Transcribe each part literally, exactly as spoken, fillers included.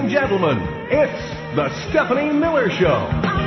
and gentlemen, it's the Stephanie Miller Show.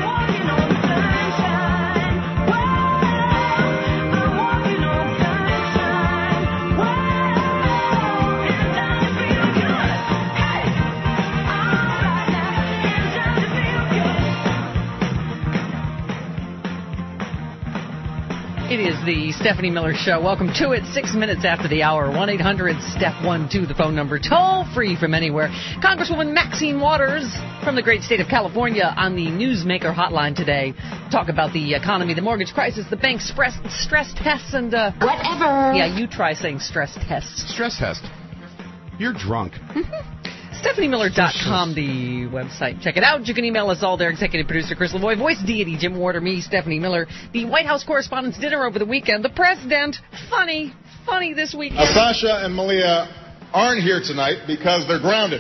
It is the Stephanie Miller Show. Welcome to it. Six minutes after the hour. one eight hundred step one two, the phone number. Toll free from anywhere. Congresswoman Maxine Waters from the great state of California on the Newsmaker hotline today. Talk about the economy, the mortgage crisis, the bank stress, stress tests, and... Uh, Whatever. Yeah, you try saying stress tests. Stress test. You're drunk. Stephanie Miller dot com, the website. Check it out. You can email us all there. Executive producer Chris Lavoie, voice deity Jim Ward, or me, Stephanie Miller. The White House Correspondents' Dinner over the weekend. The president, funny, funny this weekend. Now, Sasha and Malia aren't here tonight because they're grounded.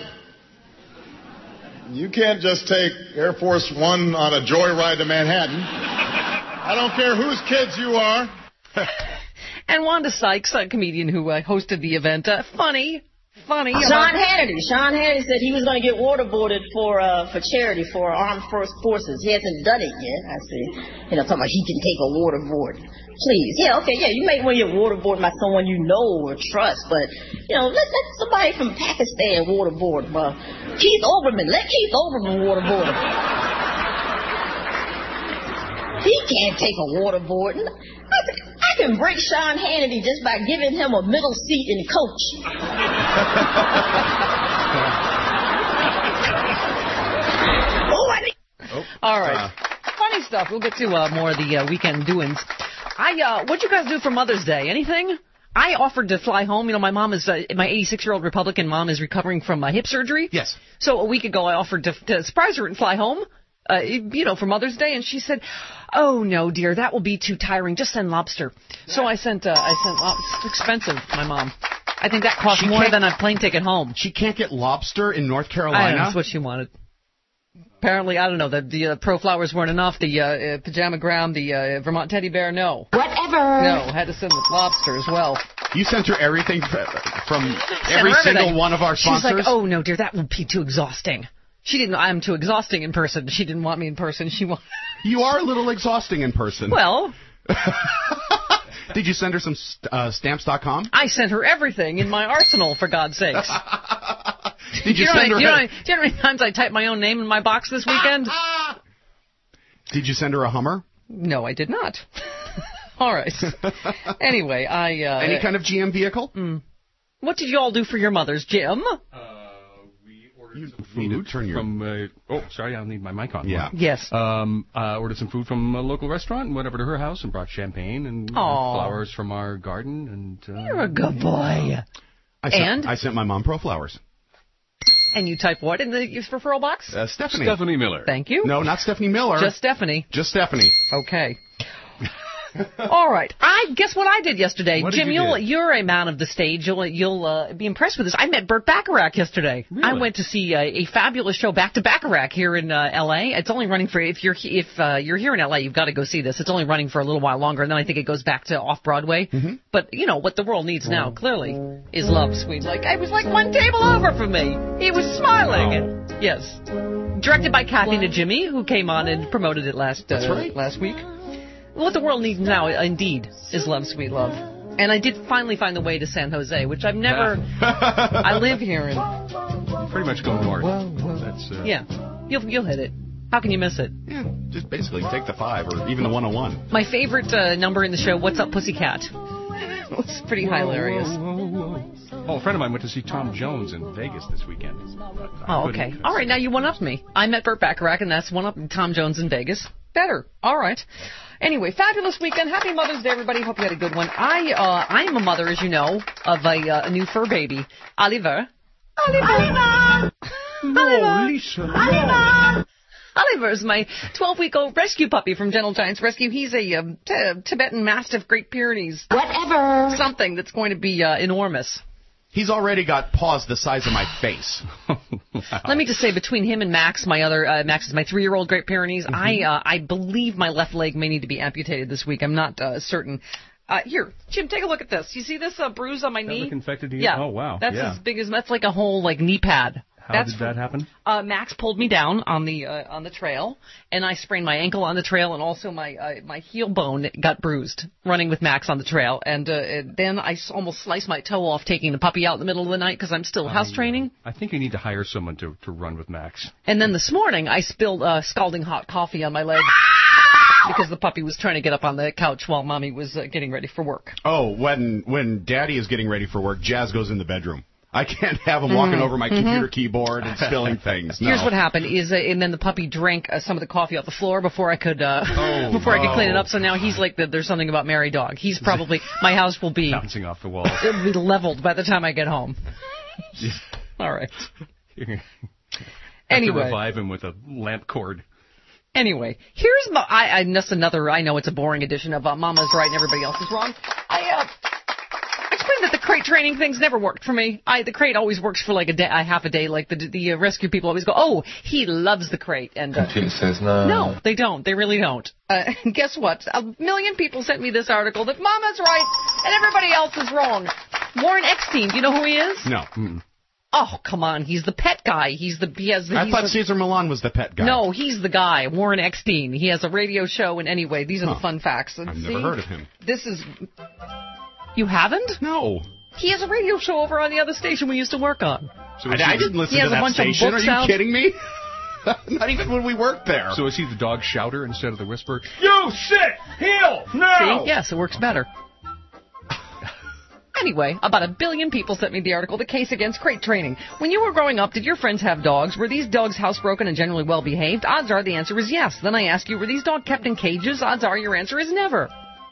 You can't just take Air Force One on a joyride to Manhattan. I don't care whose kids you are. And Wanda Sykes, a comedian who uh, hosted the event. Uh, funny. Funny. Sean Hannity. Sean Hannity said he was going to get waterboarded for uh, for charity for Armed Forces. He hasn't done it yet. I see. You know, talking about he can take a waterboard. Please. Yeah, okay, yeah, you may want to get waterboarded by someone you know or trust, but, you know, let, let somebody from Pakistan waterboard. Uh, Keith Olbermann. Let Keith Olbermann waterboard him. He can't take a waterboard. I can break Sean Hannity just by giving him a middle seat in coach. oh, I need- oh, All right. Uh, Funny stuff. We'll get to uh, more of the uh, weekend doings. I, uh, what'd you guys do for Mother's Day? Anything? I offered to fly home. You know, my mom is, uh, my eighty-six-year-old Republican mom is recovering from uh, hip surgery. Yes. So a week ago I offered to, to surprise her and fly home. Uh, you know, for Mother's Day, and she said, "Oh no, dear, that will be too tiring. Just send lobster." So I sent, uh, I sent lobster. It's expensive, my mom. I think that cost she more than a plane ticket home. She can't get lobster in North I Carolina. know, that's what she wanted. Apparently, I don't know. The, the uh, Pro Flowers weren't enough. The uh, uh, pajama ground, the uh, Vermont teddy bear, no. Whatever. No, had to send with lobster as well. You sent her everything from every single one of our sponsors. She's like, "Oh no, dear, that would be too exhausting." She didn't. I'm too exhausting in person. She didn't want me in person. She wanted. You are a little exhausting in person. Well. Did you send her some uh, stamps dot com? I sent her everything in my arsenal, for God's sakes. Did you, you send know, her? Do you, know, do you know how many times I typed my own name in my box this weekend? Did you send her a Hummer? No, I did not. All right. Anyway, I. Uh, Any kind of G M vehicle? Mm. What did you all do for your mothers, Jim? Uh, we ordered you some food turn your... from. Uh, oh, sorry, I'll need my mic on. Yeah. Yes. Um, uh, ordered some food from a local restaurant and went over to her house and brought champagne and uh, flowers from our garden. And uh, you're a good boy. I sent, and I sent my mom Pro Flowers. And you type what in the referral box? Uh, Stephanie. Stephanie Miller. Thank you. No, not Stephanie Miller. Just Stephanie. Just Stephanie. Okay. All right. I guess what I did yesterday, what Jim. Did you you'll do? you're a man of the stage. You'll you'll uh, be impressed with this. I met Burt Bacharach yesterday. Really? I went to see uh, a fabulous show, Back to Bacharach, here in uh, L A. It's only running for if you're if uh, you're here in L A, you've got to go see this. It's only running for a little while longer, and then I think it goes back to off Broadway. Mm-hmm. But you know what the world needs now, clearly, is love, sweet. Like I was like one table over from me. He was smiling. Oh. Yes. Directed by Kathy Najimy, who came on and promoted it last uh, That's right. last week. What the world needs now, indeed, is love, sweet love. And I did finally find the way to San Jose, which I've never... I live here and... Pretty much go north. Whoa, whoa. That's, uh, yeah, you'll, you'll hit it. How can you miss it? Yeah, just basically take the five or even the one oh one. My favorite uh, number in the show, What's Up, Pussycat? It's pretty whoa, hilarious. Whoa, whoa, whoa. Oh, a friend of mine went to see Tom Jones in Vegas this weekend. Oh, okay. All right, now you one-upped me. I met Burt Bacharach, and that's one-up Tom Jones in Vegas. Better. All right. Anyway, fabulous weekend. Happy Mother's Day, everybody. Hope you had a good one. I uh, I am a mother, as you know, of a, uh, a new fur baby, Oliver. Oliver. Oliver. No, Lisa. Oliver. Oliver is my twelve-week-old rescue puppy from Gentle Giants Rescue. He's a um, t- Tibetan Mastiff Great Pyrenees. Whatever. Something that's going to be uh, enormous. He's already got paws the size of my face. Wow. Let me just say, between him and Max, my other uh, Max is my three-year-old Great Pyrenees. Mm-hmm. I uh, I believe my left leg may need to be amputated this week. I'm not uh, certain. Uh, here, Jim, take a look at this. You see this uh, bruise on my That knee? look infected to you? Yeah. Oh, wow. That's yeah. as big as that's like a whole like knee pad. How That's did that happen? Uh, Max pulled me down on the uh, on the trail, and I sprained my ankle on the trail, and also my uh, my heel bone got bruised running with Max on the trail. And uh, then I s- almost sliced my toe off taking the puppy out in the middle of the night because I'm still house I, training. I think you need to hire someone to, to run with Max. And then this morning I spilled uh, scalding hot coffee on my leg because the puppy was trying to get up on the couch while Mommy was uh, getting ready for work. Oh, when when Daddy is getting ready for work, Jazz goes in the bedroom. I can't have him walking mm-hmm. over my computer mm-hmm. keyboard and spilling things. No. Here's what happened: is uh, and then the puppy drank uh, some of the coffee off the floor before I could uh, oh, before no. I could clean it up. So now he's like, the, there's something about Mary Dog. He's probably my house will be bouncing off the wall. It'll be leveled by the time I get home. All right. Anyway, to revive him with a lamp cord. Anyway, here's my. I, I just another. I know it's a boring edition of uh, Mama's Right and Everybody Else is Wrong. I uh. that the crate training things never worked for me. I the crate always works for like a day, a half a day. Like the the uh, rescue people always go, oh, he loves the crate. And uh, computer says no. No, they don't. They really don't. Uh, and guess what? A million people sent me this article that Mama's right and everybody else is wrong. Warren Eckstein, do you know who he is? No. Mm-mm. Oh, come on. He's the pet guy. He's the he has. I he's thought the, Cesar Millan was the pet guy. No, he's the guy. Warren Eckstein. He has a radio show. And anyway, these are huh. the fun facts. I've See, never heard of him. This is. You haven't? No. He has a radio show over on the other station we used to work on. So I, I didn't listen to that station. Are you out. kidding me? Not even when we worked there. So is he the dog shouter instead of the whisper? You sit! Heel! No! See? Yes, it works better. Anyway, about a billion people sent me the article, The Case Against Crate Training. When you were growing up, did your friends have dogs? Were these dogs housebroken and generally well-behaved? Odds are the answer is yes. Then I ask you, were these dogs kept in cages? Odds are your answer is never.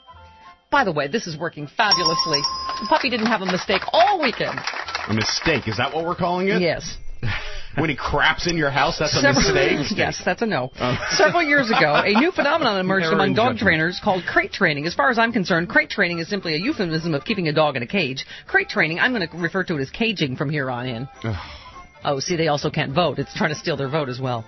By the way, this is working fabulously. The puppy didn't have a mistake all weekend. A mistake? Is that what we're calling it? Yes. When he craps in your house, that's a Several, mistake? Yes, that's a no. Oh. Several years ago, a new phenomenon emerged Never among dog trainers called crate training. As far as I'm concerned, crate training is simply a euphemism of keeping a dog in a cage. Crate training, I'm going to refer to it as caging from here on in. Oh, see, they also can't vote. It's trying to steal their vote as well.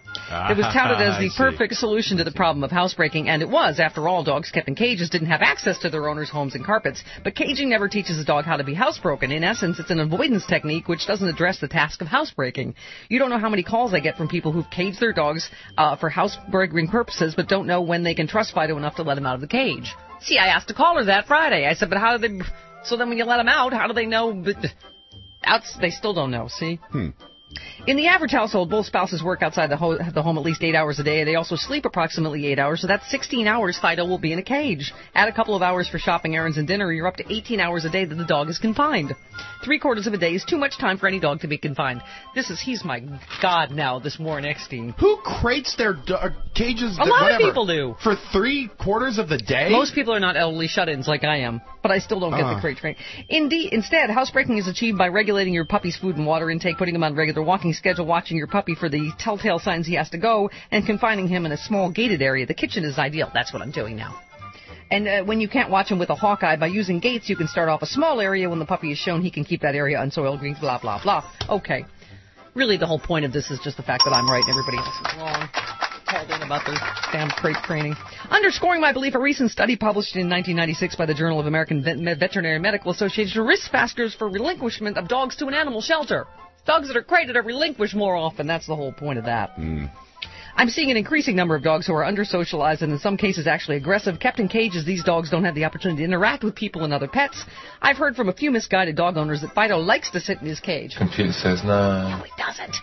It was touted as the perfect solution to the problem of housebreaking, and it was. After all, dogs kept in cages didn't have access to their owners' homes and carpets. But caging never teaches a dog how to be housebroken. In essence, it's an avoidance technique which doesn't address the task of housebreaking. You don't know how many calls I get from people who've caged their dogs uh, for housebreaking purposes, but don't know when they can trust Fido enough to let him out of the cage. See, I asked a caller that Friday. I said, but how do they... So then when you let them out, how do they know... But, out, they still don't know, see? Hmm. In the average household, both spouses work outside the, ho- the home at least eight hours a day. They also sleep approximately eight hours, so that's sixteen hours Fido will be in a cage. Add a couple of hours for shopping, errands, and dinner, you're up to eighteen hours a day that the dog is confined. Three quarters of a day is too much time for any dog to be confined. This is, he's my god now, this Warren Eckstein. Who crates their do- cages? A lot whatever, of people do. For three quarters of the day? Most people are not elderly shut-ins like I am, but I still don't get uh. the crate training. Indeed, instead, housebreaking is achieved by regulating your puppy's food and water intake, putting him on regular walking schedule, watching your puppy for the telltale signs he has to go, and confining him in a small gated area. The kitchen is ideal. That's what I'm doing now. And uh, when you can't watch him with a hawk eye, by using gates, you can start off a small area. When the puppy is shown, he can keep that area unsoiled, green, blah, blah, blah. Okay. Really, the whole point of this is just the fact that I'm right and everybody else is wrong. Called in about their damn crate training. Underscoring my belief, a recent study published in nineteen ninety-six by the Journal of American Vet- Veterinary Medical Association risk factors for relinquishment of dogs to an animal shelter. Dogs that are crated are relinquished more often. That's the whole point of that. Mm. I'm seeing an increasing number of dogs who are under-socialized and in some cases actually aggressive. Kept in cages, these dogs don't have the opportunity to interact with people and other pets. I've heard from a few misguided dog owners that Fido likes to sit in his cage. Computer says no. No, he doesn't.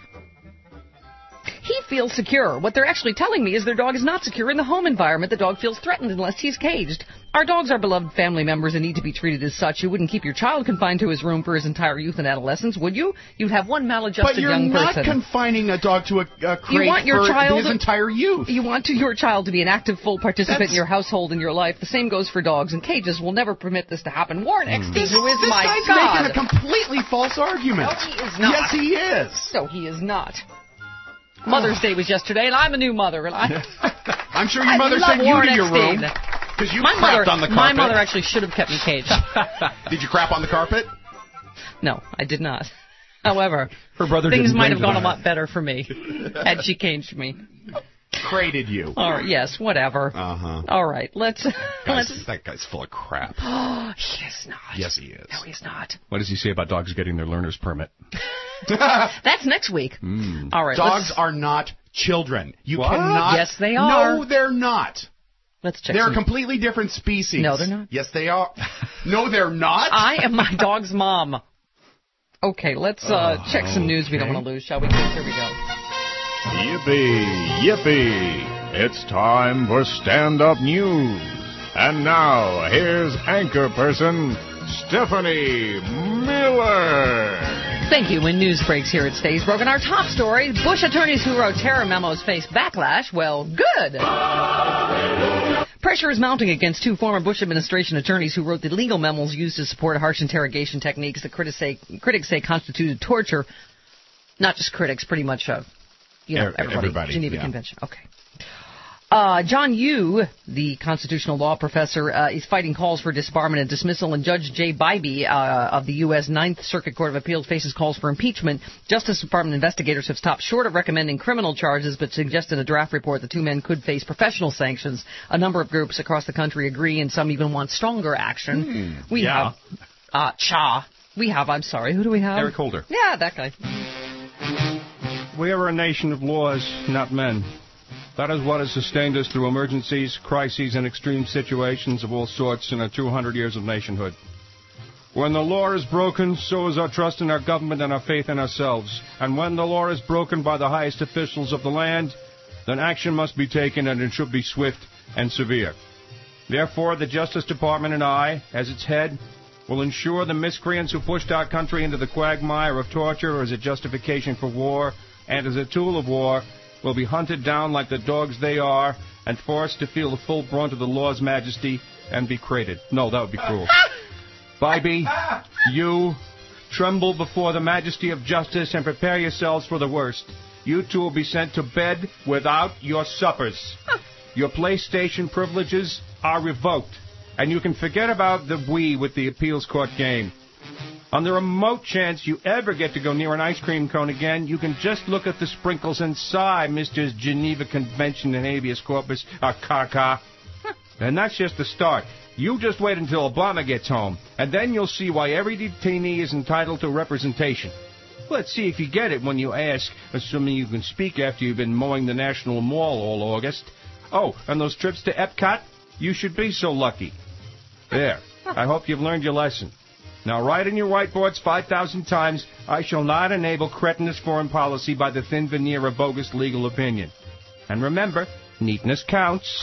He feels secure. What they're actually telling me is their dog is not secure in the home environment. The dog feels threatened unless he's caged. Our dogs are beloved family members and need to be treated as such. You wouldn't keep your child confined to his room for his entire youth and adolescence, would you? You'd have one maladjusted young person. But you're not confining a dog to a, a crate you want your for child, his entire youth. You want to, your child to be an active, full participant That's... in your household and your life. The same goes for dogs, and cages will never permit this to happen. Warren Eckstein, this, who is this my guy's God. making a completely false argument. No, he is not. Yes, he is. No, he is not. Mother's Day was yesterday, and I'm a new mother. And I, I'm sure your I mother love sent Warren you to your Eckstein. room because you my crapped mother, on the carpet. My mother actually should have kept me caged. Did you crap on the carpet? No, I did not. However, her brother things didn't might have gone that. a lot better for me had she caged me. traded you. All right, yes, whatever. Uh-huh. All right, let's... Guys, let's... that guy's full of crap. Oh, he is not. Yes, he is. No, he's not. What does he say about dogs getting their learner's permit? That's next week. Mm. All right, Dogs let's... are not children. You What? cannot... Yes, they are. No, they're not. Let's check They're some... a completely different species. No, they're not. Yes, they are. No, they're not. I am my dog's mom. Okay, let's uh, Oh, check some news we don't okay. want to lose, shall we? Here we go. Yippee, yippee. It's time for stand-up news. And now, here's anchor person Stephanie Miller. Thank you. When news breaks here, it stays broken. Our top story, Bush attorneys who wrote terror memos face backlash. Well, good. Pressure is mounting against two former Bush administration attorneys who wrote the legal memos used to support harsh interrogation techniques that critics say, critics say constituted torture. Not just critics, pretty much, uh, you know, everybody. Everybody, Geneva yeah. Convention. Okay. Uh, John Yoo, the constitutional law professor, uh, is fighting calls for disbarment and dismissal, and Judge Jay Bybee uh, of the U S Ninth Circuit Court of Appeals faces calls for impeachment. Justice Department investigators have stopped short of recommending criminal charges, but suggest in a draft report the two men could face professional sanctions. A number of groups across the country agree, and some even want stronger action. Hmm, we yeah. have uh, Cha. We have, I'm sorry, who do we have? Eric Holder. Yeah, that guy. We are a nation of laws, not men. That is what has sustained us through emergencies, crises, and extreme situations of all sorts in our two hundred years of nationhood. When the law is broken, so is our trust in our government and our faith in ourselves. And when the law is broken by the highest officials of the land, then action must be taken, and it should be swift and severe. Therefore, the Justice Department and I, as its head, will ensure the miscreants who pushed our country into the quagmire of torture as a justification for war and as a tool of war will be hunted down like the dogs they are and forced to feel the full brunt of the law's majesty and be crated. No, that would be cruel. Bybee, you tremble before the majesty of justice and prepare yourselves for the worst. You two will be sent to bed without your suppers. Your PlayStation privileges are revoked, and you can forget about the Wii with the appeals court game. On the remote chance you ever get to go near an ice cream cone again, you can just look at the sprinkles and sigh, Mister Geneva Convention and habeas corpus, uh, caca. And that's just the start. You just wait until Obama gets home, and then you'll see why every detainee is entitled to representation. Let's see if you get it when you ask, assuming you can speak after you've been mowing the National Mall all August. Oh, and those trips to Epcot? You should be so lucky. There. I hope you've learned your lesson. Now write in your whiteboards five thousand times, I shall not enable cretinous foreign policy by the thin veneer of bogus legal opinion. And remember, neatness counts.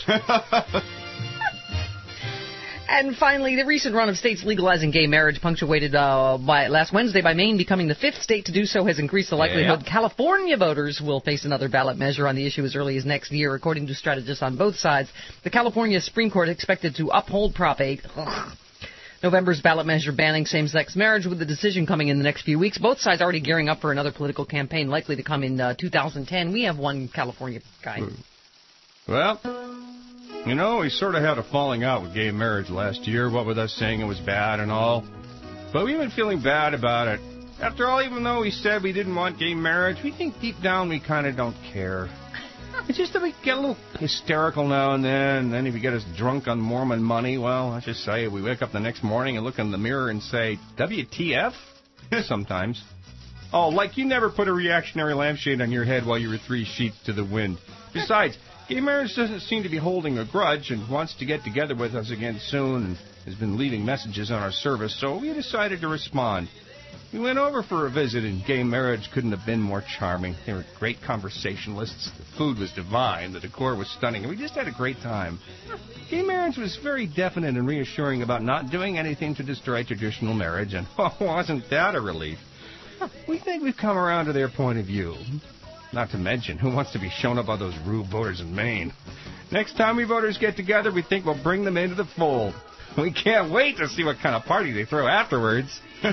And finally, the recent run of states legalizing gay marriage, punctuated uh, by last Wednesday by Maine becoming the fifth state to do so, has increased the likelihood Yep. California voters will face another ballot measure on the issue as early as next year, according to strategists on both sides. The California Supreme Court expected to uphold Prop eight. Ugh. November's ballot measure banning same-sex marriage, with the decision coming in the next few weeks. Both sides already gearing up for another political campaign likely to come in uh, two thousand ten. We have one California guy. Well, you know, we sort of had a falling out with gay marriage last year, what with us saying it was bad and all. But we've been feeling bad about it. After all, even though we said we didn't want gay marriage, we think deep down we kind of don't care. It's just that we get a little hysterical now and then, and then if you get us drunk on Mormon money, well, I just say we wake up the next morning and look in the mirror and say, W T F? Sometimes. Oh, like you never put a reactionary lampshade on your head while you were three sheets to the wind. Besides, gay marriage doesn't seem to be holding a grudge and wants to get together with us again soon and has been leaving messages on our service, so we decided to respond. We went over for a visit, and gay marriage couldn't have been more charming. They were great conversationalists. The food was divine. The decor was stunning. And we just had a great time. Gay marriage was very definite and reassuring about not doing anything to destroy traditional marriage, and oh, wasn't that a relief? We think we've come around to their point of view. Not to mention, who wants to be shown up by those rude voters in Maine? Next time we voters get together, we think we'll bring them into the fold. We can't wait to see what kind of party they throw afterwards.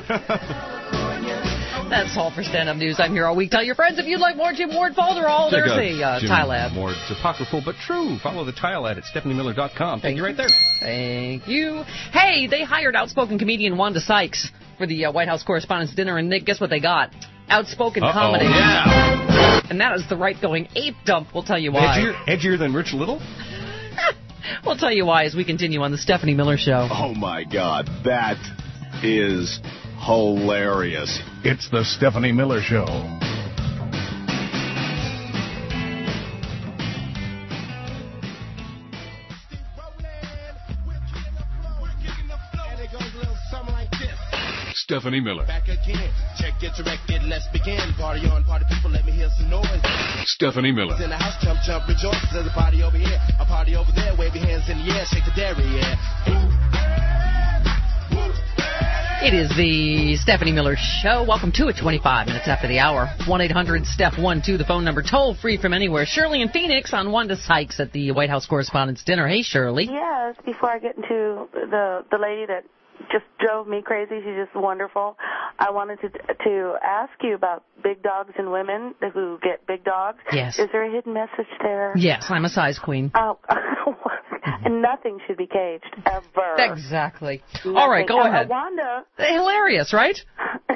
That's all for Stand Up News. I'm here all week. Tell your friends if you'd like more Jim Ward Falderall. There's the uh, Jim Tile Lab. Ward's apocryphal but true. Follow the Tile Ad at Stephanie Miller dot com. Thank you right there. Thank you. Hey, they hired outspoken comedian Wanda Sykes for the uh, White House Correspondents' Dinner, and they, guess what they got? outspoken Uh-oh. comedy. Yeah. And that is the right going ape dump. We'll tell you why. Edgier, edgier than Rich Little? We'll tell you why as we continue on the Stephanie Miller Show. Oh, my God. That is hilarious. It's the Stephanie Miller Show. Stephanie Miller. Back again. Check it, direct it, let's begin. Party on, party people, let me hear some noise. Stephanie Miller. In the house, jump, jump, rejoice. There's a party over here, a party over there. Wave your hands in the air, shake the dairy, yeah. It is the Stephanie Miller Show. Welcome to it, twenty-five minutes after the hour. one eight hundred steph one two, the phone number, toll free from anywhere. Shirley in Phoenix on Wanda Sykes at the White House Correspondents' Dinner. Hey, Shirley. Yes, before I get into the the lady that just drove me crazy, she's just wonderful, I wanted to to ask you about big dogs and women who get big dogs. Yes. Is there a hidden message there? Yes, I'm a size queen. Oh, and nothing should be caged, ever. Exactly. Nothing. All right, go uh, ahead. Wanda Hilarious, right? hit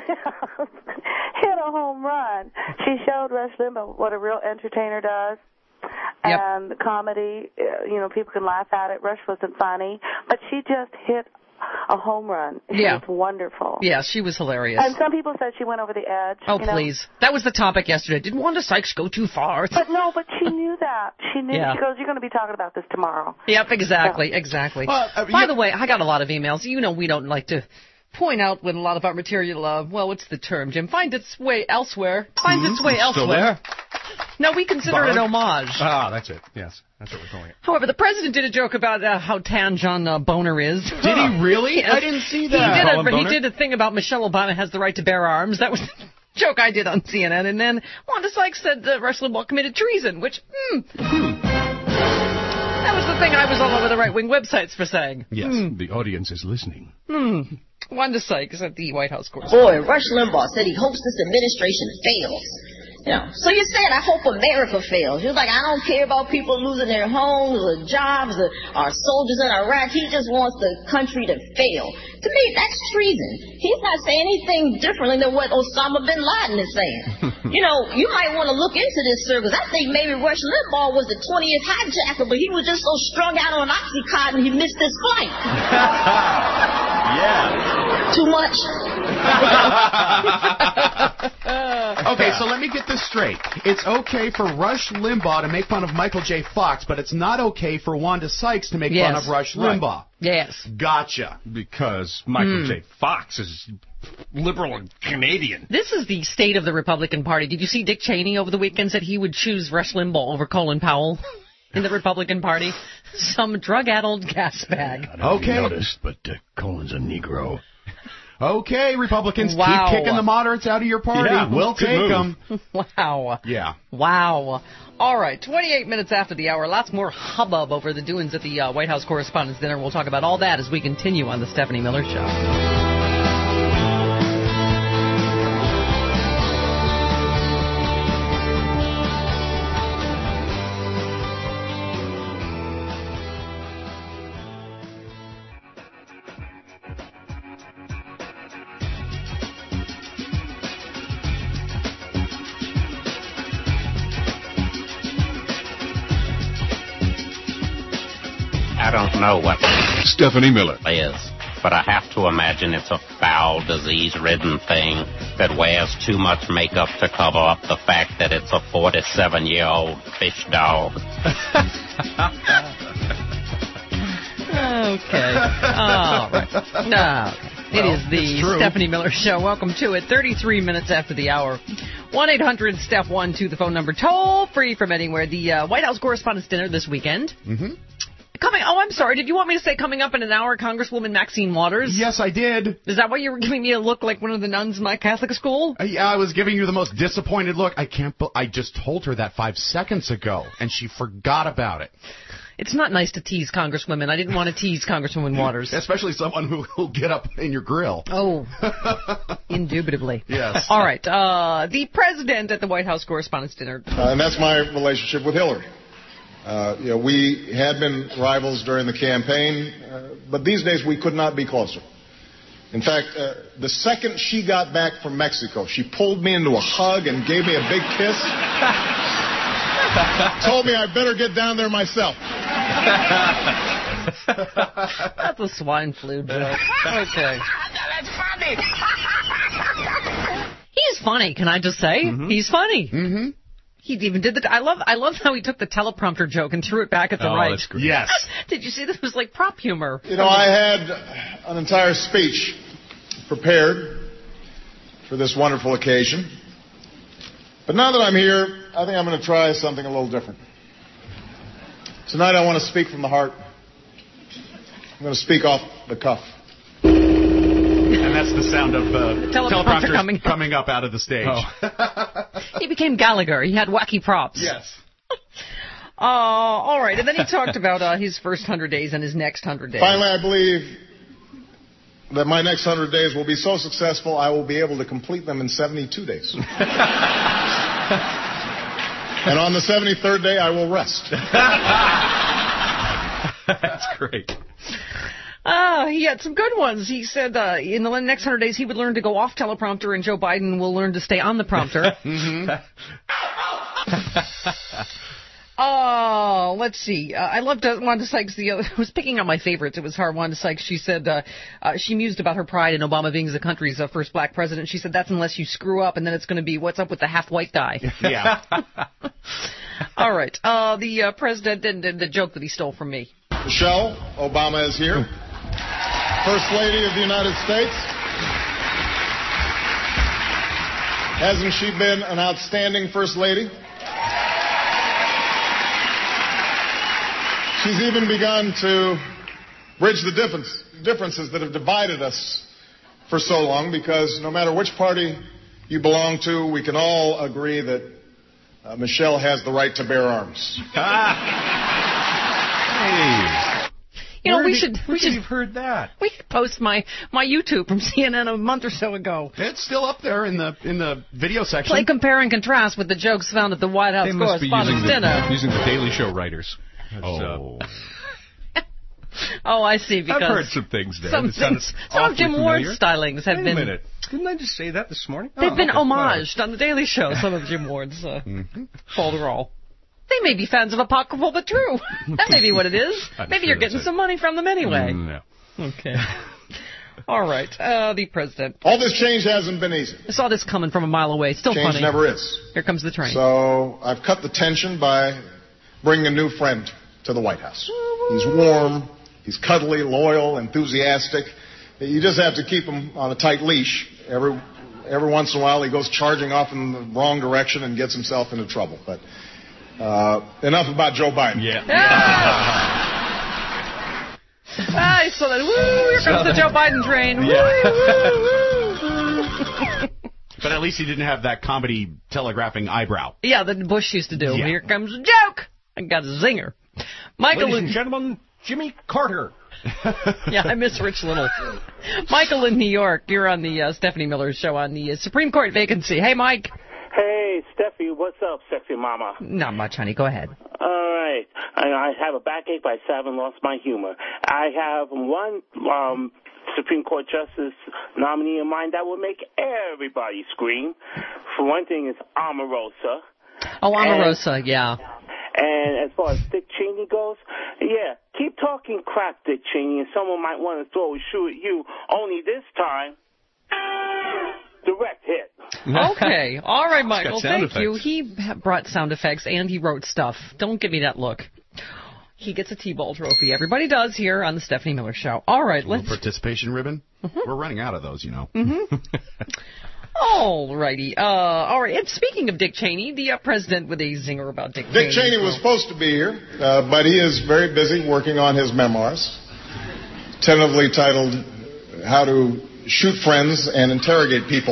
a home run. She showed Rush Limbaugh what a real entertainer does. Yep. And the comedy, uh, you know, people can laugh at it. Rush wasn't funny, but she just hit a home run. She Yeah. was wonderful. Yeah, she was hilarious. And some people said she went over the edge. Oh, you know? please. That was the topic yesterday. Did Wanda Sykes go too far? But no, but she knew that. She knew. Yeah. She goes, you're going to be talking about this tomorrow. Yep, exactly, exactly. Well, uh, By you- the way, I got a lot of emails. You know we don't like to point out when a lot of our material, uh, well, what's the term, Jim? Finds its way elsewhere. Finds its way It's still elsewhere. there? No, we consider it an homage. Ah, that's it. Yes, that's what we're calling it. However, the president did a joke about uh, how tan John uh, Boner is. Did he really? Yes. I didn't see He that. did, Call a, him he Boner? did a thing about Michelle Obama has the right to bear arms. That was the joke I did on C N N. And then Wanda Sykes said that Rush Limbaugh committed treason, which, hmm. That was the thing I was all over the right-wing websites for saying. Yes, the audience is listening. Hmm. Wanda Sykes at the White House course. Boy, Rush Limbaugh said he hopes this administration fails. You know, so you're saying, I hope America fails. You're like, I don't care about people losing their homes or jobs or our soldiers in Iraq. He just wants the country to fail. To me, that's treason. He's not saying anything differently than what Osama bin Laden is saying. You know, you might want to look into this, sir, because I think maybe Rush Limbaugh was the twentieth hijacker, but he was just so strung out on Oxycontin he missed his flight. Yeah. Too much? Okay, so let me get this straight. It's okay for Rush Limbaugh to make fun of Michael J. Fox, but it's not okay for Wanda Sykes to make Yes. fun of Rush Right. Limbaugh. Yes. Gotcha. Because Michael Hmm. J. Fox is liberal and Canadian. This is the state of the Republican Party. Did you see Dick Cheney over the weekend said he would choose Rush Limbaugh over Colin Powell in the Republican Party? Some drug-addled gas bag. Okay. Noticed, but uh, Colin's a Negro. Okay, Republicans, Wow. keep kicking the moderates out of your party. Yeah, we'll good take move. them. Wow. Yeah. Wow. All right, twenty-eight minutes after the hour, lots more hubbub over the doings at the uh, White House Correspondents' Dinner. We'll talk about all that as we continue on the Stephanie Miller Show. I don't know what Stephanie Miller. it is, but I have to imagine it's a foul, disease-ridden thing that wears too much makeup to cover up the fact that it's a forty-seven-year-old fish dog. Okay. All right. No. It Well, is the it's true. Stephanie Miller Show. Welcome to it. thirty-three minutes after the hour. one eight hundred steph one two, the phone number. Toll free from anywhere. The uh, White House Correspondents' Dinner this weekend. Mm-hmm. Coming. Oh, I'm sorry. Did you want me to say coming up in an hour, Congresswoman Maxine Waters? Yes, I did. Is that why you were giving me a look like one of the nuns in my Catholic school? Uh, yeah, I was giving you the most disappointed look. I can't. Be- I just told her that five seconds ago, and she forgot about it. It's not nice to tease Congresswomen. I didn't want to tease Congresswoman Waters. Especially someone who will get up in your grill. Oh, indubitably. Yes. All right. Uh, the president at the White House Correspondents' Dinner. Uh, and that's my relationship with Hillary. Uh, you know, we had been rivals during the campaign, uh, but these days we could not be closer. In fact, uh, the second she got back from Mexico, she pulled me into a hug and gave me a big kiss. Told me I better get down there myself. That's a swine flu joke. Okay. That's funny. He's funny, can I just say? Mm-hmm. He's funny. Mm-hmm. He even did the. I love. I love how he took the teleprompter joke and threw it back at the Oh, right. that's great. Yes. Did you see this? It was like prop humor. You know, I had an entire speech prepared for this wonderful occasion. But now that I'm here, I think I'm going to try something a little different. Tonight I want to speak from the heart. I'm going to speak off the cuff. And that's the sound of uh, teleprompter teleprompters coming. coming up out of the stage. Oh. He became Gallagher. He had wacky props. Yes. Uh, all right. And then he talked about uh, his first hundred days and his next hundred days. Finally, I believe that my next hundred days will be so successful I will be able to complete them in seventy-two days. And on the seventy-third day, I will rest. That's great. Ah, he had some good ones. He said uh, in the next hundred days he would learn to go off teleprompter, and Joe Biden will learn to stay on the prompter. Mm-hmm. Oh, let's see. Uh, I loved uh, Wanda Sykes. The uh, I was picking out my favorites. It was her, Wanda Sykes. She said uh, uh, she mused about her pride in Obama being the country's uh, first black president. She said that's unless you screw up, and then it's going to be what's up with the half-white guy. Yeah. All right. Uh, the uh, president and, and the joke that he stole from me. Michelle Obama is here. First Lady of the United States. Hasn't she been an outstanding First Lady? She's even begun to bridge the difference, differences that have divided us for so long, because no matter which party you belong to, we can all agree that uh, Michelle has the right to bear arms. Hey. You know, Where we did- should where we did should you've heard that? we should post my my YouTube from C N N a month or so ago. It's still up there in the in the video section. Play compare and contrast with the jokes found at the White House They must be using Correspondents' Dinner. the, using the Daily Show writers. That's, Oh. uh, Oh, I see. Because I've heard some things there. some that sounded things, some of awfully Jim Ward's familiar. stylings have Wait been a minute. Didn't I just say that this morning? they've Oh, been okay, homaged on the Daily Show. Some of Jim Ward's uh, Mm-hmm. folderol. They may be fans of apocryphal, but true. That may be what it is. I'm Maybe sure you're getting that's it. some money from them anyway. Mm, no. Okay. All right. Uh, the president. All this change hasn't been easy. I saw this coming from a mile away. Still Change funny. never is. Here comes the train. So I've cut the tension by bringing a new friend to the White House. He's warm, he's cuddly, loyal, enthusiastic. You just have to keep him on a tight leash. Every every once in a while he goes charging off in the wrong direction and gets himself into trouble. But uh, enough about Joe Biden. Yeah. Ah! Ah, I saw that. Woo! Here comes the Joe Biden train. Woo, woo, woo. But at least he didn't have that comedy telegraphing eyebrow. Yeah, that Bush used to do. Yeah. Here comes a joke. I got a zinger. Michael Ladies in, and gentlemen, Jimmy Carter. yeah, I miss Rich Little. Michael in New York. You're on the uh, Stephanie Miller Show on the uh, Supreme Court vacancy. Hey, Mike. Hey, Steffi, what's up, sexy mama? Not much, honey. Go ahead. All right. I, I have a backache, but I still haven't lost my humor. I have one um, Supreme Court justice nominee in mind that will make everybody scream. For one thing, it's Omarosa. Oh, Omarosa, yeah. And as far as Dick Cheney goes, yeah, keep talking crap, Dick Cheney, and someone might want to throw a shoe at you. Only this time, direct hit. Okay. All right, Michael. sound Thank you. effects. He ha- brought sound effects and he wrote stuff. Don't give me that look. He gets a T-ball trophy. Everybody does here on the Stephanie Miller Show. All right, Little let's. participation ribbon. We're running out of those, you know. Mm-hmm. All righty. Uh, all right. And speaking of Dick Cheney, the uh, president with a zinger about Dick, Dick Cheney. Cheney was supposed to be here, uh, but he is very busy working on his memoirs, tentatively titled How to Shoot Friends and Interrogate People.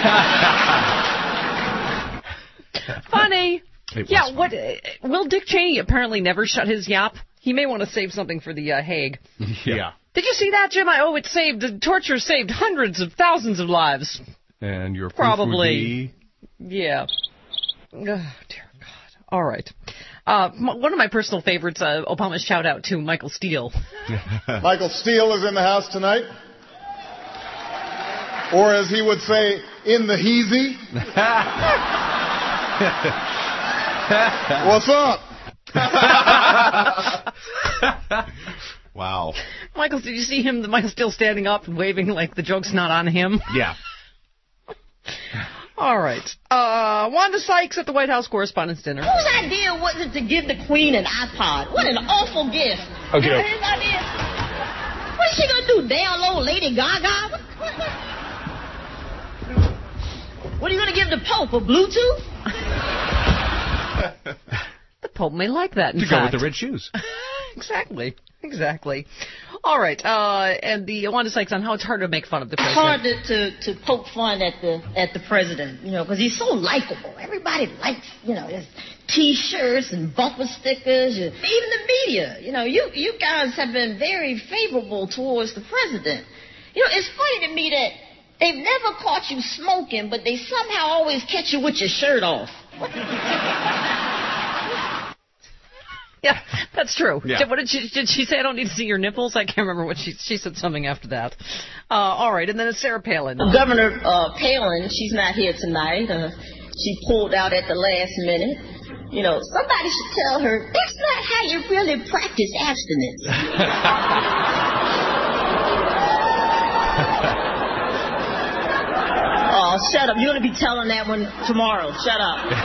Funny. It was Yeah. funny. What? Uh, will Dick Cheney apparently never shut his yap? He may want to save something for the uh, Hague. Yeah. Did you see that, Jim? I, oh, it saved. The torture saved hundreds of thousands of lives. And your proof Probably. would be... Yeah. Oh, dear God. All right. Uh, m- one of my personal favorites, uh, Obama's shout out to Michael Steele. Michael Steele is in the house tonight. Or as he would say, in the heezy. What's up? Wow. Michael, did you see him? Michael's still standing up and waving like the joke's not on him? Yeah. All right. Uh, Wanda Sykes at the White House Correspondents' Dinner. Whose idea was it to give the Queen an iPod? What an awful gift. Okay. You know his idea? What is she going to do, download Lady Gaga? What, what, what? What are you going to give the Pope, a Bluetooth? The Pope may like that, in to fact. go with the red shoes. Exactly. Exactly. All right. Uh, and the Wanda Sykes on how it's hard to make fun of the It's president. hard to, to, to poke fun at the at the president, you know, because he's so likable. Everybody likes, you know, his T-shirts and bumper stickers, and even the media. You know, you you guys have been very favorable towards the president. You know, it's funny to me that they've never caught you smoking, but they somehow always catch you with your shirt off. Yeah, that's true. Yeah. Did, what did she, did she say? I don't need to see your nipples? I can't remember what she she said something after that. Uh, all right, and then it's Sarah Palin. Governor uh, Palin, she's not here tonight. Uh, she pulled out at the last minute. You know, somebody should tell her that's not how you really practice abstinence. Oh, shut up. You're going to be telling that one tomorrow. Shut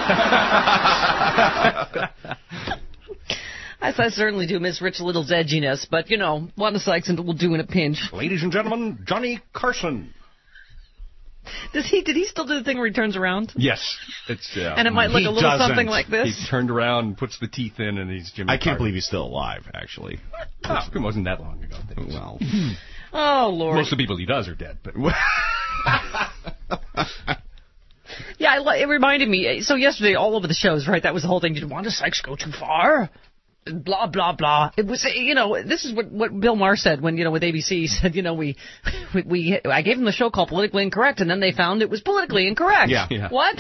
up. I, I certainly do miss Rich Little's edginess, but, you know, Wanda Sykes will do in a pinch. Ladies and gentlemen, Johnny Carson. Does he? Did he still do the thing where he turns around? Yes. It's, uh, And it might look he a little doesn't. something like this? He turned around, puts the teeth in, and he's Jimmy I can't Carter. believe he's still alive, actually. Oh, it wasn't that long ago. Well. Oh, Lord. Most of the people he does are dead, but... Yeah, I, li- it reminded me. So yesterday, all over the shows, right, that was the whole thing. Did Wanda Sykes go too far? Blah, blah, blah. It was, you know, this is what, what Bill Maher said when, you know, with A B C, he said, you know, we, we, we, I gave them the show called Politically Incorrect, and then they found it was politically incorrect. Yeah. yeah. What?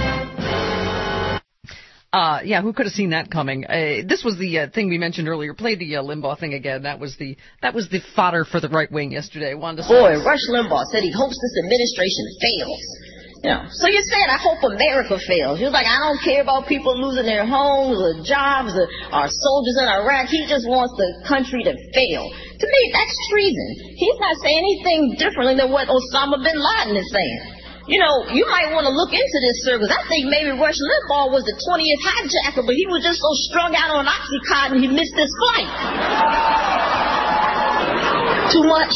Uh, yeah, who could have seen that coming? Uh, this was the uh, thing we mentioned earlier. Play the uh, Limbaugh thing again. That was the that was the fodder for the right wing yesterday. Wanda Sykes. Boy, Rush Limbaugh said he hopes this administration fails. You know, so you're saying, I hope America fails. You're like, I don't care about people losing their homes or jobs or our soldiers in Iraq. He just wants the country to fail. To me, that's treason. He's not saying anything differently than what Osama bin Laden is saying. You know, you might want to look into this, sir, because I think maybe Rush Limbaugh was the twentieth hijacker, but he was just so strung out on Oxycontin he missed his flight. Too much?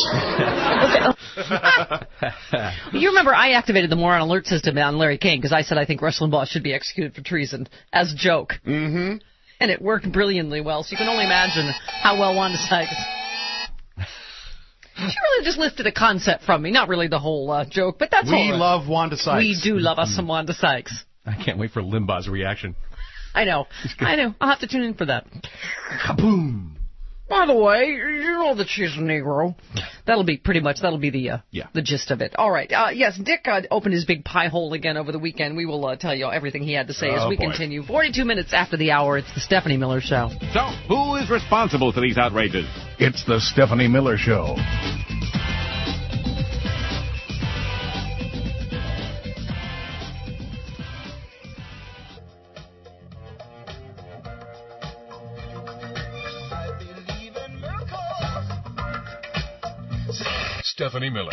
You remember I activated the moron alert system on Larry King because I said I think Rush Limbaugh should be executed for treason as a joke. Mm-hmm. And it worked brilliantly well, so you can only imagine how well Wanda Sykes... She really just lifted a concept from me, not really the whole uh, joke, but that's all We right. love Wanda Sykes. We do love us some Wanda Sykes. I can't wait for Limbaugh's reaction. I know. I know. I'll have to tune in for that. Kaboom! By the way, you know that she's a Negro. That'll be pretty much, that'll be the uh, yeah. the gist of it. All right. Uh, yes, Dick uh, opened his big pie hole again over the weekend. We will uh, tell you everything he had to say Oh, as we boy. continue. forty-two minutes after the hour, it's the Stephanie Miller Show. So, who is responsible for these outrages? It's the Stephanie Miller Show. Stephanie Miller.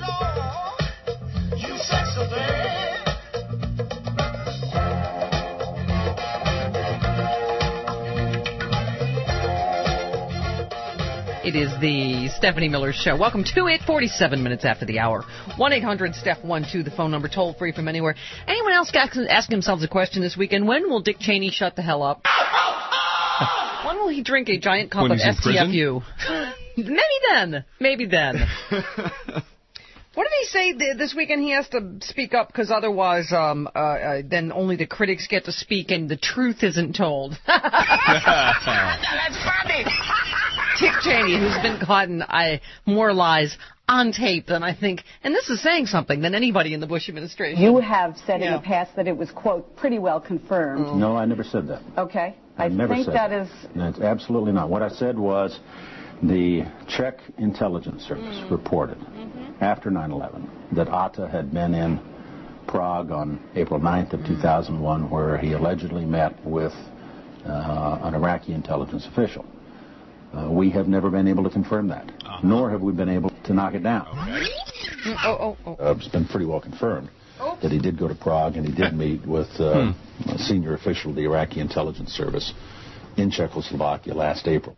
It is the Stephanie Miller Show. Welcome to it, forty-seven minutes after the hour. one eight hundred Steph one two, the phone number, toll free from anywhere. Anyone else asking, asking themselves a question this weekend? When will Dick Cheney shut the hell up? When will he drink a giant cup When of he's in S T F U? Maybe then. Maybe then. What did he say th- this weekend? He has to speak up because otherwise um, uh, uh, then only the critics get to speak and the truth isn't told. That's funny. Dick Cheney, who's been caught in uh, more lies on tape than I think, and this is saying something, than anybody in the Bush administration. You have said Yeah. in the past that it was, quote, pretty well confirmed. No, I never said that. Okay. I, I never think said that is... That's absolutely not. What I said was The Czech intelligence service mm. reported mm-hmm. after nine eleven that Atta had been in Prague on April ninth of two thousand one, where he allegedly met with uh, an Iraqi intelligence official. Uh, we have never been able to confirm that, uh-huh. nor have we been able to knock it down. Okay. Oh, oh, oh. Uh, it's been pretty well confirmed Oops. that he did go to Prague and he did meet with uh, hmm. a senior official of the Iraqi intelligence service in Czechoslovakia last April.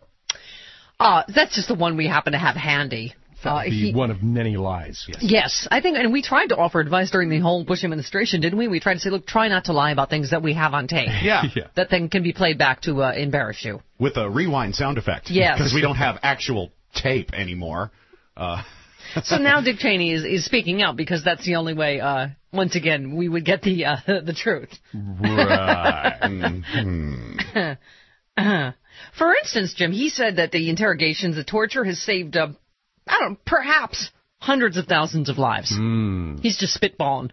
Uh, that's just the one we happen to have handy. That would be uh, he, one of many lies. Yes. yes, I think, and we tried to offer advice during the whole Bush administration, didn't we? We tried to say, look, try not to lie about things that we have on tape. Yeah. yeah. That thing can be played back to uh, embarrass you. With a rewind sound effect. Yes. Because we don't have actual tape anymore. Uh. So now Dick Cheney is, is speaking out because that's the only way, uh, once again, we would get the uh, the truth. Right. mm-hmm. uh, for instance, Jim, he said that the interrogations, the torture has saved, uh, I don't know, perhaps hundreds of thousands of lives. Mm. He's just spitballing.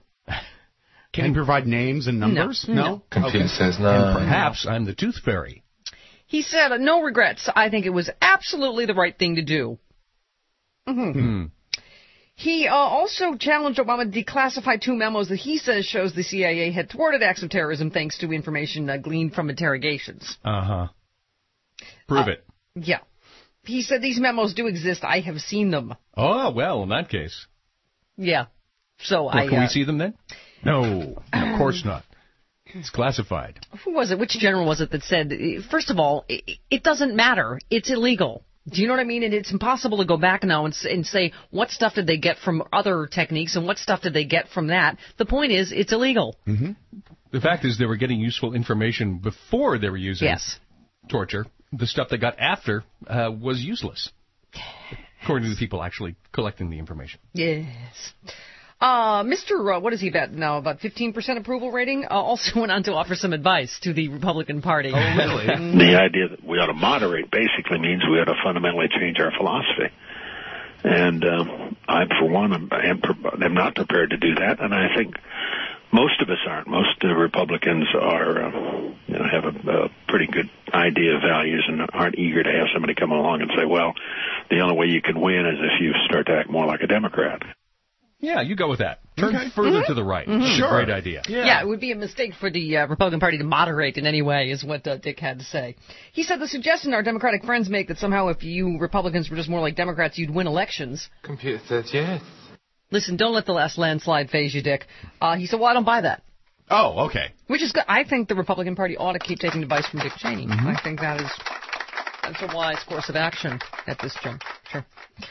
Can he provide names and numbers? No. no? no? Computer okay. says no. And perhaps I'm the tooth fairy. He said, uh, no regrets. I think it was absolutely the right thing to do. Mm-hmm. Hmm. He uh, also challenged Obama to declassify two memos that he says shows the C I A had thwarted acts of terrorism thanks to information uh, gleaned from interrogations. Uh-huh. Prove uh, it. Yeah. He said these memos do exist. I have seen them. Oh, well, in that case. Yeah. So well, I... Can uh, we see them then? No, of course not. It's classified. Who was it? Which general was it that said, first of all, it, it doesn't matter. It's illegal. Do you know what I mean? And it's impossible to go back now and, and say, what stuff did they get from other techniques and what stuff did they get from that? The point is, it's illegal. Mm-hmm. The fact is they were getting useful information before they were using yes. torture. The stuff they got after uh, was useless, according to the people actually collecting the information. Yes. Uh, Mister Uh, what is he about now? About fifteen percent approval rating? Uh, also went on to offer some advice to the Republican Party. Oh, really? The idea that we ought to moderate basically means we ought to fundamentally change our philosophy. And um, I, for one, am, am, am not prepared to do that, and I think most of us aren't. Most uh, Republicans are, uh, you know, have a, a pretty good idea of values and aren't eager to have somebody come along and say, well, the only way you can win is if you start to act more like a Democrat. Yeah, you go with that. Turn okay. further mm-hmm. to the right. Mm-hmm. Sure. Great idea. Yeah. yeah, it would be a mistake for the uh, Republican Party to moderate in any way, is what uh, Dick had to say. He said the suggestion our Democratic friends make that somehow if you Republicans were just more like Democrats, you'd win elections. Computer says yes. Listen, don't let the last landslide phase you, Dick. Uh, he said, well, I don't buy that. Oh, okay. Which is good. I think the Republican Party ought to keep taking advice from Dick Cheney. Mm-hmm. I think that is that's a wise course of action at this juncture.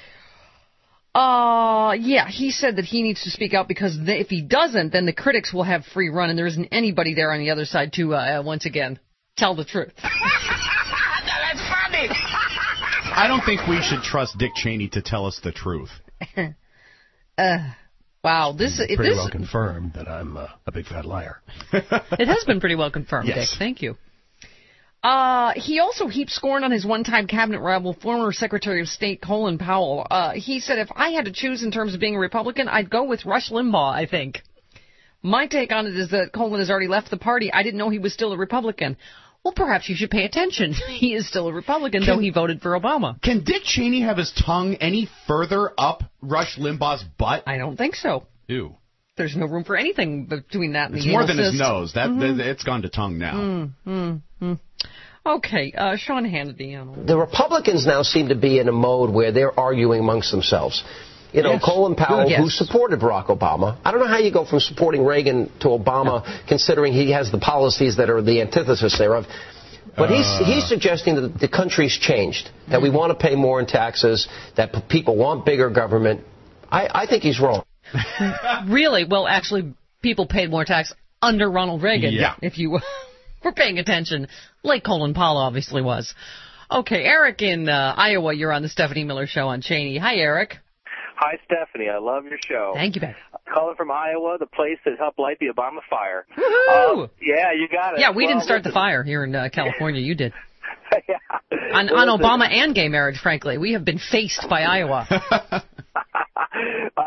Uh, yeah, he said that he needs to speak out because they, if he doesn't, then the critics will have free run, and there isn't anybody there on the other side to, uh, once again, tell the truth. That's funny. I don't think we should trust Dick Cheney to tell us the truth. uh, wow, this pretty this, well confirmed that I'm uh, a big fat liar. It has been pretty well confirmed, yes. Dick. Thank you. Uh, he also heaped scorn on his one-time cabinet rival, former Secretary of State Colin Powell. Uh, he said, if I had to choose in terms of being a Republican, I'd go with Rush Limbaugh, I think. My take on it is that Colin has already left the party. I didn't know he was still a Republican. Well, perhaps you should pay attention. He is still a Republican, can, though he voted for Obama. Can Dick Cheney have his tongue any further up Rush Limbaugh's butt? I don't think so. Ew. There's no room for anything between that and it's the It's more than cyst. his nose. That, mm-hmm. that It's gone to tongue now. Mm-hmm. Mm-hmm. Okay, uh, Sean Hannity. On the Republicans now seem to be in a mode where they're arguing amongst themselves. You know, yes. Colin Powell, yes. who supported Barack Obama. I don't know how you go from supporting Reagan to Obama, no. considering he has the policies that are the antithesis thereof. But uh, he's he's suggesting that the country's changed, that we want to pay more in taxes, that p- people want bigger government. I, I think he's wrong. Really? Well, actually, people paid more tax under Ronald Reagan, yeah. if you were paying attention, like Colin Powell obviously was. Okay, Eric in uh, Iowa, you're on the Stephanie Miller Show on Cheney. Hi, Eric. Hi, Stephanie. I love your show. Thank you, Ben. Calling from Iowa, the place that helped light the Obama fire. Woohoo! Uh, yeah, you got it. Yeah, we well, didn't start listen. the fire here in uh, California. You did. yeah. On, well, on Obama and gay marriage, frankly. We have been faced by Iowa. uh,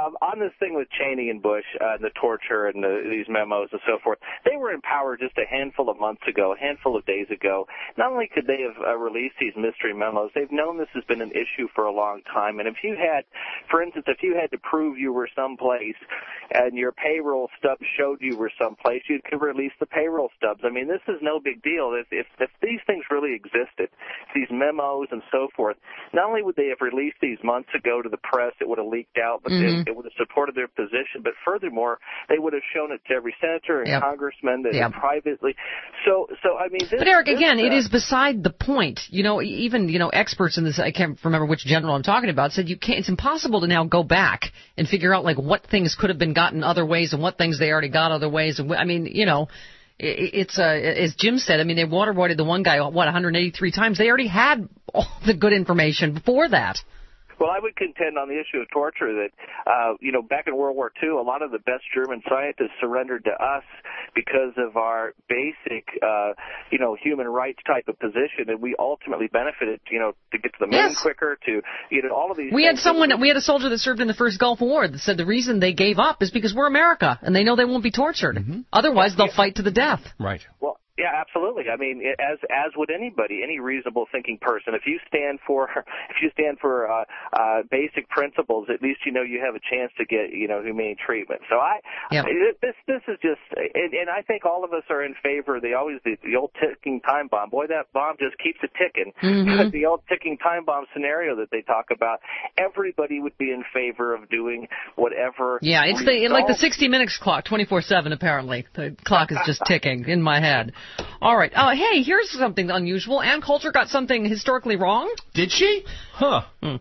um, on this thing with Cheney and Bush, uh, the torture and the, these memos and so forth, they were in power just a handful of months ago, a handful of days ago. Not only could they have uh, released these mystery memos, they've known this has been an issue for a long time. And if you had, for instance, if you had to prove you were someplace and your payroll stubs showed you were someplace, you could release the payroll stubs. I mean, this is no big deal. If, if, if these things really existed, these memos and so forth, not only would they have released these months ago to the press, it would have leaked out, but mm-hmm. it, it would have supported their position. But furthermore, they would have shown it to every senator and yep. congressman that yep. privately. So, so I mean, this, but Eric, this, again, uh, it is beside the point. You know, even you know, experts in this, I can't remember which general I'm talking about, said you can't. It's impossible to now go back and figure out like what things could have been gotten other ways and what things they already got other ways. And I mean, you know. It's, uh, as Jim said, I mean, they waterboarded the one guy, what, one hundred eighty-three times. They already had all the good information before that. Well, I would contend on the issue of torture that, uh, you know, back in World War Two, a lot of the best German scientists surrendered to us because of our basic, uh, you know, human rights type of position, and we ultimately benefited, you know, to get to the moon yes. quicker, to, you know, all of these We things. had someone, we had a soldier that served in the first Gulf War that said the reason they gave up is because we're America, and they know they won't be tortured. Mm-hmm. Otherwise, they'll yeah. fight to the death. Right. Well, yeah, absolutely. I mean, as as would anybody, any reasonable thinking person. If you stand for if you stand for uh, uh, basic principles, at least you know you have a chance to get you know humane treatment. So I yep. this this is just, and, and I think all of us are in favor. They always the, the old ticking time bomb. Boy, that bomb just keeps it ticking. Mm-hmm. The old ticking time bomb scenario that they talk about. Everybody would be in favor of doing whatever. Yeah, it's the like the sixty minutes clock, twenty-four seven. Apparently, the clock is just ticking in my head. All right. Uh, hey, here's something unusual. Ann Coulter got something historically wrong. Did she? Huh. Mm.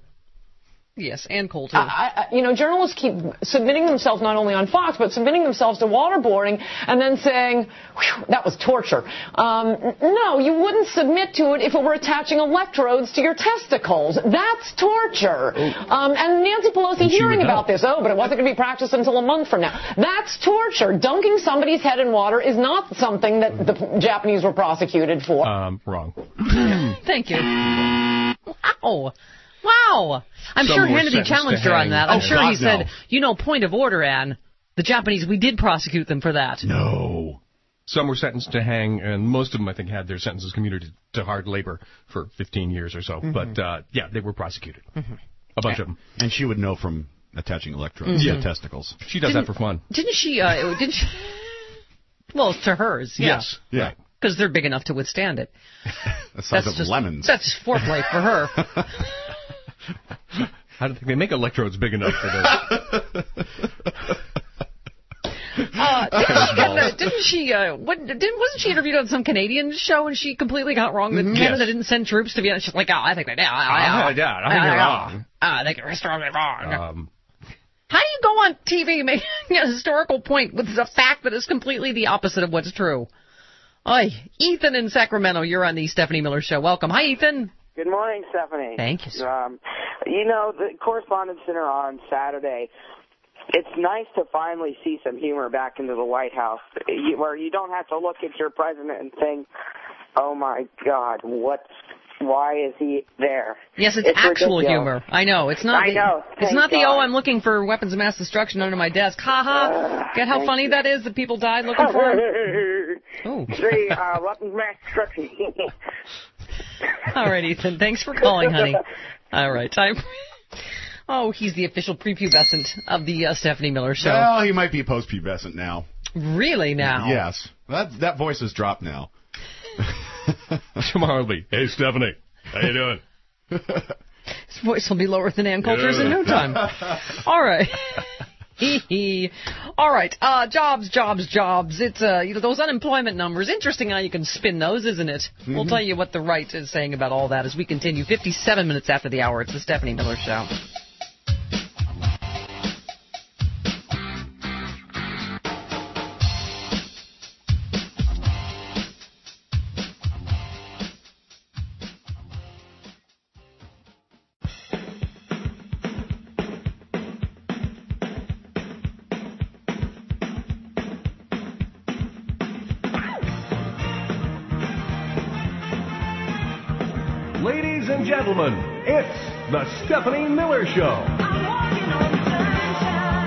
Yes, Ann Coulter. I, I, you know, journalists keep submitting themselves not only on Fox, but submitting themselves to waterboarding and then saying, that was torture. Um, no, you wouldn't submit to it if it were attaching electrodes to your testicles. That's torture. Um, and Nancy Pelosi and hearing about this, oh, but it wasn't going to be practiced until a month from now. That's torture. Dunking somebody's head in water is not something that the Japanese were prosecuted for. Um, wrong. Thank you. Wow. Wow. I'm Some sure Hannity challenged her on that. I'm oh, sure God, he said, no. you know, point of order, Ann. The Japanese, we did prosecute them for that. No. Some were sentenced to hang, and most of them, I think, had their sentences commuted to hard labor for fifteen years or so. Mm-hmm. But, uh, yeah, they were prosecuted. Mm-hmm. A bunch yeah. of them. And she would know from attaching electrodes mm-hmm. to testicles. She does didn't, that for fun. Didn't she, uh, didn't she? Well, to hers, yeah. Yes. Yeah. Because they're big enough to withstand it. The size of just, lemons. That's just foreplay for her. How do they make electrodes big enough for those? uh, didn't, she, uh, didn't she? Uh, what, didn't wasn't she interviewed on some Canadian show and she completely got wrong that mm-hmm. Canada yes. didn't send troops to Vietnam? She's like, oh, I think they did. Oh, I, I, yeah, I think you're wrong. I think you're historically wrong. Um, How do you go on T V making a historical point with a fact that is completely the opposite of what's true? Oy, Ethan in Sacramento, you're on the Stephanie Miller Show. Welcome. Hi, Ethan. Good morning, Stephanie. Thank you, sir. Um, you know, the Correspondence Center on Saturday, it's nice to finally see some humor back into the White House, where you don't have to look at your president and think, oh, my God, what, why is he there? Yes, it's, it's actual ridiculous. Humor. I know. It's not I the, know. It's not God. the, oh, I'm looking for weapons of mass destruction under my desk. Ha ha. Uh, Get how funny you. that is that people died looking for them? Oh. See, uh, weapons of mass destruction. All right, Ethan. Thanks for calling, honey. All right. Time. Oh, he's the official prepubescent of the uh, Stephanie Miller Show. Well, he might be postpubescent now. Really now? Yes. That that voice has dropped now. Tomorrow will be, hey, Stephanie, how you doing? His voice will be lower than Ann Coulter's yeah. in no time. All right. All right. Uh, jobs, jobs, jobs. It's uh, you know, those unemployment numbers. Interesting how you can spin those, isn't it? Mm-hmm. We'll tell you what the right is saying about all that as we continue. fifty-seven minutes after the hour. It's the Stephanie Miller Show. Ladies and gentlemen, it's the Stephanie Miller Show.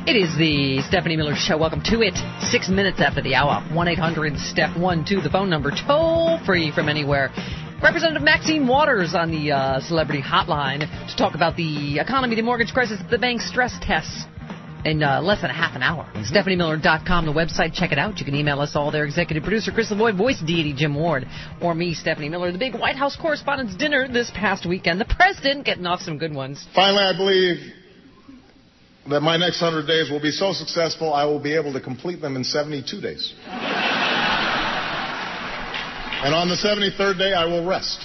It is the Stephanie Miller Show. Welcome to it. Six minutes after the hour. one eight hundred step one two, the phone number, toll free from anywhere. Representative Maxine Waters on the uh, celebrity hotline to talk about the economy, the mortgage crisis, the bank stress tests in uh, less than a half an hour. Mm-hmm. Stephanie Miller dot com, the website. Check it out. You can email us all there. Executive producer Chris Lavoie, voice deity Jim Ward, or me, Stephanie Miller. The big White House Correspondents' Dinner this past weekend. The president getting off some good ones. Finally, I believe that my next one hundred days will be so successful I will be able to complete them in seventy-two days. And on the seventy-third day, I will rest.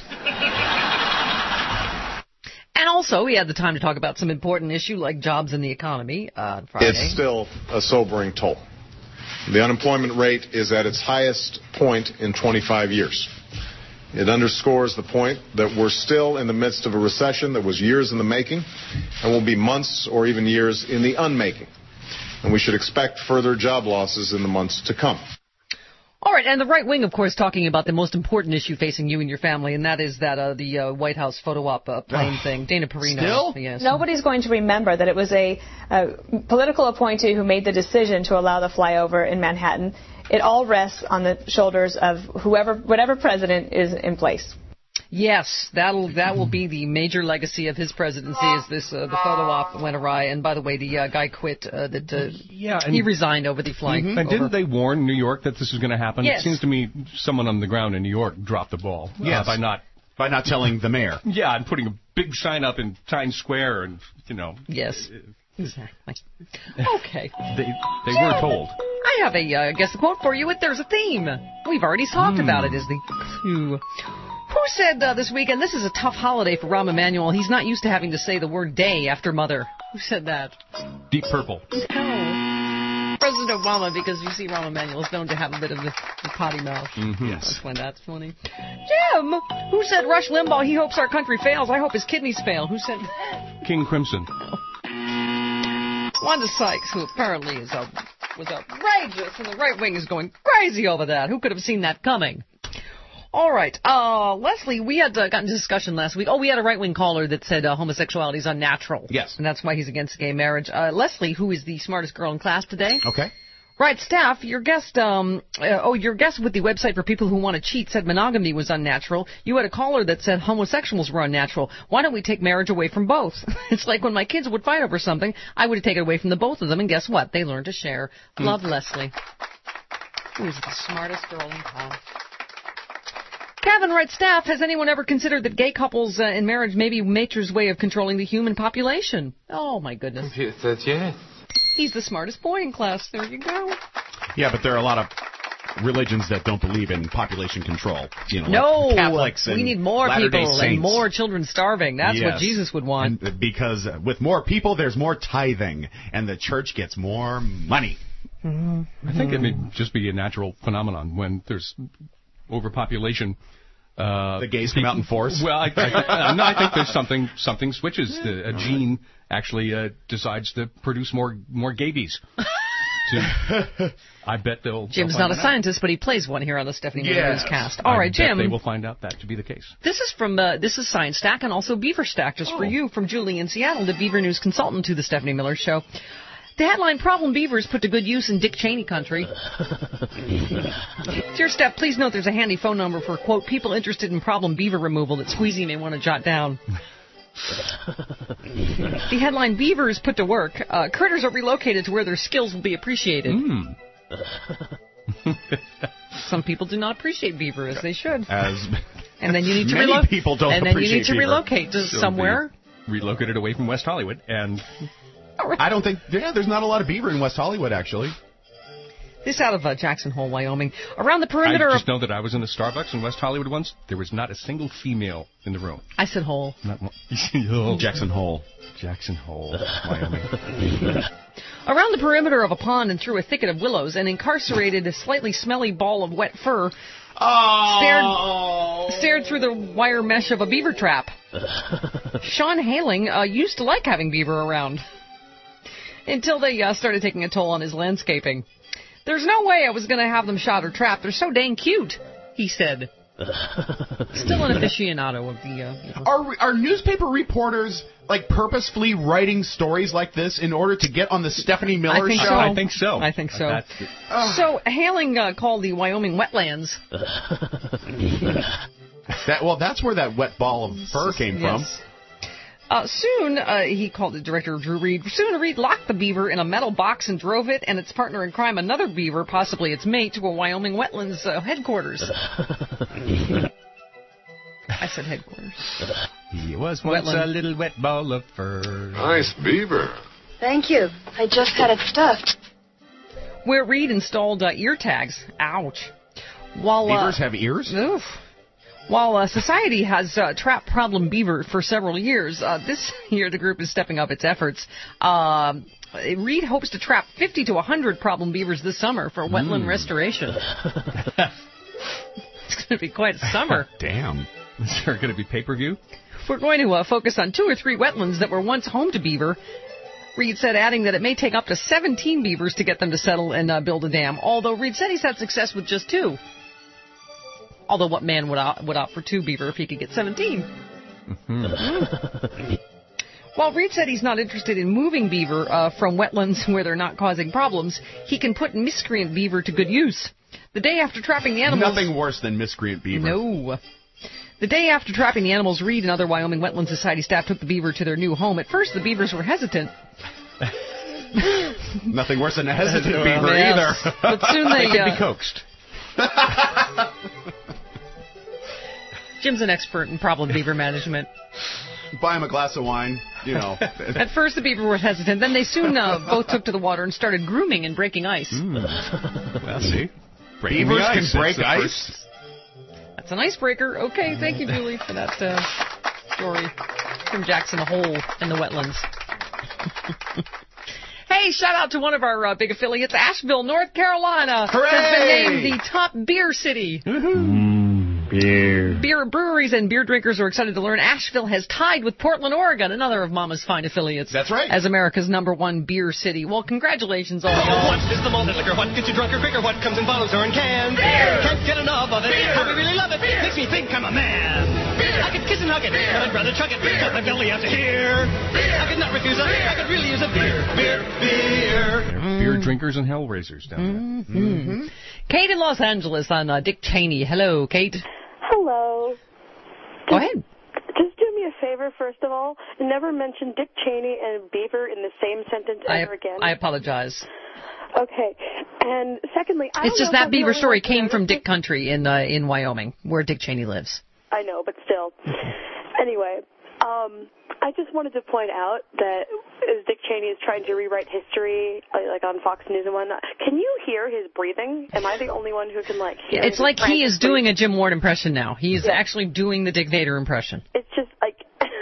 And also, we had the time to talk about some important issue like jobs and the economy uh, on Friday. It's still a sobering toll. The unemployment rate is at its highest point in twenty-five years. It underscores the point that we're still in the midst of a recession that was years in the making and will be months or even years in the unmaking. And we should expect further job losses in the months to come. All right, and the right wing, of course, talking about the most important issue facing you and your family, and that is that uh, the uh, White House photo op uh, plane thing. Dana Perino. Still? Yes. Nobody's going to remember that it was a, a political appointee who made the decision to allow the flyover in Manhattan. It all rests on the shoulders of whoever, whatever president is in place. Yes, that'll that will be the major legacy of his presidency. Is this uh, the photo op went awry? And by the way, the uh, guy quit. Uh, that uh, yeah, and he resigned over the flight. Mm-hmm. And over. didn't they warn New York that this was going to happen? Yes. It seems to me someone on the ground in New York dropped the ball. Yes. Uh, by not by not telling the mayor. Yeah, and putting a big sign up in Times Square, and you know. Yes. Exactly. Okay. They they were told. I have a uh, guess the quote for you. There's a theme. We've already talked Mm. about it. Is the clue. Who said uh, this weekend, this is a tough holiday for Rahm Emanuel. He's not used to having to say the word day after mother. Who said that? Deep Purple. No. President Obama, because you see Rahm Emanuel is known to have a bit of the, the potty mouth. Mm-hmm. Yes. That's when that's funny. Jim, who said Rush Limbaugh, he hopes our country fails. I hope his kidneys fail. Who said that? King Crimson. Wanda Sykes, who apparently is a, was outrageous, and the right wing is going crazy over that. Who could have seen that coming? All right. Uh, Leslie, we had uh, gotten into discussion last week. Oh, we had a right-wing caller that said uh, homosexuality is unnatural. Yes. And that's why he's against gay marriage. Uh, Leslie, who is the smartest girl in class today. Okay. Right, staff, your guest, um, uh, oh, your guest with the website for people who want to cheat said monogamy was unnatural. You had a caller that said homosexuals were unnatural. Why don't we take marriage away from both? It's like when my kids would fight over something, I would take it away from the both of them, and guess what? They learned to share. Mm. Love Leslie, who is the smartest girl in class. Kevin writes, staff, has anyone ever considered that gay couples uh, in marriage may be nature's way of controlling the human population? Oh, my goodness. Computer says yes. He's the smartest boy in class. There you go. Yeah, but there are a lot of religions that don't believe in population control. You know, no, like Catholics and we need more Latter-day people Saints. and more children starving. That's yes. what Jesus would want. And because uh, with more people, there's more tithing, and the church gets more money. Mm-hmm. I think it may just be a natural phenomenon when there's overpopulation. Uh, the gays come out in force? Well, I, I, no, I think there's something something switches. The, a gene actually uh, decides to produce more more gabies. to, I bet they'll. Jim's they'll not a out. scientist, but he plays one here on the Stephanie Miller Yes. Newscast. All I right, bet Jim. They will find out that to be the case. This is from uh, this is Science Stack and also Beaver Stack, just oh. for you, from Julie in Seattle, the Beaver News consultant to the Stephanie Miller Show. The headline, Problem Beavers Put to Good Use in Dick Cheney Country. Dear Steph, please note there's a handy phone number for, quote, people interested in problem beaver removal that Squeezy may want to jot down. The headline, Beavers Put to Work. Uh, critters are relocated to where their skills will be appreciated. Mm. Some people do not appreciate beaver as they should. As and then you need to many relocate. people don't and then you need to beaver. relocate to So somewhere. Relocated away from West Hollywood and. I don't think, yeah, there's not a lot of beaver in West Hollywood, actually. This out of uh, Jackson Hole, Wyoming. Around the perimeter I just of... know that I was in a Starbucks in West Hollywood once. There was not a single female in the room. I said Hole. Not one. oh. Jackson Hole. Jackson Hole, Wyoming. Around the perimeter of a pond and through a thicket of willows, an incarcerated, a slightly smelly ball of wet fur oh. stared, stared through the wire mesh of a beaver trap. Sean Haling uh, used to like having beaver around. Until they uh, started taking a toll on his landscaping. There's no way I was going to have them shot or trapped. They're so dang cute, he said. Still an aficionado of the... Uh, are, are newspaper reporters, like, purposefully writing stories like this in order to get on the Stephanie Miller I think show? So. I think so. I think so. That's the, uh, so, hailing uh, called the Wyoming wetlands. that, well, that's where that wet ball of fur came yes. from. Uh, soon, uh, he called it director Drew Reed. Soon, Reed locked the beaver in a metal box and drove it and its partner in crime, another beaver, possibly its mate, to a Wyoming wetlands uh, headquarters. I said headquarters. He was once Wetland. a little wet ball of fur. Nice beaver. Thank you. I just had it stuffed. Where Reed installed uh, ear tags. Ouch. While Beavers uh, have ears? Oof. While uh, society has uh, trapped problem beaver for several years, uh, this year the group is stepping up its efforts. Uh, Reed hopes to trap fifty to one hundred problem beavers this summer for wetland mm. restoration. It's going to be quite a summer. Damn. Is there going to be pay-per-view? We're going to uh, focus on two or three wetlands that were once home to beaver. Reed said, adding that it may take up to seventeen beavers to get them to settle and uh, build a dam, although Reed said he's had success with just two. Although what man would opt, would opt for two beaver if he could get seventeen? Mm-hmm. While Reed said he's not interested in moving beaver uh, from wetlands where they're not causing problems, he can put miscreant beaver to good use. The day after trapping the animals... Nothing worse than miscreant beaver. No. The day after trapping the animals, Reed and other Wyoming Wetland Society staff took the beaver to their new home. At first, the beavers were hesitant. Nothing worse than a hesitant beaver yes. either. But soon they... they could uh, be coaxed. Jim's an expert in problem beaver management. Buy him a glass of wine, you know. At first, the beaver were hesitant. Then they soon uh, both took to the water and started grooming and breaking ice. Mm. Well, see. Breaking Beavers ice. can break ice? First. That's an icebreaker. Okay, thank you, Julie, for that uh, story from Jackson Hole in the wetlands. Hey, shout out to one of our uh, big affiliates, Asheville, North Carolina. Hooray! Has been named the top beer city. Mm, beer. Beer breweries and beer drinkers are excited to learn Asheville has tied with Portland, Oregon, another of Mama's fine affiliates. That's right. As America's number one beer city. Well, congratulations, all y'all. What is the malted liquor? What gets you drunker quicker? What comes in bottles or in cans? Beer! Can't get enough of it. Beer! How we really love it. Beer! Makes me think I'm a man. Beer! I could kiss and hug it, Beer! but I'd rather chug it. Beer! Cut my belly out to here. Beer! I could not refuse it. Beer! I could really use a beer. Beer, beer. Mm. Beer drinkers and hellraisers down there. Mm-hmm. Mm-hmm. Kate in Los Angeles on uh, Dick Cheney. Hello, Kate. Hello. Go ahead. Just do me a favor, first of all, and never mention Dick Cheney and beaver in the same sentence ever I, again. I apologize. Okay. And secondly, I It's don't just know that if beaver I'm story the came only from one Dick Country in uh, in Wyoming, where Dick Cheney lives. I know, but still. Anyway, um, I just wanted to point out that as Dick Cheney is trying to rewrite history, like on Fox News and whatnot, can you hear his breathing? Am I the only one who can, like, hear It's his like he is doing breathing? a Jim Ward impression now. He's Yeah. actually doing the Dick Vader impression. It's just like,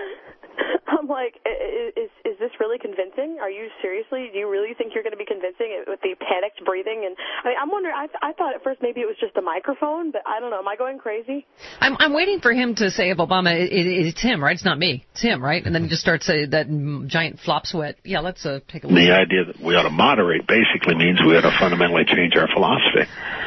I'm like, is, is is this really convincing? Are you seriously, do you really think you're going to be convincing it with the panicked breathing? And I mean, I'm wondering, I, I thought at first maybe it was just a microphone, but I don't know. Am I going crazy? I'm I'm waiting for him to say of Obama, it, it, it's him, right? It's not me. It's him, right? And then he just starts saying that giant flop sweat. Yeah, let's uh, take a look. The idea that we ought to moderate basically means we ought to fundamentally change our philosophy.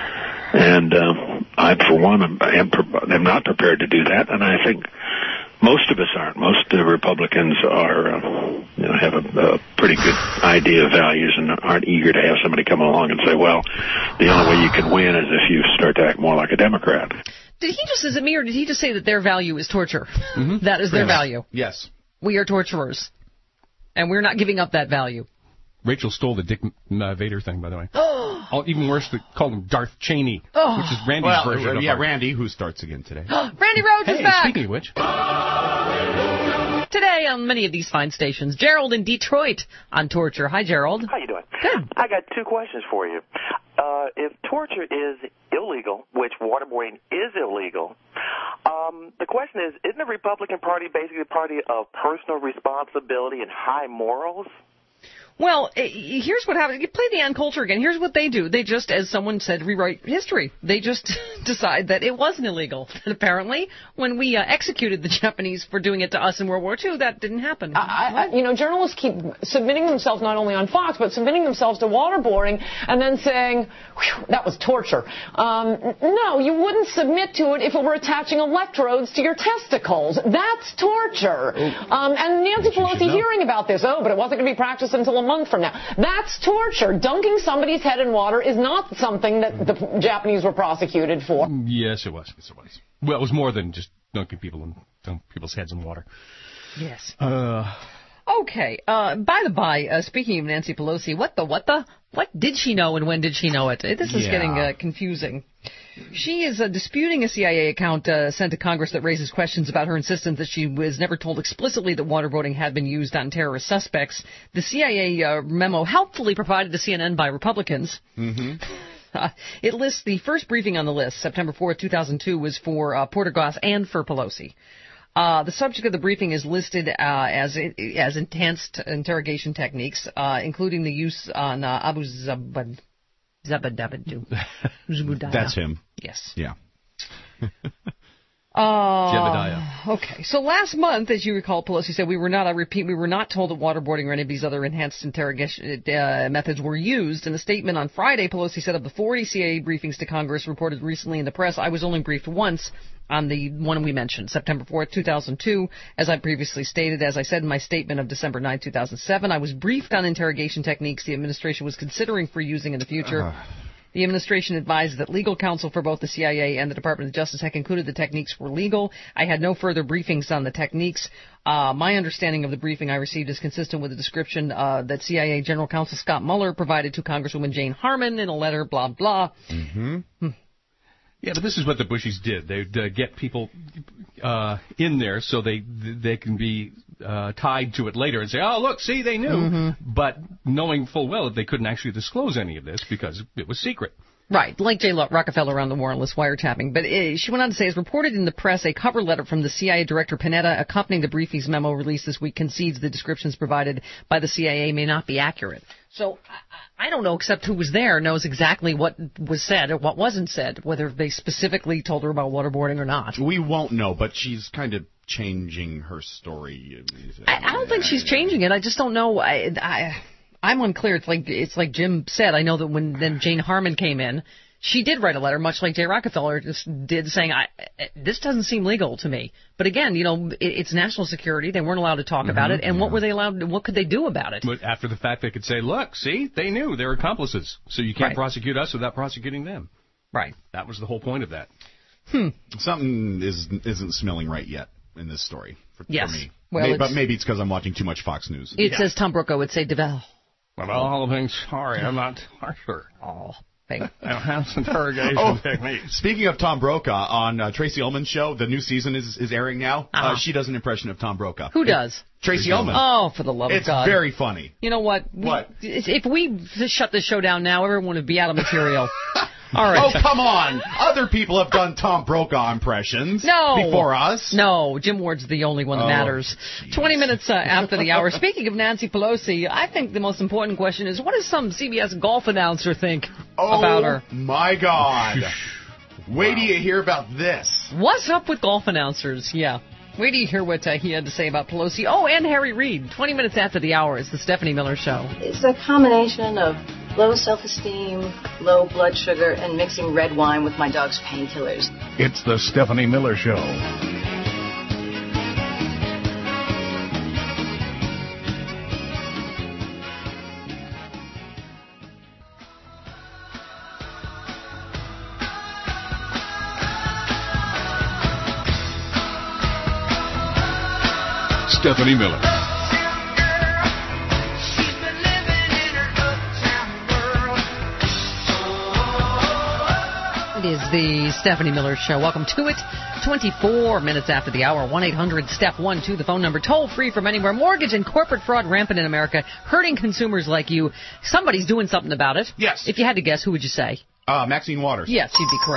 And um, I, for one, am, am, am not prepared to do that, and I think most of us aren't. Most uh, Republicans are, uh, you know, have a, a pretty good idea of values and aren't eager to have somebody come along and say, well, the only way you can win is if you start to act more like a Democrat. Did he just, is it me, or did he just say that their value is torture? Mm-hmm. That is their yes. value. Yes. We are torturers. And we're not giving up that value. Rachel stole the Dick uh, Vader thing, by the way. Oh, even worse, they called him Darth Cheney, Oh. which is Randy's Well, version of yeah, our- Randy, who starts again today. Randy Rhodes Hey, is back. speaking of which. Today on many of these fine stations, Gerald in Detroit on torture. Hi, Gerald. How you doing? Good. I got two questions for you. Uh, if torture is illegal, which waterboarding is illegal, um, the question is, isn't the Republican Party basically a party of personal responsibility and high morals? Well, here's what happens. You play the Ann Coulter again. Here's what they do. They just, as someone said, rewrite history. They just decide that it wasn't illegal. And apparently, when we uh, executed the Japanese for doing it to us in World War Two, that didn't happen. I, I, you know, journalists keep submitting themselves not only on Fox, but submitting themselves to waterboarding and then saying, that was torture. Um, no, you wouldn't submit to it if it were attaching electrodes to your testicles. That's torture. Um, and Nancy Pelosi hearing about this, oh, but it wasn't going to be practiced until a month from now. That's torture. Dunking somebody's head in water is not something that the Japanese were prosecuted for. Yes, it was. Yes, it was. Well, it was more than just dunking people in dunking people's heads in water. Yes. Uh, okay. Uh, by the by, uh, speaking of Nancy Pelosi, what the, what the, what did she know and when did she know it? This is yeah. getting uh, confusing. She is uh, disputing a C I A account uh, sent to Congress that raises questions about her insistence that she was never told explicitly that waterboarding had been used on terrorist suspects. The C I A uh, memo helpfully provided to C N N by Republicans. Mm-hmm. Uh, it lists the first briefing on the list, September fourth, two thousand two, was for uh, Portergoss and for Pelosi. Uh, the subject of the briefing is listed uh, as as enhanced interrogation techniques, uh, including the use on uh, Abu Zabad. Zabadabadu. That's him. Yes. Yeah. Uh, Jebediah. Okay. So last month, as you recall, Pelosi said we were not, I repeat, we were not told that waterboarding or any of these other enhanced interrogation uh, methods were used. In a statement on Friday, Pelosi said of the forty C I A briefings to Congress reported recently in the press, I was only briefed once on the one we mentioned, September fourth, two thousand two. As I previously stated, as I said in my statement of December ninth, two thousand seven, I was briefed on interrogation techniques the administration was considering for using in the future. Uh. The administration advised that legal counsel for both the C I A and the Department of Justice had concluded the techniques were legal. I had no further briefings on the techniques. Uh, my understanding of the briefing I received is consistent with the description uh, that C I A General Counsel Scott Mueller provided to Congresswoman Jane Harman in a letter, blah, blah. Mm-hmm. Hmm. Yeah, but this is what the Bushies did. They'd uh, get people uh, in there so they they can be uh, tied to it later and say, oh, look, see, they knew. Mm-hmm. But knowing full well that they couldn't actually disclose any of this because it was secret. Right, like Jay Rockefeller on the warrantless wiretapping. But uh, she went on to say, as reported in the press, a cover letter from the C I A Director Panetta accompanying the briefing's memo released this week concedes the descriptions provided by the C I A may not be accurate. So I, I don't know, except who was there knows exactly what was said or what wasn't said, whether they specifically told her about waterboarding or not. We won't know, but she's kind of changing her story. I, I don't think she's changing it. I just don't know. I... I I'm unclear. It's like it's like Jim said. I know that when then Jane Harman came in, she did write a letter, much like Jay Rockefeller just did, saying, I, "This doesn't seem legal to me." But again, you know, it, it's national security. They weren't allowed to talk mm-hmm, about it, and yeah. what were they allowed? To, what could they do about it? But after the fact, they could say, "Look, see, they knew. They're accomplices. So you can't right. prosecute us without prosecuting them." Right. That was the whole point of that. Hmm. Something is isn't smelling right yet in this story for, yes. for me. Well, maybe, but maybe it's because I'm watching too much Fox News. It yeah. says Tom Brokaw would say Devel. Well, all things, sorry, I'm not sure. Oh, thank enhanced interrogation oh, techniques. Speaking of Tom Brokaw, on uh, Tracy Ullman's show, the new season is, is airing now. Uh-huh. Uh, she does an impression of Tom Brokaw. Who does? It, Tracy Ullman. Oh, for the love it's of God. It's very funny. You know what? What? We, if we shut this show down now, everyone would be out of material. All right. Oh, come on. Other people have done Tom Brokaw impressions no. before us. No, Jim Ward's the only one that oh, matters. geez. twenty minutes uh, after the hour. Speaking of Nancy Pelosi, I think the most important question is, what does some C B S golf announcer think oh, about her? Oh, my God. Wait wow. till you hear about this. What's up with golf announcers? Yeah. Wait till you hear what uh, he had to say about Pelosi. Oh, and Harry Reid. twenty minutes after the hour is the Stephanie Miller Show. It's a combination of low self-esteem, low blood sugar, and mixing red wine with my dog's painkillers. It's the Stephanie Miller Show. Stephanie Miller. It is the Stephanie Miller Show. Welcome to it. twenty-four minutes after the hour. one eight hundred step one two, the phone number. Toll free from anywhere. Mortgage and corporate fraud rampant in America, hurting consumers like you. Somebody's doing something about it. Yes. If you had to guess, who would you say? Uh, Maxine Waters. Yes, you'd be correct.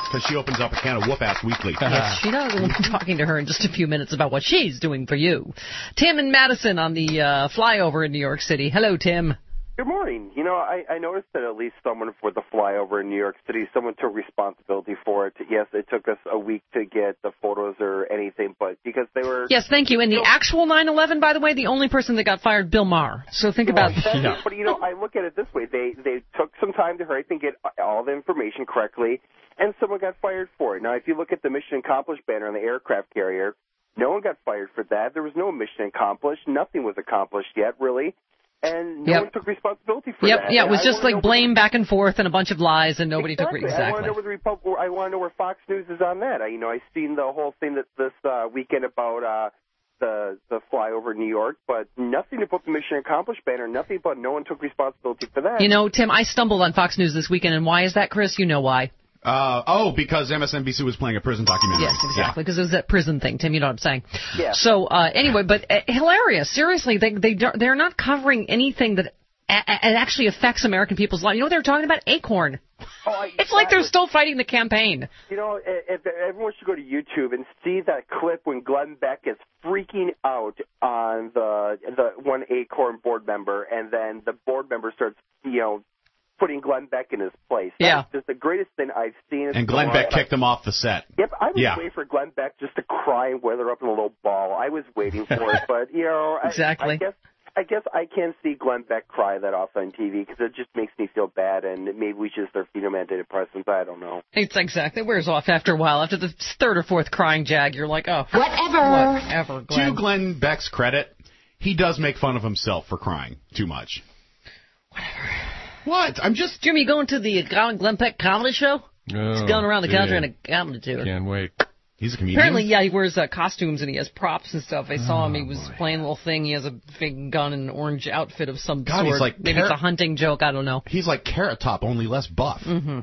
because she opens up a can of whoop-ass weekly. Yes, she does. We'll be talking to her in just a few minutes about what she's doing for you. Tim and Madison on the uh, flyover in New York City. Hello, Tim. Good morning. You know, I, I noticed that at least someone for the flyover in New York City, someone took responsibility for it. Yes, it took us a week to get the photos or anything, but because they were... Yes, thank you. And the actual nine eleven, by the way, the only person that got fired, Bill Maher. So think well, about... Yeah. But, you know, I look at it this way. They, they took some time to hurry up and get all the information correctly, and someone got fired for it. Now, if you look at the Mission Accomplished banner on the aircraft carrier, no one got fired for that. There was no mission accomplished. Nothing was accomplished yet, really. And no yep. one took responsibility for yep, that. Yeah, it was I just like blame where, back and forth and a bunch of lies, and nobody exactly. took exactly. I want to know where the Repub- I want to know where Fox News is on that. I, you know, I've seen the whole thing that this uh, weekend about uh, the the flyover in New York, but nothing about the Mission Accomplished banner. Nothing but no one took responsibility for that. You know, Tim, I stumbled on Fox News this weekend, and why is that, Chris? You know why. Uh, oh, because M S N B C was playing a prison documentary. Yes, exactly, because yeah. it was that prison thing, Tim, you know what I'm saying. Yeah. So, uh, anyway, but uh, hilarious. Seriously, they, they, they're not covering anything that a- a- it actually affects American people's lives. You know what they were talking about? Acorn. Oh, I, it's like they're still fighting the campaign. You know, if, if everyone should go to YouTube and see that clip when Glenn Beck is freaking out on the the one Acorn board member, and then the board member starts, you know, putting Glenn Beck in his place. Yeah. That's just the greatest thing I've seen. And Glenn Beck kicked him off the set. Yep, I was yeah. waiting for Glenn Beck just to cry and weather up in a little ball. I was waiting for it, but, you know, exactly. I, I guess I guess I can't see Glenn Beck cry that often on T V because it just makes me feel bad, and maybe we should start feeding him antidepressants. I don't know. It's exactly. It wears off after a while. After the third or fourth crying jag, you're like, oh. Whatever. Whatever, Glenn. To Glenn Beck's credit, he does make fun of himself for crying too much. Whatever. What? I'm just... Jimmy, you going to the Glenn Beck comedy show? Oh, He's going around the yeah. country in a comedy tour. Can't wait. He's a comedian? Apparently, yeah, he wears uh, costumes and he has props and stuff. I saw him. He was boy. playing a little thing. He has a big gun and an orange outfit of some God, sort. He's like Maybe Car- it's a hunting joke. I don't know. He's like Carrot Top, only less buff. Mm-hmm.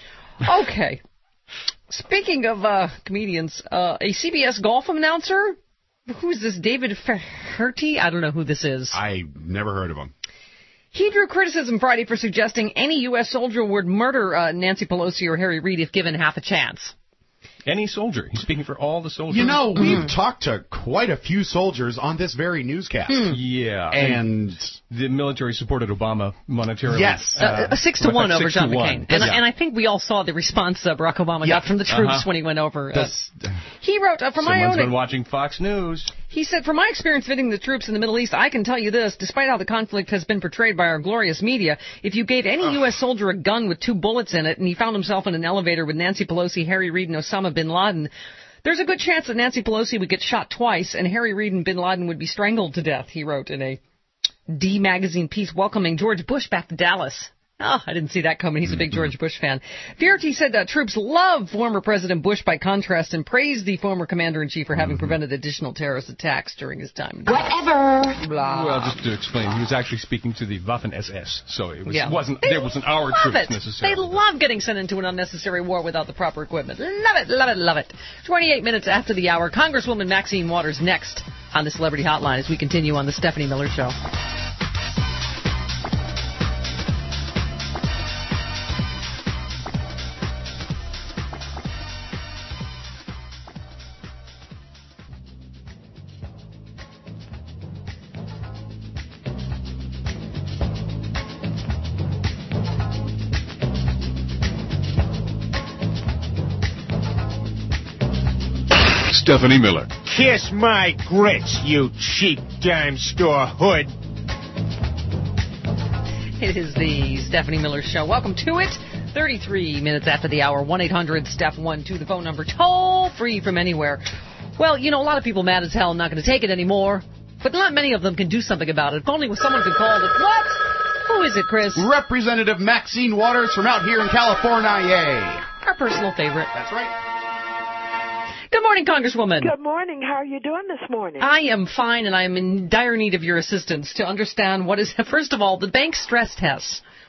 Okay. Speaking of uh, comedians, uh, a C B S golf announcer? Who is this? David Feherty? I don't know who this is. I never heard of him. He drew criticism Friday for suggesting any U S soldier would murder uh, Nancy Pelosi or Harry Reid if given half a chance. Any soldier. He's speaking for all the soldiers. You know, we've Mm. talked to quite a few soldiers on this very newscast. Mm. Yeah. And the military supported Obama monetarily. Yes. Uh, uh, six to one over six John to McCain. one. And, Yeah. and I think we all saw the response uh, Barack Obama Yeah. got from the troops Uh-huh. when he went over. Uh, That's- he wrote, uh, from my Someone's own... been watching Fox News. He said, from my experience visiting the troops in the Middle East, I can tell you this, despite how the conflict has been portrayed by our glorious media, if you gave any U S soldier a gun with two bullets in it and he found himself in an elevator with Nancy Pelosi, Harry Reid, and Osama bin Laden, there's a good chance that Nancy Pelosi would get shot twice and Harry Reid and bin Laden would be strangled to death, he wrote in a D magazine piece welcoming George Bush back to Dallas. Oh, I didn't see that coming. He's a big George Bush fan. Feherty said that troops love former President Bush by contrast and praised the former commander-in-chief for having prevented additional terrorist attacks during his time. Whatever. Blah. Well, just to explain, he was actually speaking to the Waffen-S S, so it was, Yeah. wasn't They there wasn't our love troops it. necessarily. They love getting sent into an unnecessary war without the proper equipment. Love it, love it, love it. twenty-eight minutes after the hour, Congresswoman Maxine Waters next on the Celebrity Hotline as we continue on the Stephanie Miller Show. Stephanie Miller. Kiss my grits, you cheap dime store hood. It is the Stephanie Miller Show. Welcome to it. thirty-three minutes after the hour. one eight hundred Steph one two, the phone number. Toll free from anywhere. Well, you know, a lot of people mad as hell, not going to take it anymore. But not many of them can do something about it. If only someone could call it. What? Who is it, Chris? Representative Maxine Waters from out here in California. Our personal favorite. That's right. Good morning, Congresswoman. Good morning. How are you doing this morning? I am fine, and I am in dire need of your assistance to understand what is, first of all, the bank stress tests.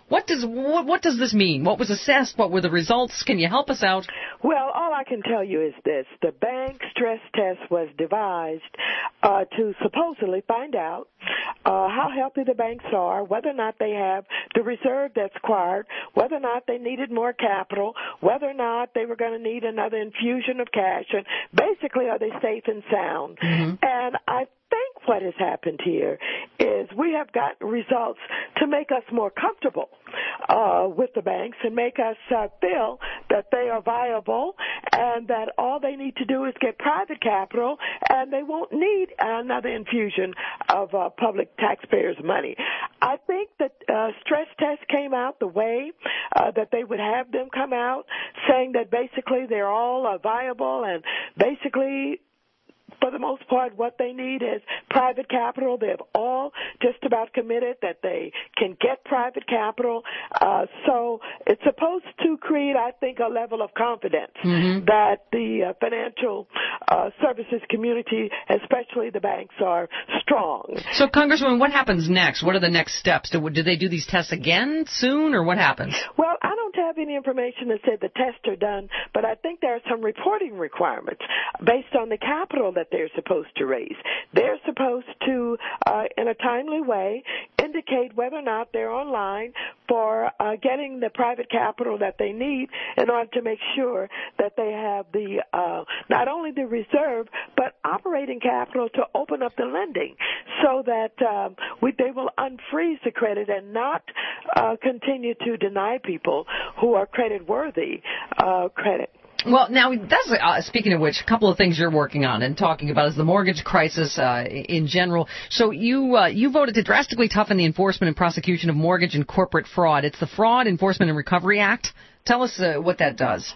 What does what, what does this mean? What was assessed? What were the results? Can you help us out? Well, all I can tell you is this. The bank stress test was devised uh, to supposedly find out uh, how healthy the banks are, whether or not they have the reserve that's required, whether or not they needed more capital, whether or not they were going to need another infusion of cash, and basically are they safe and sound. Mm-hmm. And I think what has happened here is we have gotten results to make us more comfortable uh, with the banks and make us uh, feel that they are viable and that all they need to do is get private capital and they won't need another infusion of uh, public taxpayers' money. I think that uh, stress test came out the way uh, that they would have them come out, saying that basically they're all uh, viable and basically for the most part, what they need is private capital. They've all just about committed that they can get private capital. Uh, so it's supposed to create, I think, a level of confidence mm-hmm. that the uh, financial uh, services community, especially the banks, are strong. So, Congresswoman, what happens next? What are the next steps? Do, do they do these tests again soon, or what happens? Well, I don't have any information that said the tests are done, but I think there are some reporting requirements based on the capital that they're supposed to raise. They're supposed to, uh, in a timely way, indicate whether or not they're online for uh, getting the private capital that they need in order to make sure that they have the uh, not only the reserve but operating capital to open up the lending so that um, we, they will unfreeze the credit and not uh, continue to deny people who are credit worthy uh, credit. Well, now, that's uh, speaking of which, a couple of things you're working on and talking about is the mortgage crisis uh, in general. So you uh, you voted to drastically toughen the enforcement and prosecution of mortgage and corporate fraud. It's the Fraud Enforcement and Recovery Act. Tell us uh, what that does.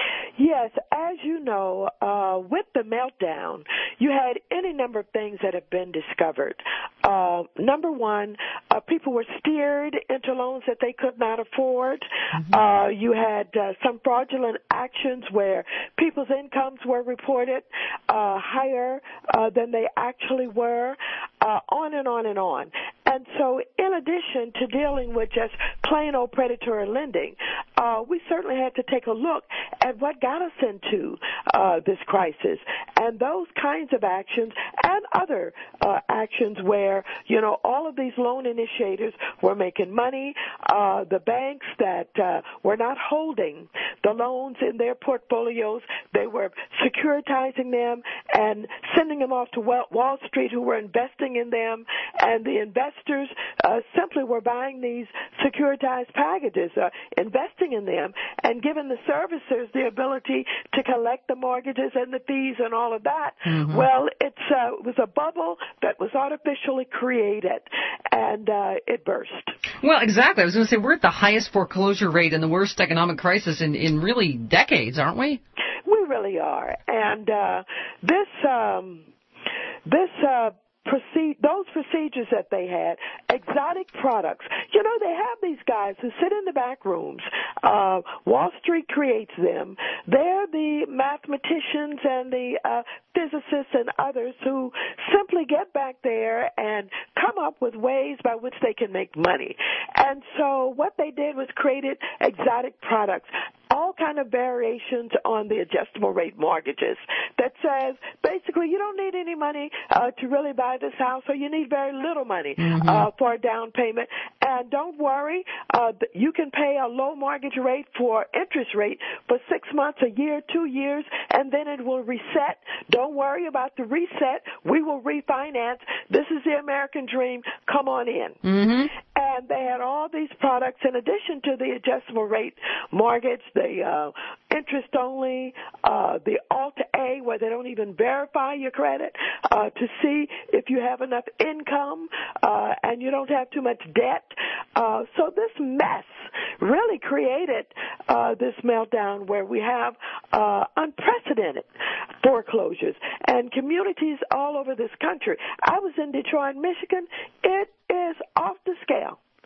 Yes, as you know, uh, with the meltdown, you had any number of things that have been discovered. Uh, number one, uh, people were steered into loans that they could not afford. Mm-hmm. Uh, you had uh, some fraudulent actions where people's incomes were reported uh, higher uh, than they actually were, uh, on and on and on. And so in addition to dealing with just plain old predatory lending, uh, we certainly had to take a look at what got us into uh, this crisis. And those kinds of actions and other uh, actions where, you know, all of these loan initiators were making money, uh, the banks that uh, were not holding the loans in their portfolios, they were securitizing them and sending them off to Wall Street who were investing in them, and the investors uh, simply were buying these securitized packages, uh, investing in them, and giving the servicers the ability to collect the mortgages and the fees and all of that. Mm-hmm. Well, it's, uh, it was a bubble that was artificially created, and uh, it burst. Well, exactly. I was going to say, we're at the highest foreclosure rate and the worst economic crisis in, in really decades, aren't we? We really are. And uh, this, um, this, uh, Proceed, those procedures that they had, exotic products. You know, they have these guys who sit in the back rooms. Uh, Wall Street creates them. They're the mathematicians and the uh, physicists and others who simply get back there and come up with ways by which they can make money. And so what they did was created exotic products, all kind of variations on the adjustable rate mortgages that says basically you don't need any money uh, to really buy this house, or you need very little money mm-hmm. uh, for a down payment. And don't worry, uh, you can pay a low mortgage rate for interest rate for six months, a year, two years, and then it will reset. Don't worry about the reset. We will refinance. This is the American dream. Come on in. Mm-hmm. And they had all these products in addition to the adjustable rate mortgage, the uh, interest only, uh, the Alta A, where they don't even verify your credit uh, to see if you have enough income uh, and you don't have too much debt. Uh, so this mess really created uh, this meltdown where we have uh, unprecedented foreclosures and communities all over this country. I was in Detroit, Michigan. It is off the scale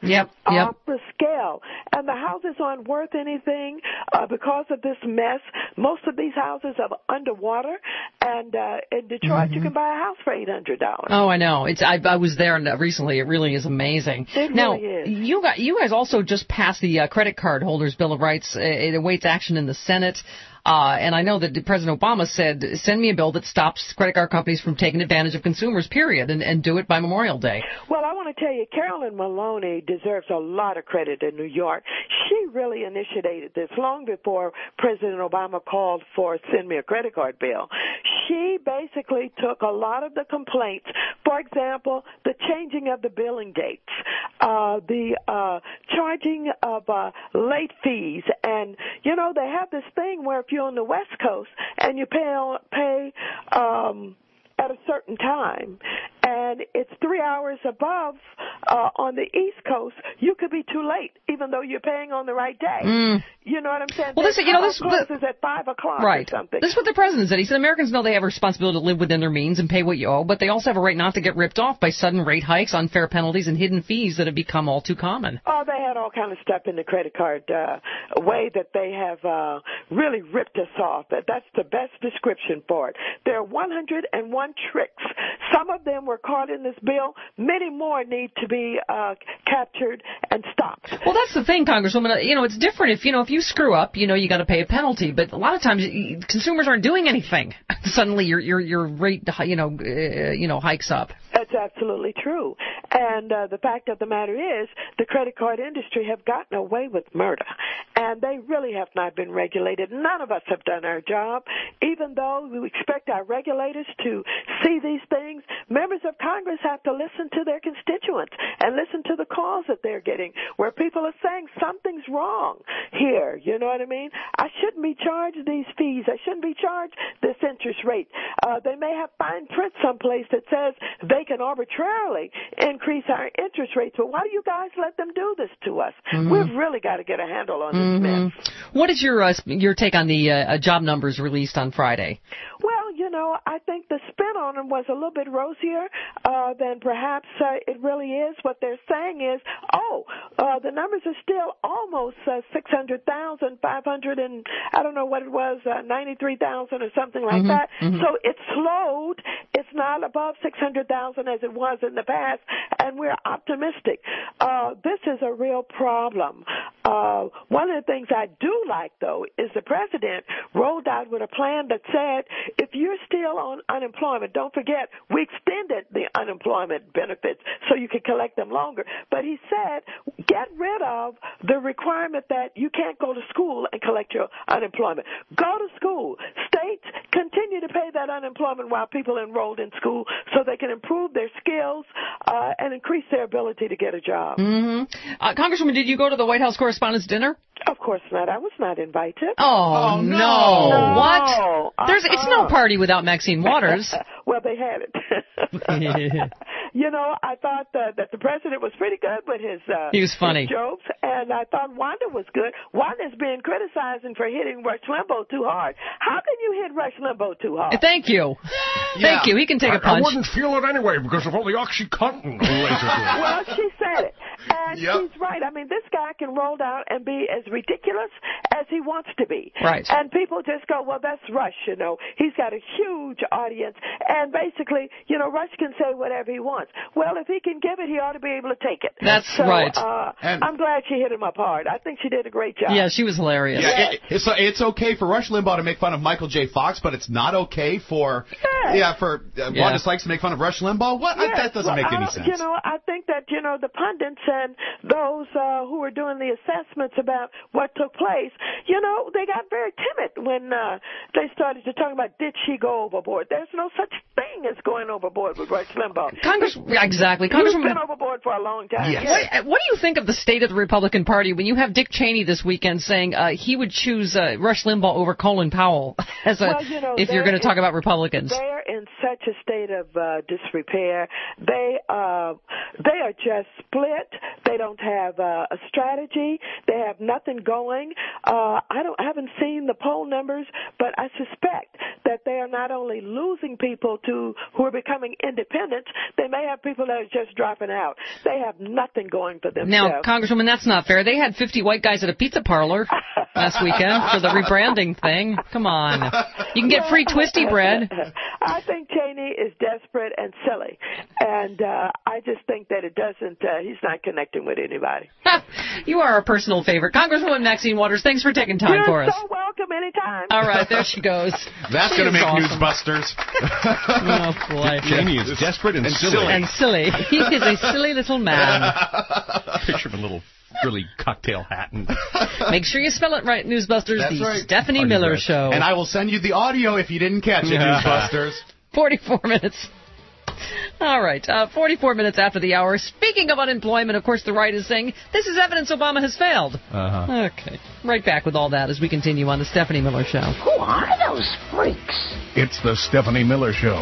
Yep, yep. Off the scale. And the houses aren't worth anything uh, because of this mess. Most of these houses are underwater. And uh, in Detroit, Mm-hmm. you can buy a house for eight hundred dollars. Oh, I know. It's I, I was there recently. It really is amazing. It now, really is. you got you guys also just passed the uh, credit card holders Bill of Rights. It awaits action in the Senate. Uh, and I know that President Obama said, send me a bill that stops credit card companies from taking advantage of consumers, period, and, and do it by Memorial Day. Well, I want to tell you, Carolyn Maloney deserves a lot of credit in New York. She really initiated this long before President Obama called for send me a credit card bill. She basically took a lot of the complaints, for example, the changing of the billing dates, uh, the uh, charging of uh, late fees, and, you know, they have this thing where if you're on the West Coast and you pay pay um, at a certain time, and it's three hours above uh, on the East Coast, you could be too late, even though you're paying on the right day. Mm. You know what I'm saying? Well, this, you know, this closes at five o'clock right. or something. This is what the president said. He said Americans know they have a responsibility to live within their means and pay what you owe, but they also have a right not to get ripped off by sudden rate hikes, unfair penalties, and hidden fees that have become all too common. Oh, they had all kind of stuff in the credit card uh, way that they have uh, really ripped us off. That's the best description for it. There are one hundred one tricks. Some of them were caught in this bill. Many more need to be uh, captured and stopped. Well, that's the thing, Congresswoman. You know, it's different if you know if you screw up, you know, you got to pay a penalty. But a lot of times, consumers aren't doing anything. Suddenly, your your your rate, you know, uh, you know, hikes up. That's absolutely true. And uh, the fact of the matter is, the credit card industry have gotten away with murder, and they really have not been regulated. None of us have done our job, even though we expect our regulators to see these things. Members of Congress have to listen to their constituents and listen to the calls that they're getting, where people are saying something's wrong here. You know what I mean? I shouldn't be charged these fees. I shouldn't be charged this interest rate. Uh, they may have fine print someplace that says they can arbitrarily increase our interest rates, but why do you guys let them do this to us? Mm-hmm. We've really got to get a handle on Mm-hmm. this mess. What is your uh, your take on the uh, job numbers released on Friday? Well, you know, I think the spin on them was a little bit rosier uh, than perhaps uh, it really is. What they're saying is, oh, uh, the numbers are still almost uh, six hundred thousand, five hundred and I don't know what it was, uh, ninety-three thousand or something like Mm-hmm. that. Mm-hmm. So it's slowed. It's not above six hundred thousand as it was in the past, and we're optimistic. Uh, this is a real problem. Uh, one of the things I do like, though, is the president rolled out with a plan that said if you're still on unemployment, don't forget, we extended the unemployment benefits so you could collect them longer. But he said get rid of the requirement that you can't go to school and collect your unemployment. Go to school. States continue to pay that unemployment while people are enrolled in school so they can improve their skills uh, and increase their ability to get a job. Mm-hmm. Uh, Congresswoman, did you go to the White House Correspondents' Dinner? Of course not. I was not invited. Oh, oh no. no. What? Uh-uh. There's It's no party without Maxine Waters. Well, they had it. You know, I thought that, that the president was pretty good with his, uh, he was funny. his jokes, and I thought Wanda was good. Wanda's being criticized for hitting Rush Limbaugh too hard. How can you hit Rush Limbaugh too hard? Thank you. Yeah. Thank you. He can take I, a punch. I wouldn't feel it anyway because of all the OxyContin. Well, she said it. And yep. she's right. I mean, this guy can roll down and be as ridiculous as he wants to be. Right. And people just go, well, that's Rush, you know. He's got a huge audience. And basically, you know, Rush can say whatever he wants. Well, if he can give it, he ought to be able to take it. That's so, right. Uh, And- I'm glad she hit him up hard. I think she did a great job. Yeah, she was hilarious. Yeah, it, it's it's okay for Rush Limbaugh to make fun of Michael J. Fox, but it's not okay for Yeah. yeah for uh, Yeah. Wanda Sykes to make fun of Rush Limbaugh. What? Yes, That doesn't well, make I any don't- sense. You know, I think that, you know, the pundits and those uh, who were doing the assessments about what took place, you know, they got very timid when uh, they started to talk about did she go overboard. There's no such thing as going overboard with Rush Limbaugh. Congress, exactly. He's Congresswoman, been overboard for a long time. Yes. what, what do you think of the state of the Republican Republican Party when you have Dick Cheney this weekend saying uh, he would choose uh, Rush Limbaugh over Colin Powell as a, well, you know, if you're going to talk about Republicans. They're in such a state of uh, disrepair. They uh, they are just split. They don't have uh, a strategy. They have nothing going. Uh, I don't I haven't seen the poll numbers, but I suspect that they are not only losing people to who are becoming independent, they may have people that are just dropping out. They have nothing going for themselves. Now, Congresswoman, that's not fair. They had fifty white guys at a pizza parlor last weekend for the rebranding thing. Come on. You can get free twisty bread. I think Cheney is desperate and silly, and uh, I just think that it doesn't, uh, he's not connecting with anybody. You are a personal favorite. Congresswoman Maxine Waters, thanks for taking time You're for us. so welcome anytime. All right, there she goes. That's going to make awesome. Newsbusters. Oh, boy. Cheney is desperate and, and silly. silly. And silly. He is a silly little man. Picture of a little frilly cocktail hat. And make sure you spell it right, Newsbusters. That's the right. Stephanie Party Miller bread. Show. And I will send you the audio if you didn't catch it, Newsbusters. forty-four minutes. All right, uh, forty-four minutes after the hour. Speaking of unemployment, of course, the right is saying this is evidence Obama has failed. Uh-huh. Okay. Right back with all that as we continue on the Stephanie Miller Show. Who are those freaks? It's the Stephanie Miller Show.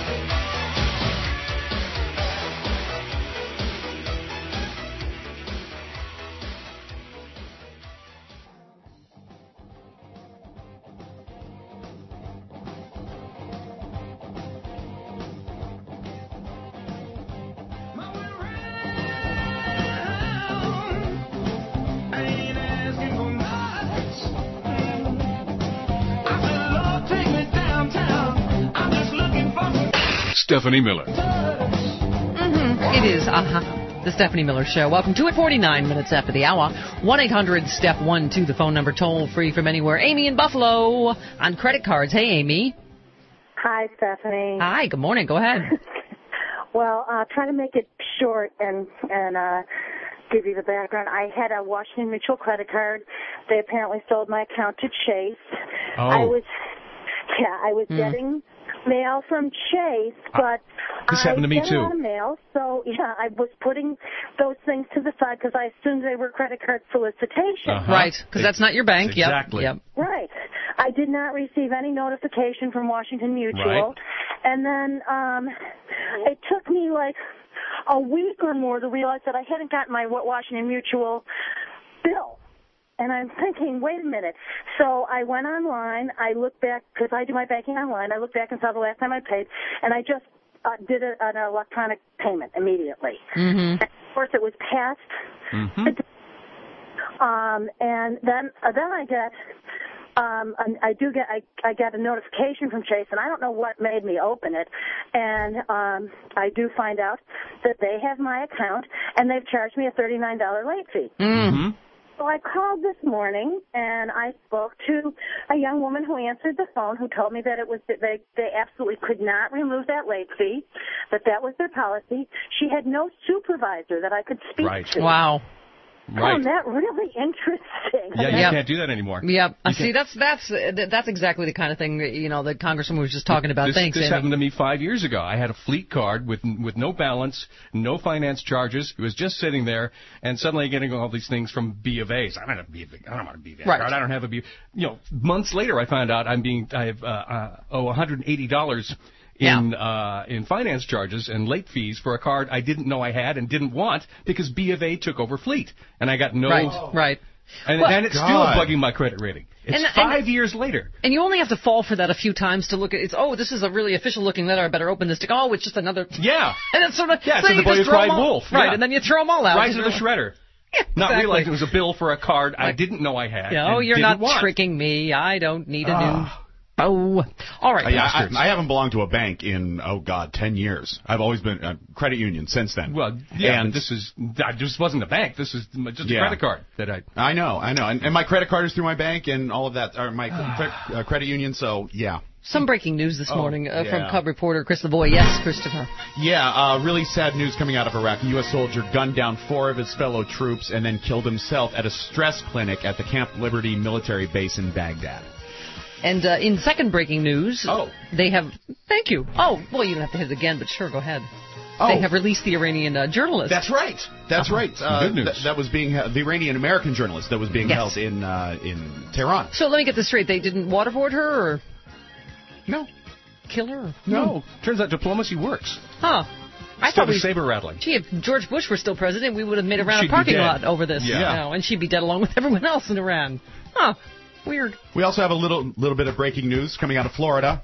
Stephanie Miller. Mm-hmm. It is, uh-huh, the Stephanie Miller Show. Welcome to it, forty-nine minutes after the hour. one eight hundred step one two, the phone number, toll free from anywhere. Amy in Buffalo on credit cards. Hey, Amy. Hi, Stephanie. Hi, good morning. Go ahead. Well, uh, try to make it short and, and uh, give you the background. I had a Washington Mutual credit card. They apparently sold my account to Chase. Oh. I was, yeah, I was Mm. getting mail from Chase, but this happened to me I get too. a lot of mail, so yeah, I was putting those things to the side because I assumed they were credit card solicitations. Uh-huh. Right, because that's not your bank. Exactly. Yep. yep. Right. I did not receive any notification from Washington Mutual, Right. and then um, it took me like a week or more to realize that I hadn't gotten my Washington Mutual bill. And I'm thinking, wait a minute. So I went online. I looked back, because I do my banking online. I looked back and saw the last time I paid, and I just uh, did a, an electronic payment immediately. Mm-hmm. And of course, it was passed. Mm-hmm. Um, and then uh, then I get, um, I do get, I, I get a notification from Chase, and I don't know what made me open it. And um, I do find out that they have my account, and they've charged me a thirty-nine dollars late fee. Mm-hmm. So I called this morning, and I spoke to a young woman who answered the phone who told me that it was that they, they absolutely could not remove that late fee, that that was their policy. She had no supervisor that I could speak Right. to. Wow. I Right. found that really interesting. Yeah, you Yep. can't do that anymore. Yep. You See, can't- that's that's uh, that's exactly the kind of thing, you know, the Congresswoman was just talking about. This, Thanks, this Amy. happened to me five years ago. I had a fleet card with with no balance, no finance charges. It was just sitting there, and suddenly getting all these things from B of A's. I don't have a B of A. I don't want a B of A Right. card. I don't have a B. You know, months later, I found out I'm being I have uh, uh, owe one hundred eighty dollars in uh, in finance charges and late fees for a card I didn't know I had and didn't want because B of A took over fleet, and I got no. Right. Right. And, Well- and it's God. still bugging my credit rating. It's And- and- five years later. And you only have to fall for that a few times to look at it's. Oh, this is a really official-looking letter. I better open this. To oh, it's just another. Yeah. And it's sort of Yeah, so it's you the boy just who throw 'em cried all- wolf. Right, Yeah. and then you throw them all out. Right to the shredder. Yeah, Not exactly. realizing it was a bill for a card I didn't know I had. Yeah, oh, and you're didn't not want. tricking me. I don't need a new. Ah. Oh, all right. Yeah, I, bastards. I haven't belonged to a bank in, oh, God, ten years. I've always been a credit union since then. Well, yeah, and but this is, I just wasn't a bank. This is just a Yeah. credit card that I. I know, I know. And, and my credit card is through my bank and all of that, or my cre- uh, credit union, so, yeah. Some breaking news this Oh, morning uh, from yeah. Cub reporter Chris Lavoie. Yes, Christopher. Yeah, uh, really sad news coming out of Iraq. A U S soldier gunned down four of his fellow troops and then killed himself at a stress clinic at the Camp Liberty military base in Baghdad. And uh, in second breaking news, Oh. they have. Thank you. Oh, well, you don't have to hit it again, but sure, go ahead. Oh. They have released the Iranian uh, journalist. That's right. That's Uh-huh. right. Uh, Good news. Th- that was being the Iranian American journalist that was being Yes. held in uh, in Tehran. So let me get this straight. They didn't waterboard her, or no, kill her? No. Turns out diplomacy works. Huh. I Instead thought of we. saber rattling. Gee, if George Bush were still president, we would have made around She'd a be parking dead. lot over this. Yeah. You know, and she'd be dead along with everyone else in Iran. Huh. Weird. We also have a little little bit of breaking news coming out of Florida.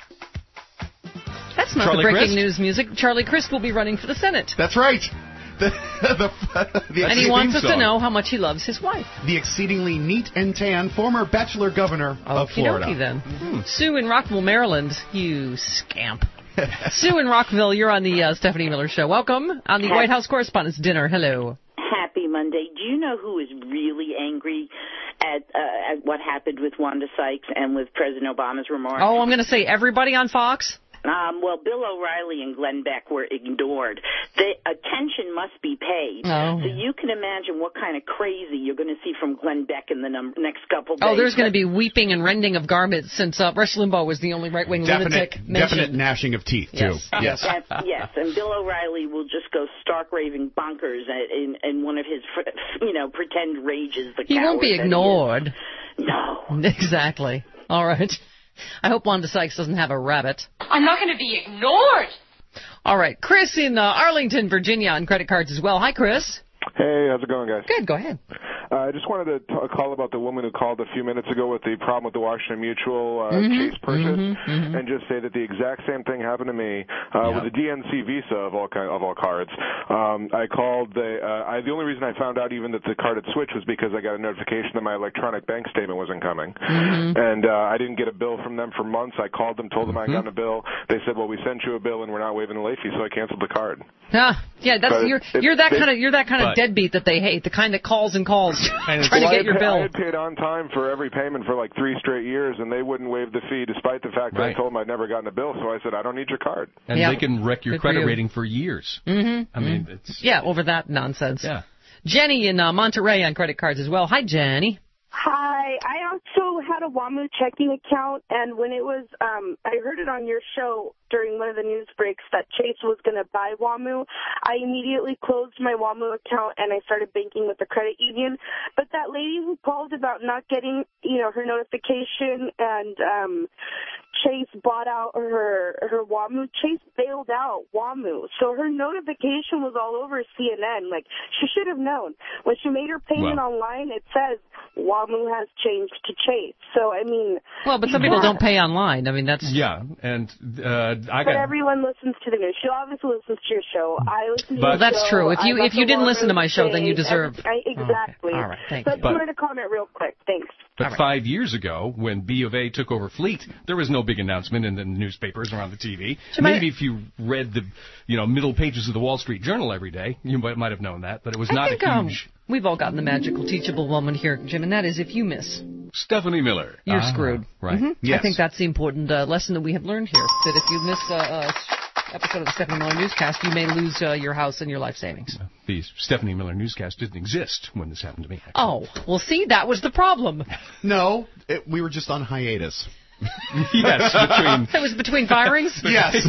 That's not Charlie the breaking Crist? news music. Charlie Crist will be running for the Senate. That's right. The, the, the And he wants us to know how much he loves his wife. The exceedingly neat and tan former bachelor governor of Florida. Okey-dokey then. Hmm. Sue in Rockville, Maryland. You scamp. Sue in Rockville, you're on the uh, Stephanie Miller Show. Welcome on the White House Correspondents' Dinner. Hello. Happy Monday. Do you know who is really angry at, uh, at what happened with Wanda Sykes and with President Obama's remarks? Oh, I'm going to say everybody on Fox? Um, well, Bill O'Reilly and Glenn Beck were ignored. The attention must be paid. Oh. So you can imagine what kind of crazy you're going to see from Glenn Beck in the num- next couple days. Oh, there's going to be weeping and rending of garments since uh, Rush Limbaugh was the only right-wing Definite, lunatic mentioned. definite gnashing of teeth, too. Yes. Yes. That's, yes, and Bill O'Reilly will just go stark raving bonkers in, in one of his, you know, pretend rages. The He won't be coward that he is. ignored. No. Exactly. All right. I hope Wanda Sykes doesn't have a rabbit. I'm not going to be ignored. All right. Chris in uh, Arlington, Virginia on credit cards as well. Hi, Chris. Hey, how's it going, guys? Good. Go ahead. Uh, I just wanted to t- call about the woman who called a few minutes ago with the problem with the Washington Mutual uh, Mhm, Chase purchase, mhm, mhm. and just say that the exact same thing happened to me uh, with the D N C Visa of all kind of all cards. Um, I called the. Uh, I, the only reason I found out even that the card had switched was because I got a notification that my electronic bank statement wasn't coming, Mhm. and uh, I didn't get a bill from them for months. I called them, told them I got a bill. They said, "Well, we sent you a bill, and we're not waiving the late fee," so I canceled the card. Ah, yeah, that's But you're it- you're that it- kind of you're that kind of but- deadbeat that they hate, the kind that calls and calls trying to Well, I get had your pa- bill. I had paid on time for every payment for like three straight years, and they wouldn't waive the fee despite the fact that I Right. told them I'd never gotten a bill. So I said, I don't need your card. And Yeah. they can wreck your Good for credit you. rating for years. Mm-hmm. I mean, it's... Yeah, over that nonsense. Yeah. Jenny in uh, Monterey on credit cards as well. Hi, Jenny. Hi. I also had a WAMU checking account, and when it was, um, I heard it on your show during one of the news breaks that Chase was going to buy WAMU. I immediately closed my WAMU account and I started banking with the credit union. But that lady who called about not getting, you know, her notification and um, Chase bought out her her WAMU. Chase bailed out WAMU, so her notification was all over C N N. Like, she should have known. When she made her payment Well. online, it says WAMU has changed to Chase. So I mean, Well, but some people don't pay online. I mean, that's Yeah, and uh, I But got... everyone listens to the news. She obviously listens to your show. I listen to But- your Well, that's show. true. If I you got if you the didn't Walrus listen to my show, then you thing. deserve. I, exactly. All right, thank so you. I just But- wanted to comment real quick. Thanks. But five years ago, when B of A took over Fleet, there was no big announcement in the newspapers or on the T V. So my- Maybe if you read the, you know, middle pages of the Wall Street Journal every day, you might, might have known that. But it was I not think a um, huge. we've all gotten the magical teachable moment here, Jim, and that is if you miss, Stephanie Miller. you're Ah, screwed. Right. Mhm. Yes. I think that's the important uh, lesson that we have learned here. That if you miss a uh, episode of the Stephanie Miller Newscast, you may lose uh, your house and your life savings. The Stephanie Miller newscast didn't exist when this happened to me. Actually. Oh, well, see, that was the problem. No, it, we were just on hiatus. Yes, between It was between firings? Yes.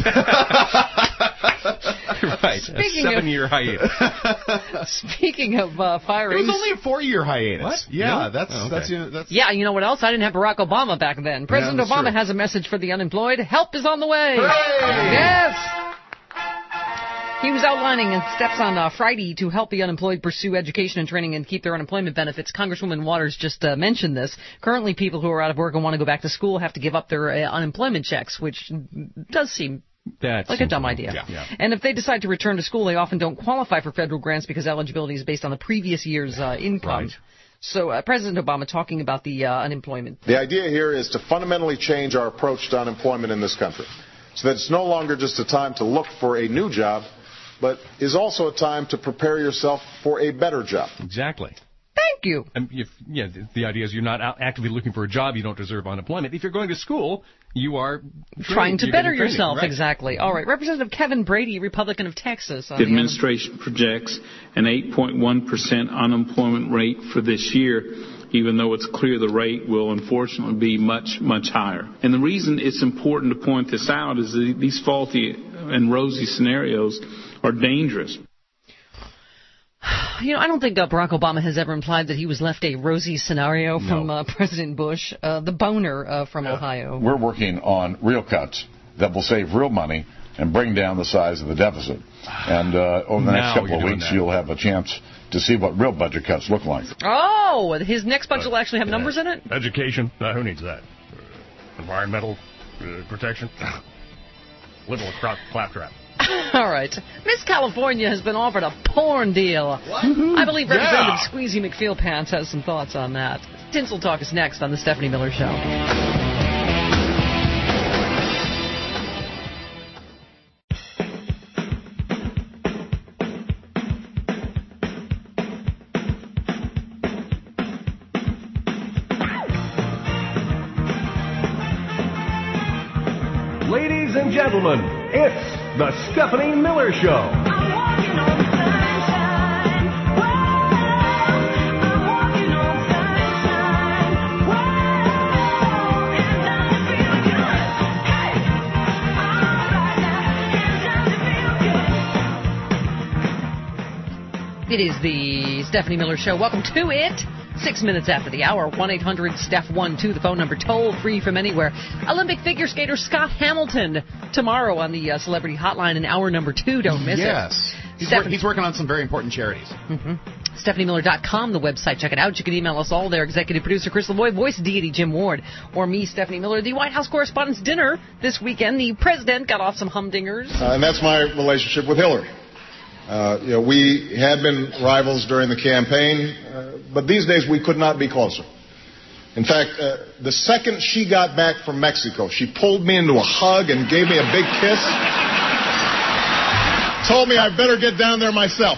right, Speaking a of- seven-year hiatus. Speaking of uh, It firings. was only a four-year hiatus. What? Yeah, Really? that's Oh, okay. that's you know, that's. Yeah, you know what else? I didn't have Barack Obama back then. President that's Obama true. has a message for the unemployed. Help is on the way. Hooray! Yes. He was outlining steps on uh, Friday to help the unemployed pursue education and training and keep their unemployment benefits. Congresswoman Waters just uh, mentioned this. Currently, people who are out of work and want to go back to school have to give up their uh, unemployment checks, which does seem That's like a dumb idea. Yeah. Yeah. And if they decide to return to school, they often don't qualify for federal grants because eligibility is based on the previous year's uh, income. Right. So uh, President Obama talking about the uh, unemployment. The idea here is to fundamentally change our approach to unemployment in this country so that it's no longer just a time to look for a new job, but is also a time to prepare yourself for a better job. Exactly. Thank you. And if, yeah, the, the idea is you're not out actively looking for a job, you don't deserve unemployment. If you're going to school, you are Trying to you're better getting training, yourself, right. exactly. All right, Representative Kevin Brady, Republican of Texas. on The the administration projects an eight point one percent unemployment rate for this year, even though it's clear the rate will unfortunately be much, much higher. And the reason it's important to point this out is that these faulty and rosy scenarios are dangerous. You know, I don't think uh, Barack Obama has ever implied that he was left a rosy scenario from No. uh, President Bush. Uh, the boner uh, from Uh, Ohio. We're working on real cuts that will save real money and bring down the size of the deficit. And uh, over the Now next couple you're of doing weeks, that. you'll have a chance to see what real budget cuts look like. Oh, his next budget will actually have numbers in it? Education? Uh, who needs that? Uh, environmental uh, protection? Little crap, claptrap. All right. Miss California has been offered a porn deal. I believe Representative Yeah. Squeezy McFeelpants has some thoughts on that. Tinsel Talk is next on The Stephanie Miller Show. Ladies and gentlemen, it's the Stephanie Miller Show. It is the Stephanie Miller Show. Welcome to it. Six minutes after the hour, one eight hundred Steph one two, the phone number, toll free from anywhere. Olympic figure skater Scott Hamilton tomorrow on the uh, Celebrity Hotline in hour number two. Don't miss yes. it. He's, Steph- wor- he's working on some very important charities. Mm-hmm. Stephanie Miller dot com, the website. Check it out. You can email us all there. Executive producer Chris Lavoie, voice deity Jim Ward, or me, Stephanie Miller. The White House Correspondents' Dinner this weekend. The president got off some humdingers. Uh, and that's my relationship with Hillary. Uh, you know, we had been rivals during the campaign, uh, but these days we could not be closer. In fact, uh, the second she got back from Mexico, she pulled me into a hug and gave me a big kiss. Told me I better get down there myself.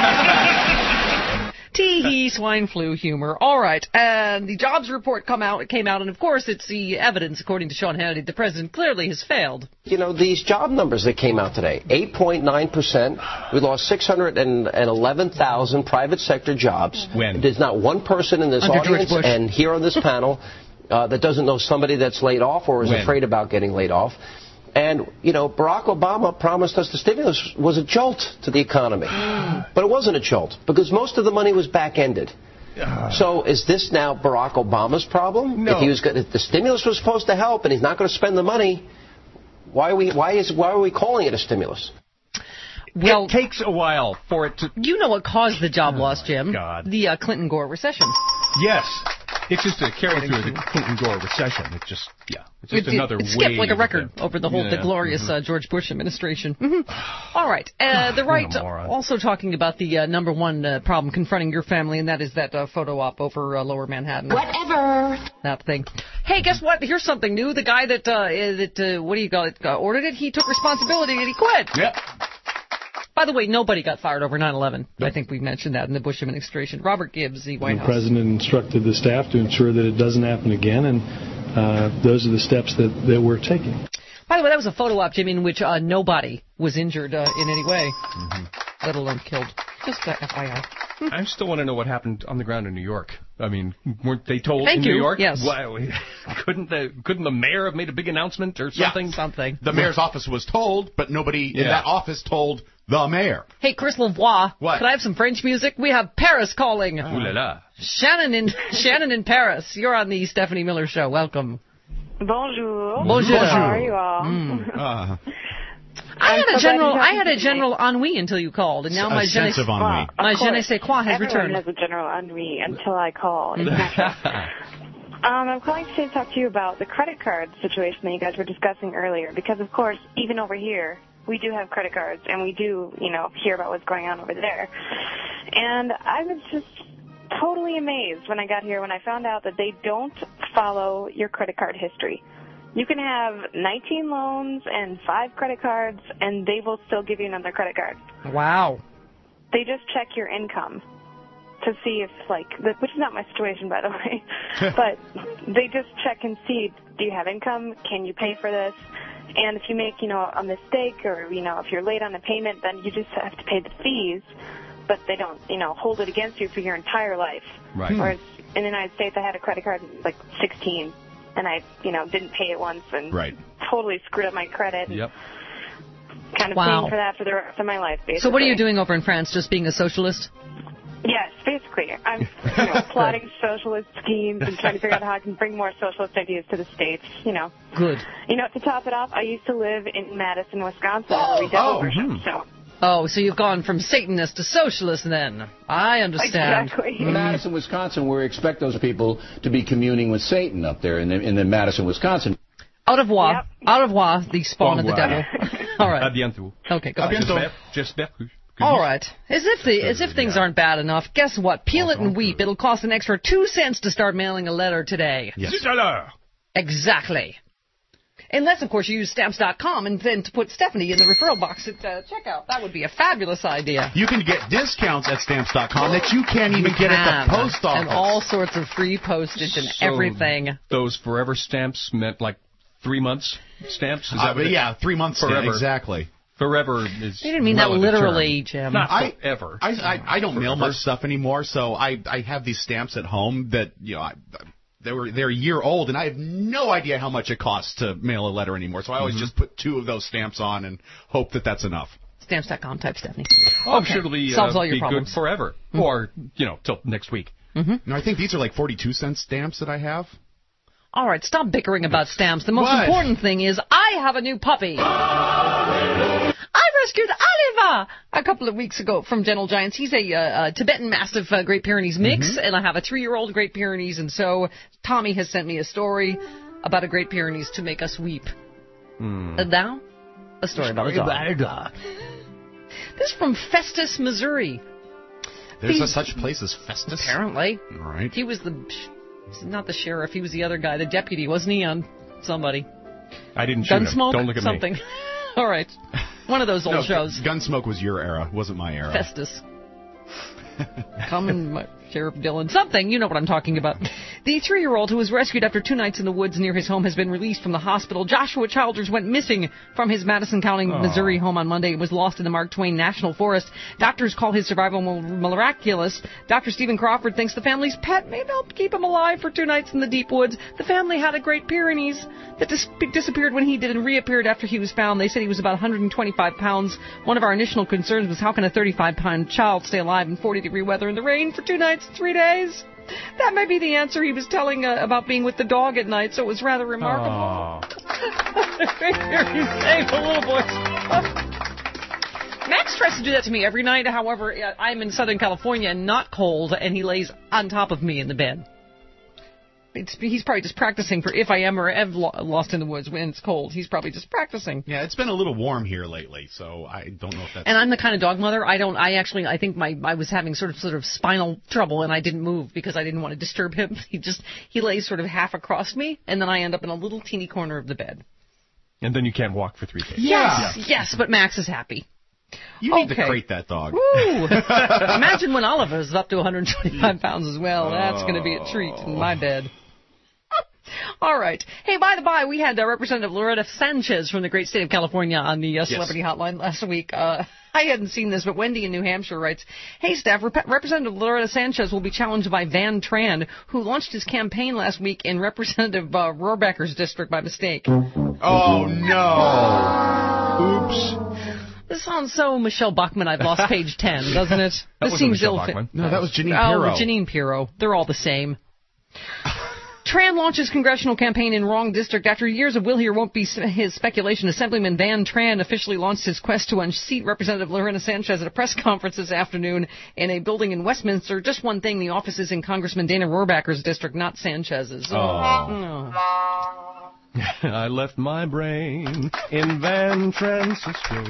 Tee-hee, swine flu humor. All right, and the jobs report come out. It came out, and of course, it's the evidence, according to Sean Hannity, the president clearly has failed. You know, these job numbers that came out today, eight point nine percent. We lost six hundred eleven thousand private sector jobs. When? There's not one person in this Under George audience Bush. and here on this panel uh, that doesn't know somebody that's laid off or is When? afraid about getting laid off. And, you know, Barack Obama promised us the stimulus was a jolt to the economy. But it wasn't a jolt because most of the money was back-ended. So is this now Barack Obama's problem? No. If he was gonna, if the stimulus was supposed to help and he's not going to spend the money, why are we why is why are we calling it a stimulus? Well, it takes a while for it to. You know what caused the job loss, Jim? God. The uh, Clinton-Gore recession. Yes. It's just a carry through the Clinton-Gore recession. It just, yeah. It's just it, another it, it wave. skipped like a record the, over the whole yeah, the glorious mm-hmm. uh, George Bush administration. Mm-hmm. All right, uh, the right also talking about the uh, number one uh, problem confronting your family, and that is that uh, photo op over uh, Lower Manhattan. Whatever. That thing. Hey, guess what? Here's something new. The guy that uh, that uh, what do you call it uh, ordered it, he took responsibility and he quit. Yep. By the way, nobody got fired over nine eleven. I think we mentioned that in the Bush administration. Robert Gibbs, the White The House. president instructed the staff to ensure that it doesn't happen again, and uh, those are the steps that, that we're taking. By the way, that was a photo op, Jimmy, in which uh, nobody was injured uh, in any way, mm-hmm. let alone killed. Just uh, F Y I. I still want to know what happened on the ground in New York. I mean, weren't they told Thank in you. New York? Yes. Why, couldn't the couldn't the mayor have made a big announcement or something? Yeah. Something. The mayor's office was told, but nobody Yeah. in that office told the mayor. Hey, Chris Lavoie. What? Could I have some French music? We have Paris calling. Ooh la la. Shannon in Shannon in Paris. You're on the Stephanie Miller Show. Welcome. Bonjour. Bonjour. How are you all? Mm. Uh, I had I'm a so glad general you I have had a me general ennui until you called, and now A my je ne sense of ennui. my Of je ne course. sais quoi has Everyone returned. has a general ennui until I call. It's natural. um, I'm calling today to talk to you about the credit card situation that you guys were discussing earlier, because of course, even over here, we do have credit cards, and we do, you know, hear about what's going on over there. And I was just totally amazed when I got here when I found out that they don't follow your credit card history. You can have nineteen loans and five credit cards, and they will still give you another credit card. Wow. They just check your income to see if, like, the, which is not my situation, by the way, but they just check and see, do you have income? Can you pay for this? And if you make, you know, a mistake or, you know, if you're late on a payment, then you just have to pay the fees, but they don't, you know, hold it against you for your entire life. Right. Whereas in the United States, I had a credit card like sixteen, and I, you know, didn't pay it once and Right. totally screwed up my credit. Yep. kind of Wow. paying for that for the rest of my life, basically. So what are you doing over in France? Just being a socialist? Yes, basically. I'm you know, plotting socialist schemes and trying to figure out how I can bring more socialist ideas to the States, you know. Good. You know, to top it off, I used to live in Madison, Wisconsin, where we devil worship, mhm. so... Oh, so you've gone from Satanist to socialist then. I understand. Exactly. Mhm. Madison, Wisconsin, where we expect those people to be communing with Satan up there in the, in the Madison, Wisconsin. Au revoir. Au revoir, the spawn of the devil. All right. À bientôt. Okay, go À ahead. bientôt. J'espère que... All right. As if the as if things aren't bad enough, guess what? Peel it and weep. It'll cost an extra two cents to start mailing a letter today. Yes. Tout à l'heure. Exactly. Unless, of course, you use stamps dot com and then to put Stephanie in the referral box at uh, checkout. That would be a fabulous idea. You can get discounts at stamps dot com that you can't even You get can. at the post office. And all sorts of free postage and So everything. Those forever stamps meant like three months stamps? Is that Uh, what it- yeah, three months Forever. stamp, exactly. Forever is They didn't mean that relative literally, term. Jim. Not I, forever. I, I, I don't mail Forever. much stuff anymore, so I, I have these stamps at home that, you know, I, they were, they're a year old, and I have no idea how much it costs to mail a letter anymore, so I always Mhm. just put two of those stamps on and hope that that's enough. Stamps dot com, type Stephanie. Oh, I'm Okay. sure it'll be, Solves uh, all your be problems. good forever. Mhm. Or, you know, till next week. Mm-hmm. No, I think these are like forty-two cent stamps that I have. All right, stop bickering about stamps. The most What? important thing is I have a new puppy. I rescued Oliver a couple of weeks ago from Gentle Giants. He's a, uh, a Tibetan Mastiff uh, Great Pyrenees mix, Mm-hmm. and I have a three-year-old Great Pyrenees, and so Tommy has sent me a story about a Great Pyrenees to make us weep. Hmm. And now, a story about a dog. This is from Festus, Missouri. There's The- a such place as Festus. Apparently. All right. He was the, not the sheriff, he was the other guy, the deputy, wasn't he, on somebody? I didn't shoot him. Gunsmoke? Don't look at Something. me. All right. One of those old No, shows. Gunsmoke was your era, wasn't my era. Festus. Come, Sheriff Dillon. Something. You know what I'm talking about. The three-year-old who was rescued after two nights in the woods near his home has been released from the hospital. Joshua Childers went missing from his Madison County, Aww. Missouri home on Monday. It was lost in the Mark Twain National Forest. Doctors call his survival miraculous. Doctor Stephen Crawford thinks the family's pet may have helped keep him alive for two nights in the deep woods. The family had a Great Pyrenees that dis- disappeared when he did and reappeared after he was found. They said he was about one hundred twenty-five pounds. One of our initial concerns was how can a thirty-five pound child stay alive in forty degree weather in the rain for two nights and three days? That may be the answer he was telling uh, about being with the dog at night, so it was rather remarkable. Great Pyrenees saved the little boy. Max tries to do that to me every night. However, I'm in Southern California and not cold, and he lays on top of me in the bed. It's, he's probably just practicing for if I am or am lo- lost in the woods when it's cold. He's probably just practicing. Yeah, it's been a little warm here lately, so I don't know if that's... And I'm the kind of dog mother, I don't, I actually, I think my, I was having sort of, sort of spinal trouble and I didn't move because I didn't want to disturb him. He just, he lays sort of half across me and then I end up in a little teeny corner of the bed. And then you can't walk for three days. Yes, yeah. yes, but Max is happy. You need okay. to crate that dog. Woo! Imagine when Oliver's up to one hundred twenty-five pounds as well. That's going to be a treat in my bed. All right. Hey, by the by, we had uh, Representative Loretta Sanchez from the great state of California on the uh, Celebrity yes. Hotline last week. Uh, I hadn't seen this, but Wendy in New Hampshire writes, hey, staff, Rep- Representative Loretta Sanchez will be challenged by Van Tran, who launched his campaign last week in Representative uh, Rohrbacher's district by mistake. Oh, no. Oops. This sounds so Michelle Bachmann, I've lost page ten, doesn't it? That this seems Michelle ill fit. Bachmann. No, that was Janine Pirro. Oh, Janine Pirro. They're all the same. Tran launches congressional campaign in wrong district. After years of will hear won't be his speculation, Assemblyman Van Tran officially launched his quest to unseat Representative Loretta Sanchez at a press conference this afternoon in a building in Westminster. Just one thing, the office is in Congressman Dana Rohrbacher's district, not Sanchez's. Oh. Oh. I left my brain in Van Francisco.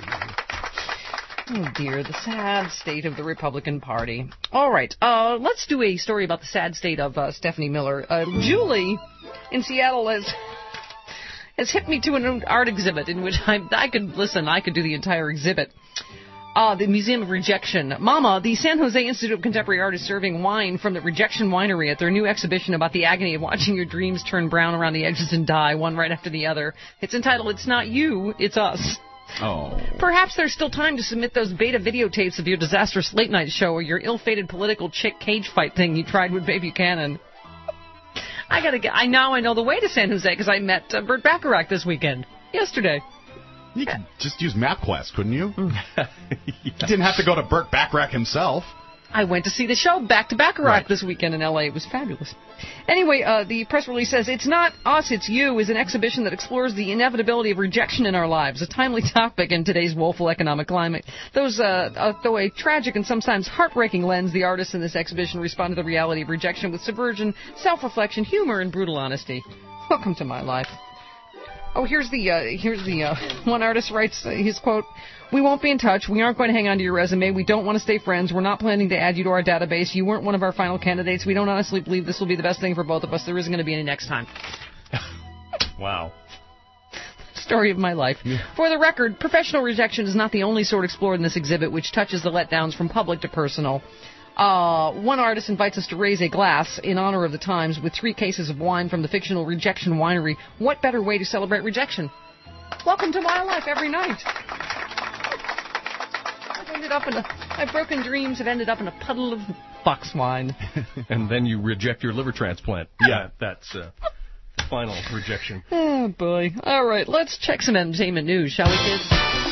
Oh, dear, the sad state of the Republican Party. All right, uh, let's do a story about the sad state of uh, Stephanie Miller. Uh, Julie in Seattle has has hit me to an art exhibit in which I, I could, listen, I could do the entire exhibit. Uh, the Museum of Rejection. Mama, the San Jose Institute of Contemporary Art is serving wine from the Rejection Winery at their new exhibition about the agony of watching your dreams turn brown around the edges and die, one right after the other. It's entitled, It's Not You, It's Us. Oh. Perhaps there's still time to submit those beta videotapes of your disastrous late-night show or your ill-fated political chick cage fight thing you tried with Baby Buchanan. I gotta get. I now I know the way to San Jose because I met uh, Burt Bacharach this weekend, yesterday. You could just use MapQuest, couldn't you? yeah. You didn't have to go to Burt Bacharach himself. I went to see the show back to Bacharach right. this weekend in L A. It was fabulous. Anyway, uh, the press release says, "It's Not Us, It's You" is an exhibition that explores the inevitability of rejection in our lives, a timely topic in today's woeful economic climate. Those, uh, uh, though a tragic and sometimes heartbreaking lens, the artists in this exhibition respond to the reality of rejection with subversion, self-reflection, humor, and brutal honesty. Welcome to my life. Oh, here's the, uh, here's the, uh, one artist writes uh, his quote, "We won't be in touch. We aren't going to hang on to your resume. We don't want to stay friends. We're not planning to add you to our database. You weren't one of our final candidates. We don't honestly believe this will be the best thing for both of us. There isn't going to be any next time." Wow. Story of my life. Yeah. For the record, professional rejection is not the only sort explored in this exhibit, which touches the letdowns from public to personal. Uh, one artist invites us to raise a glass in honor of the times with three cases of wine from the fictional Rejection Winery. What better way to celebrate rejection? Welcome to my life every night. I've ended up in a, my broken dreams have ended up in a puddle of box wine. And then you reject your liver transplant. Yeah, that's uh, final rejection. Oh, boy. All right, let's check some entertainment news, shall we, kids?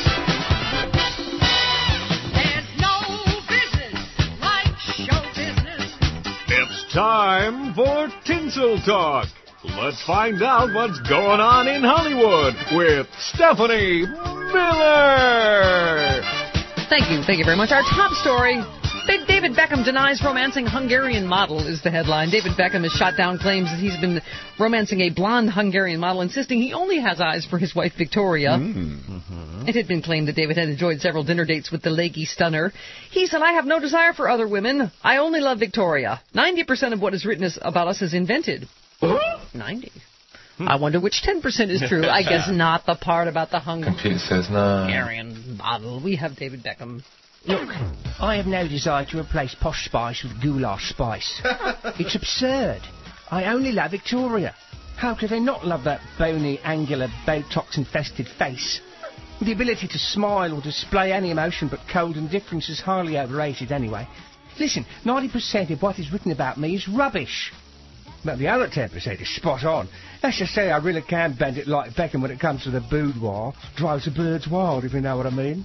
Time for Tinsel Talk. Let's find out what's going on in Hollywood with Stephanie Miller. Thank you. Thank you very much. Our top story, David Beckham denies romancing Hungarian model is the headline. David Beckham has shot down claims that he's been romancing a blonde Hungarian model, insisting he only has eyes for his wife Victoria. Mm-hmm. It had been claimed that David had enjoyed several dinner dates with the leggy stunner. He said, "I have no desire for other women. I only love Victoria. ninety percent of what is written is about us is invented." ninety I wonder which ten percent is true. I guess not the part about the Hungarian model. We have David Beckham. Look, I have no desire to replace posh spice with goulash spice. It's absurd. I only love Victoria. How could I not love that bony, angular, Botox-infested face? The ability to smile or display any emotion but cold indifference is hardly overrated anyway. Listen, ninety percent of what is written about me is rubbish. But the other ten percent is spot on. Let's just say I really can bend it like Beckham when it comes to the boudoir. Drives the birds wild, if you know what I mean.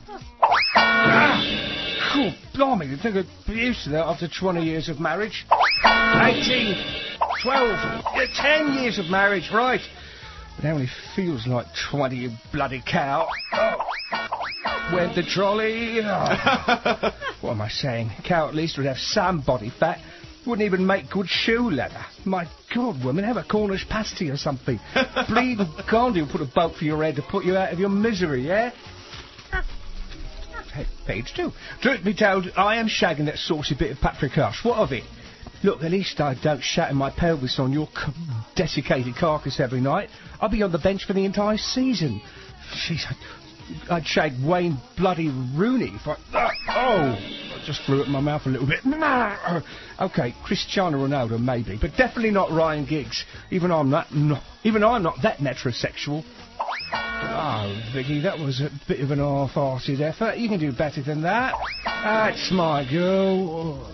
Oh, blimey, you think I'd be used to that after twenty years of marriage? eighteen, twelve, ten years of marriage, right. It only feels like twenty, you bloody cow. Oh. Went the trolley. Oh. What am I saying? Cow at least would have some body fat. Wouldn't even make good shoe leather. My God, woman, have a Cornish pasty or something. Bleeding Gandhi will put a boat for your head to put you out of your misery, yeah? Hey, page two. Truth be told, I am shagging that saucy bit of paprikash. What of it? Look, at least I don't shatter my pelvis on your c- desiccated carcass every night. I'll be on the bench for the entire season. Jeez, I'd, I'd shag Wayne bloody Rooney if I... Uh, oh! I just flew at my mouth a little bit. Okay, Cristiano Ronaldo maybe, but definitely not Ryan Giggs. Even I'm not, no, even I'm not that metrosexual. Oh, Vicky, that was a bit of an half-hearted effort. You can do better than that. That's my girl.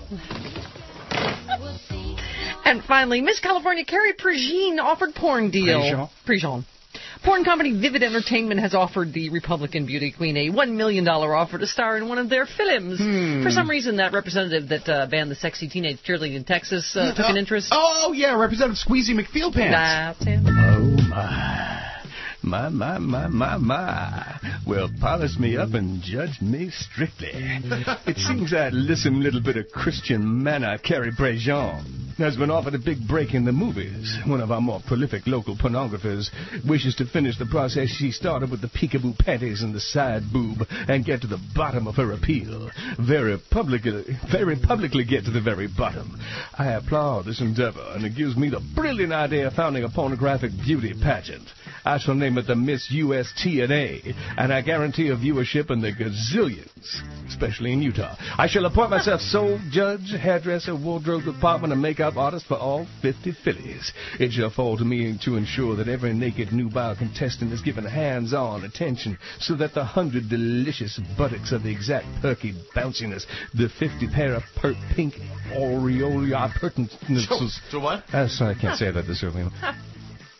And finally, Miss California Carrie Prejean offered porn deal. Prejean. Prejean. Porn company Vivid Entertainment has offered the Republican beauty queen a one million dollars offer to star in one of their films. Hmm. For some reason, that representative that uh, banned the sexy teenage cheerleading in Texas uh, took uh, an interest. Oh, yeah, Representative Squeezy McField Pants. That's him. Oh, my. My, my, my, my, my. Well, polish me up and judge me strictly. It seems that listen little bit of Christian manna Carrie Prejean has been offered a big break in the movies. One of our more prolific local pornographers wishes to finish the process she started with the peekaboo panties and the side boob and get to the bottom of her appeal. Very publicly, very publicly get to the very bottom. I applaud this endeavor, and it gives me the brilliant idea of founding a pornographic beauty pageant. I shall name it the Miss U S T N A, and I guarantee a viewership in the gazillions, especially in Utah. I shall appoint myself sole judge, hairdresser, wardrobe department, and makeup artist for all fifty fillies. It shall fall to me to ensure that every naked nubile contestant is given hands-on attention, so that the hundred delicious buttocks of the exact perky bounciness, the fifty pair of pert pink aureola pertinences... So, so what? Uh, sorry, I can't say that this early.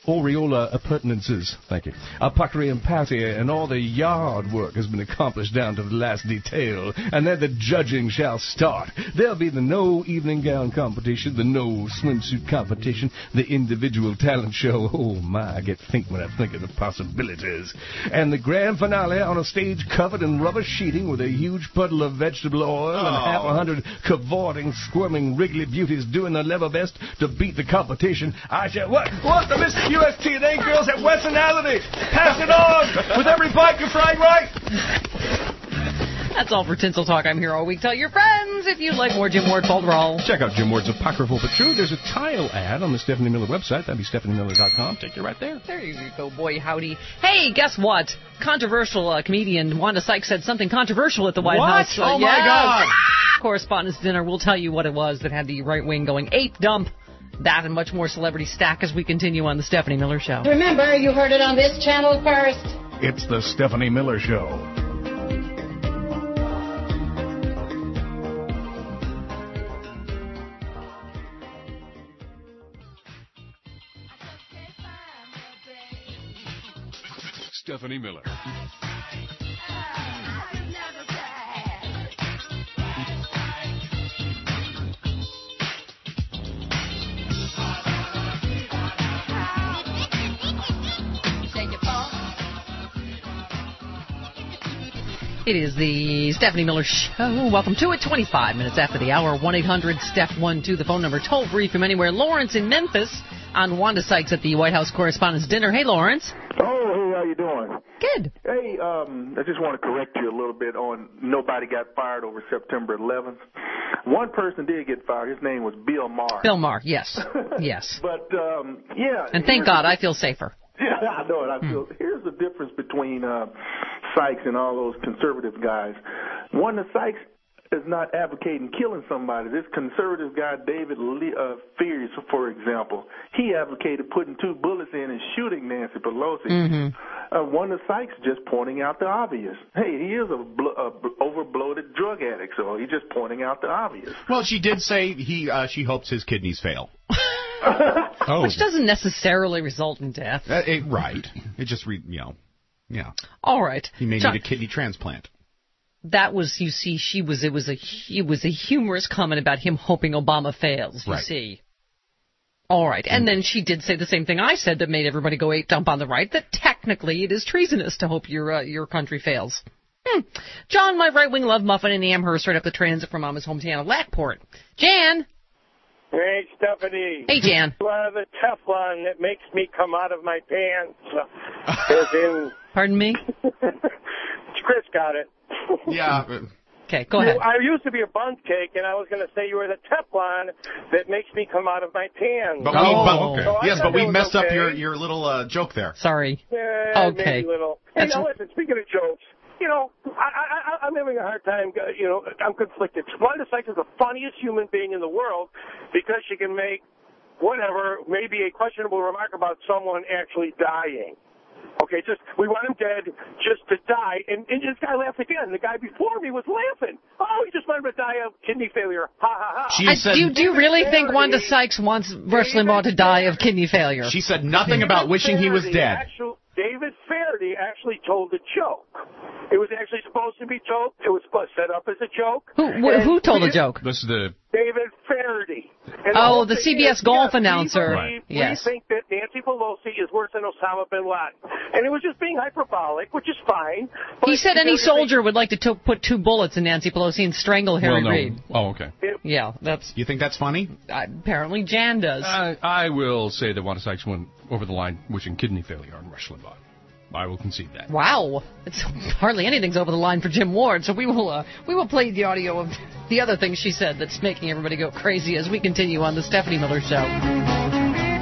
aureola appurtenances, thank you, a puckery and patty, and all the yard work has been accomplished down to the last detail, and then the judging shall start. There'll be the no evening gown competition, the no swimsuit competition, the individual talent show. Oh, my, I get think when I think of the possibilities. And the grand finale on a stage covered in rubber sheeting with a huge puddle of vegetable oil oh. and half a hundred cavorting, squirming, wriggly beauties doing their level best to beat the competition. I shall... What? What? The Mister U S T and A girls at Western Ality. Pass it on with every bite you're frying right. That's all for Tinsel Talk. I'm here all week. Tell your friends if you'd like more Jim Ward Falderall. Check out Jim Ward's Apocryphal but True. There's a tile ad on the Stephanie Miller website. That'd be stephanie miller dot com. Take you right there. There you go, boy, howdy. Hey, guess what? Controversial uh, comedian Wanda Sykes said something controversial at the White what? House. Uh, oh, my yes. God. Correspondence dinner. We'll tell you what it was that had the right wing going ape dump. That and much more celebrity stack as we continue on the Stephanie Miller Show. Remember, you heard it on this channel first. It's the Stephanie Miller Show. Stephanie Miller. It is the Stephanie Miller Show. Welcome to it. twenty-five minutes after the hour. one eight hundred steph one two, the phone number. Toll free from anywhere. Lawrence in Memphis on Wanda Sykes at the White House Correspondents' Dinner. Hey, Lawrence. Oh, hey, how you doing? Good. Hey, um, I just want to correct you a little bit on nobody got fired over September eleventh. One person did get fired. His name was Bill Maher. Bill Maher, yes. Yes. But, um, yeah. And thank God, I feel safer. Yeah, I know it. I feel. Hmm. Here's the difference between uh, Sykes and all those conservative guys. One of Sykes is not advocating killing somebody. This conservative guy, David Lee, uh, Fears, for example, he advocated putting two bullets in and shooting Nancy Pelosi. Mm-hmm. Uh, one of Sykes just pointing out the obvious. Hey, he is a, blo- a over-bloated drug addict, so he's just pointing out the obvious. Well, she did say he uh, she hopes his kidneys fail. Oh. Which doesn't necessarily result in death. Uh, it, right. It just, re, you know, yeah. All right. He may John, need a kidney transplant. That was, you see, she was. It was a it was a humorous comment about him hoping Obama fails. You right. see. All right, and mm. then she did say the same thing I said that made everybody go ape dump on the right. That technically it is treasonous to hope your uh, your country fails. Hmm. John, my right wing love muffin in Amherst, right up the transit from Mama's hometown of Lackport. Jan. Hey, Stephanie. Hey, Jan. A lot of the Teflon that makes me come out of my pants. As in... Pardon me? Chris got it. Yeah. Okay, go ahead. I used to be a bundt cake, and I was going to say you were the Teflon that makes me come out of my pants. But we, oh, but, okay. so yes, but we messed okay. up your, your little uh, joke there. Sorry. Yeah, okay. Maybe little. Hey, That's... now listen, speaking of jokes, you know, I, I, I'm having a hard time, you know, I'm conflicted. Wanda Sykes is the funniest human being in the world because she can make whatever, maybe a questionable remark about someone actually dying. Okay, just, we want him dead just to die. And, and this guy laughed again. The guy before me was laughing. Oh, he just wanted him to die of kidney failure. Ha, ha, ha. She said, do, do you really think Wanda Sykes wants Rush Limbaugh to die of kidney failure? She said nothing about wishing he was dead. Actual, David Faraday actually told a joke. It was actually supposed to be told. It was set up as a joke. Who, wh- who told a joke? This is the David Faraday. And oh, the, the C B S is, golf yes, announcer. We, right. we yes. think that Nancy Pelosi is worse than Osama bin Laden. And it was just being hyperbolic, which is fine. He said any soldier would like to to put two bullets in Nancy Pelosi and strangle Harry well, no. Reid. Oh, okay. It, yeah, that's. You think that's funny? Uh, apparently Jan does. Uh, I will say that Wanda Sykes went over the line wishing kidney failure on Rush Limbaugh. I will concede that. Wow, it's hardly anything's over the line for Jim Ward. So we will uh, we will play the audio of the other things she said that's making everybody go crazy as we continue on the Stephanie Miller Show.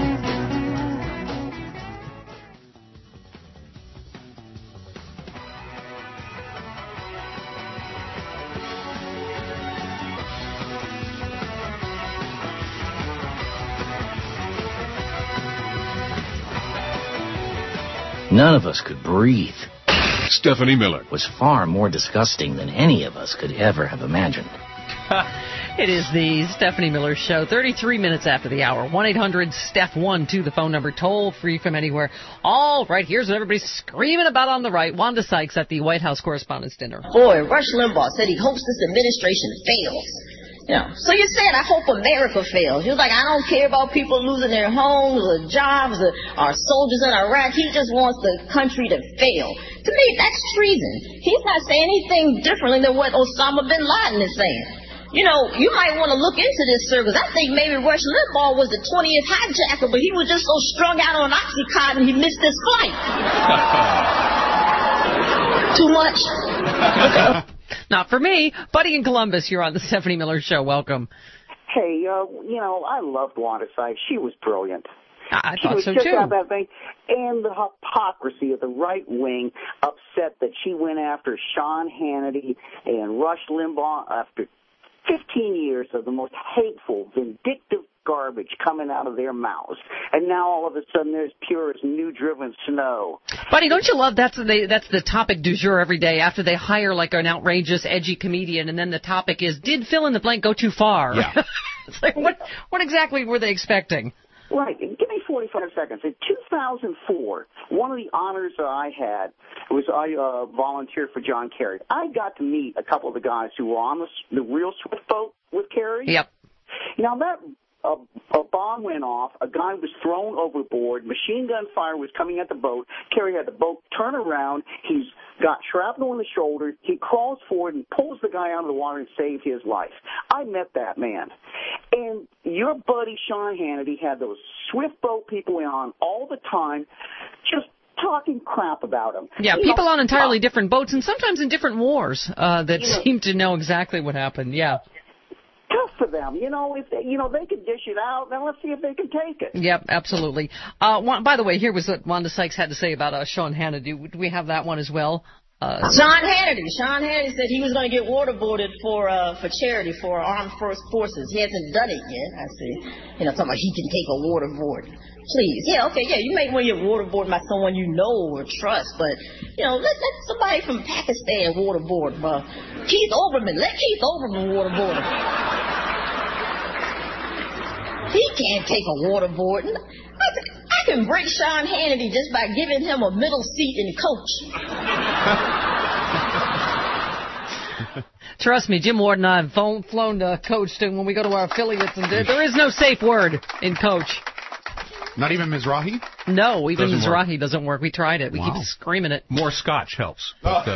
None of us could breathe. Stephanie Miller was far more disgusting than any of us could ever have imagined. It is the Stephanie Miller Show, thirty-three minutes after the hour. one eight hundred Steph one two, the phone number, toll free from anywhere. All right, here's what everybody's screaming about on the right. Wanda Sykes at the White House Correspondents' Dinner. Boy, Rush Limbaugh said he hopes this administration fails. Yeah. So you said, I hope America fails. He was like, I don't care about people losing their homes or jobs or our soldiers in Iraq. He just wants the country to fail. To me, that's treason. He's not saying anything differently than what Osama bin Laden is saying. You know, you might want to look into this, sir, because I think maybe Rush Limbaugh was the twentieth hijacker, but he was just so strung out on Oxycontin he missed his flight. Too much? Not for me. Buddy in Columbus, you're on the Stephanie Miller Show. Welcome. Hey, uh, you know, I loved Wanda Sykes. She was brilliant. I she thought was so, just too. Out that thing. And the hypocrisy of the right wing, upset that she went after Sean Hannity and Rush Limbaugh after fifteen years of the most hateful, vindictive garbage coming out of their mouths. And now all of a sudden they're as pure as new-driven snow. Buddy, don't you love that's the, that's the topic du jour every day after they hire like an outrageous, edgy comedian, and then the topic is, did fill in the blank go too far? Yeah. It's like, what, what exactly were they expecting? Right. Give me forty-five seconds. In two thousand four, one of the honors that I had was I uh, volunteered for John Kerry. I got to meet a couple of the guys who were on the, the real Swift boat with Kerry. Yep. Now, that uh, a bomb went off. A guy was thrown overboard. Machine gun fire was coming at the boat. Kerry had the boat turn around. He's got shrapnel in the shoulder. He crawls forward and pulls the guy out of the water and saved his life. I met that man. And your buddy Sean Hannity had those Swift boat people on all the time, just talking crap about him. Yeah, you people know, on entirely uh, different boats and sometimes in different wars uh, that you know, seem to know exactly what happened. Yeah. Tough for them, you know. If they, you know, they can dish it out, then let's see if they can take it. Yep, absolutely. Uh, one, by the way, here was what Wanda Sykes had to say about uh, Sean Hannity. Do we have that one as well? Uh, Sean Hannity. Sean Hannity said he was going to get waterboarded for uh, for charity for armed forces. He hasn't done it yet. I see. You know, talking about he can take a waterboard. Please. Yeah, okay, yeah, you may want to get waterboarded by someone you know or trust, but, you know, let, let somebody from Pakistan waterboard. Uh, Keith Olbermann. Let Keith Olbermann waterboard him. He can't take a waterboard. I, I can break Sean Hannity just by giving him a middle seat in coach. Trust me, Jim Ward and I have flown, flown to Coach when we go to our affiliates, and there, there is no safe word in Coach. Not even Mizrahi? No, even Doesn't Mizrahi work. doesn't work. We tried it. We Wow. keep screaming it. More scotch helps. But,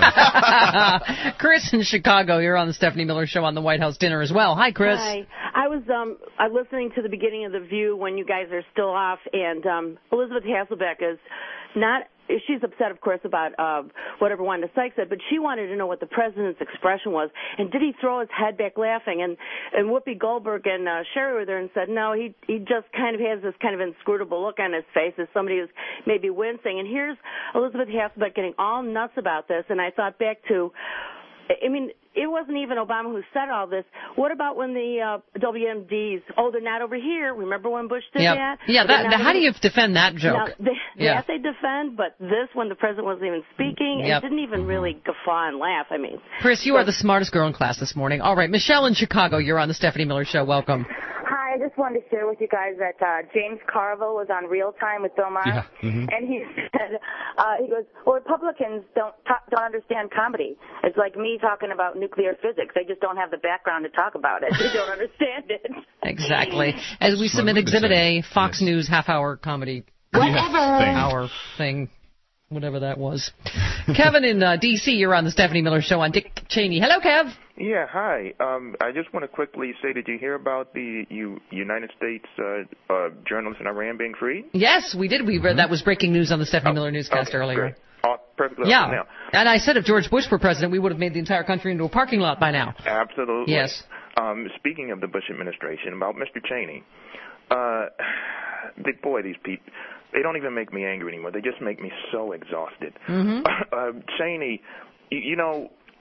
uh... Chris in Chicago, you're on the Stephanie Miller Show on the White House Dinner as well. Hi, Chris. Hi. I was um I listening to the beginning of The View when you guys are still off, and um Elizabeth Hasselbeck is not. She's upset, of course, about uh, whatever Wanda Sykes said, but she wanted to know what the president's expression was. And did he throw his head back laughing? And and Whoopi Goldberg and uh, Sherry were there and said, no, he he just kind of has this kind of inscrutable look on his face as somebody who's maybe wincing. And here's Elizabeth Hasselbeck getting all nuts about this. And I thought back to, I mean, it wasn't even Obama who said all this. What about when the uh, W M Ds, oh, they're not over here. Remember when Bush did yep. that? Yeah, that, that, how do you defend that joke? Now, they, yeah. That they defend, but this when the president wasn't even speaking Yep. and didn't even really guffaw and laugh. I mean. Chris, you are the smartest girl in class this morning. All right, Michelle in Chicago, you're on the Stephanie Miller Show. Welcome. Hi, I just wanted to share with you guys that uh, James Carville was on Real Time with Bill Maher, Yeah. Mm-hmm. and he said, uh, he goes, well, Republicans don't ta- don't understand comedy. It's like me talking about nuclear physics. They just don't have the background to talk about it. They don't understand it. Exactly. As we submit Exhibit A, Fox News half-hour comedy Whatever. hour thing, whatever that was. Kevin in uh, D C, you're on the Stephanie Miller Show on Dick Cheney. Hello, Kev. Yeah, hi. Um, I just want to quickly say, did you hear about the U- United States uh, uh, journalists in Iran being freed? Yes, we did. We read that was breaking news on the Stephanie Miller newscast okay, earlier. Great. Oh, perfectly Yeah, now. and I said if George Bush were president, we would have made the entire country into a parking lot by now. Absolutely. Yes. Um, speaking of the Bush administration, about Mister Cheney, uh, the, boy, these people, they don't even make me angry anymore. They just make me so exhausted. Mm-hmm. uh, Cheney, you, you know,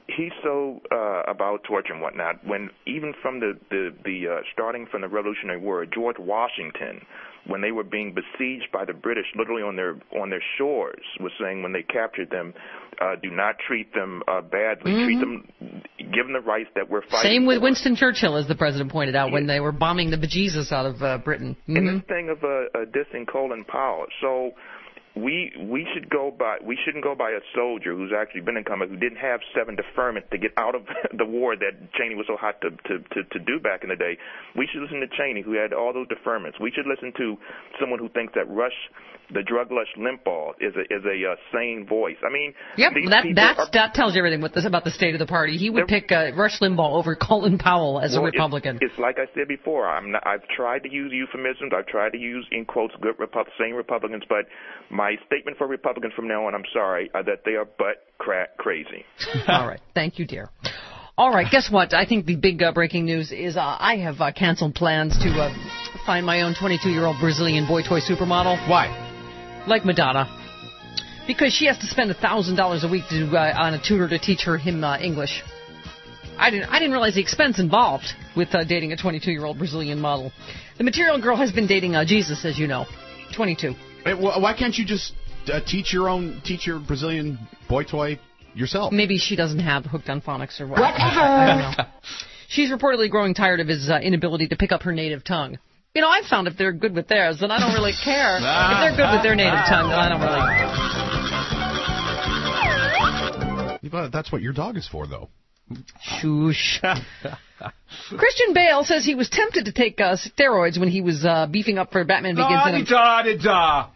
he's so uh, about torture and whatnot. When even from the the, the uh, starting from the Revolutionary War, George Washington, when they were being besieged by the British, literally on their on their shores, was saying when they captured them, uh, do not treat them uh, badly. Mm-hmm. Treat them, give them the rights that we're fighting. Same with for. Winston Churchill, as the president pointed out, when they were bombing the bejesus out of uh, Britain. Mm-hmm. And this thing of uh, uh, dissing Colin Powell, so. We we should go by we shouldn't go by a soldier who's actually been in combat, who didn't have seven deferment to get out of the war that Cheney was so hot to, to, to, to do back in the day. We should listen to Cheney, who had all those deferments. We should listen to someone who thinks that Rush, the drug lush Limbaugh, is a is a uh, sane voice. I mean, yep, these that people that's, are, that tells you everything with this, about the state of the party. He would pick uh, Rush Limbaugh over Colin Powell as well, a Republican. It's, it's like I said before. I'm not, I've tried to use euphemisms. I've tried to use in quotes good Repu- sane Republicans, but my statement for Republicans from now on, I'm sorry, uh, that they are butt crack crazy. All right. Thank you, dear. All right. Guess what? I think the big uh, breaking news is uh, I have uh, canceled plans to uh, find my own twenty-two-year-old Brazilian boy toy supermodel. Why? Like Madonna. Because she has to spend one thousand dollars a week to, uh, on a tutor to teach her him uh, English. I didn't, I didn't realize the expense involved with uh, dating a twenty-two-year-old Brazilian model. The Material Girl has been dating uh, Jesus, as you know. twenty-two. Hey, wh- why can't you just uh, teach your own, teach your Brazilian boy toy yourself? Maybe she doesn't have Hooked on Phonics or what. Whatever. I don't know. She's reportedly growing tired of his uh, inability to pick up her native tongue. You know, I've found if they're good with theirs, then I don't really care. If they're good with their native tongue, then I don't really... But that's what your dog is for, though. Shoosh. Christian Bale says he was tempted to take uh, steroids when he was uh, beefing up for Batman Begins. And Da-da-da-da.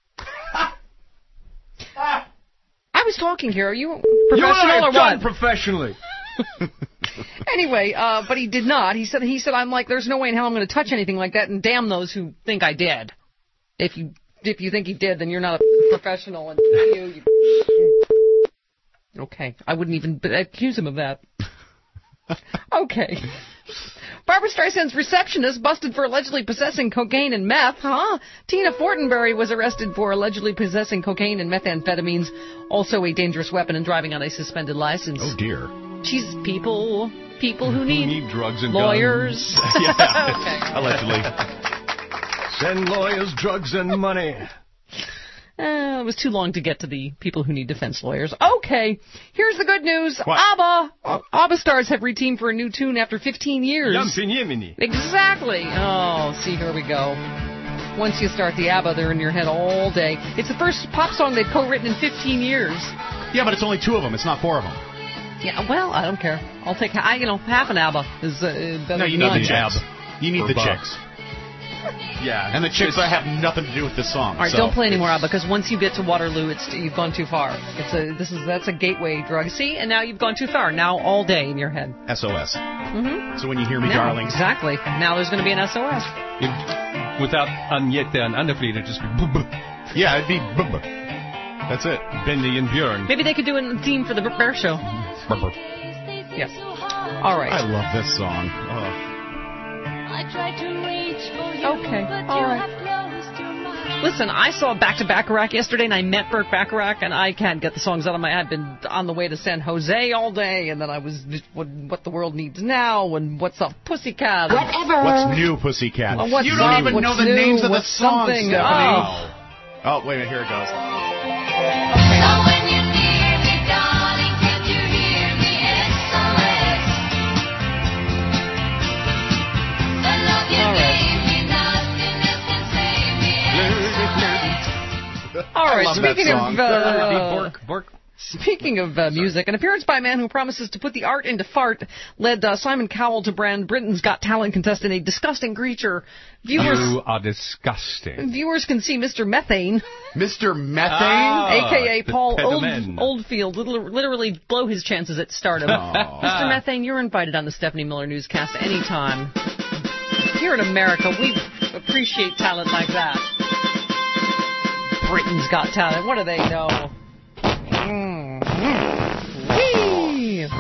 I was talking here. Are you You and I professional have or done what? professionally. Anyway, uh, but he did not. He said, he said, I'm like, there's no way in hell I'm going to touch anything like that, and damn those who think I did. If you if you think he did, then you're not a professional, and you... you okay, I wouldn't even accuse him of that. Okay. Barbra Streisand's receptionist busted for allegedly possessing cocaine and meth, huh? Tina Fortenberry was arrested for allegedly possessing cocaine and methamphetamines, also a dangerous weapon, and driving on a suspended license. Oh, dear. She's people, people who need, need drugs and lawyers. guns. Yeah. Okay. Allegedly. Send lawyers drugs and money. Uh, it was too long to get to the people who need defense lawyers. Okay, here's the good news. What? ABBA. Uh, ABBA stars have reteamed for a new tune after fifteen years. Jumping Yemeni. Exactly. Oh, see, here we go. Once you start the ABBA, they're in your head all day. It's the first pop song they've co-written in fifteen years. Yeah, but it's only two of them. It's not four of them. Yeah, well, I don't care. I'll take, I, you know, half an ABBA is uh, better No, you than need the none. chicks. You need Or the Bob. chicks. Yeah. And the chicks that have nothing to do with this song. All right, so. don't play anymore, ABBA, because once you get to Waterloo, it's you've gone too far. It's a this is that's a gateway drug. See, and now you've gone too far. Now all day in your head. S O S. Mm-hmm. So when you hear me, No, darling. exactly. Now there's going to be an S O S. It, without Agneta and Annefried, it'd just be boob. Yeah, it'd be boob. That's it. Bendy and Björn. Maybe they could do a theme for the Bear Show. Yes. All right. I love this song. Oh. Okay. All right. Listen, I saw Back to Bacharach yesterday, and I met Burt Bacharach, and I can't get the songs out of my head. I've been on the way to San Jose all day, and then I was what, what the world needs now, and what's up, Pussycat. and- Whatever. What's new, Pussycat? Well, what's you don't new? even know What's the new? names of the What's songs, something? Stephanie. Oh. Oh, wait a minute. Here it goes. All right, I love that speaking song. of uh, Bork, Bork. speaking of uh, music, an appearance by a man who promises to put the art into fart led uh, Simon Cowell to brand Britain's Got Talent contestant a disgusting creature. Viewers You are disgusting. viewers can see Mister Methane, Mister Methane, Ah, a k a. the Paul Old, Pedoman. Oldfield, little- literally blow his chances at stardom. Aw. Mister Methane, you're invited on the Stephanie Miller Newscast anytime. Here in America, we appreciate talent like that. Britain's Got Talent. What do they know? Mm. Whee!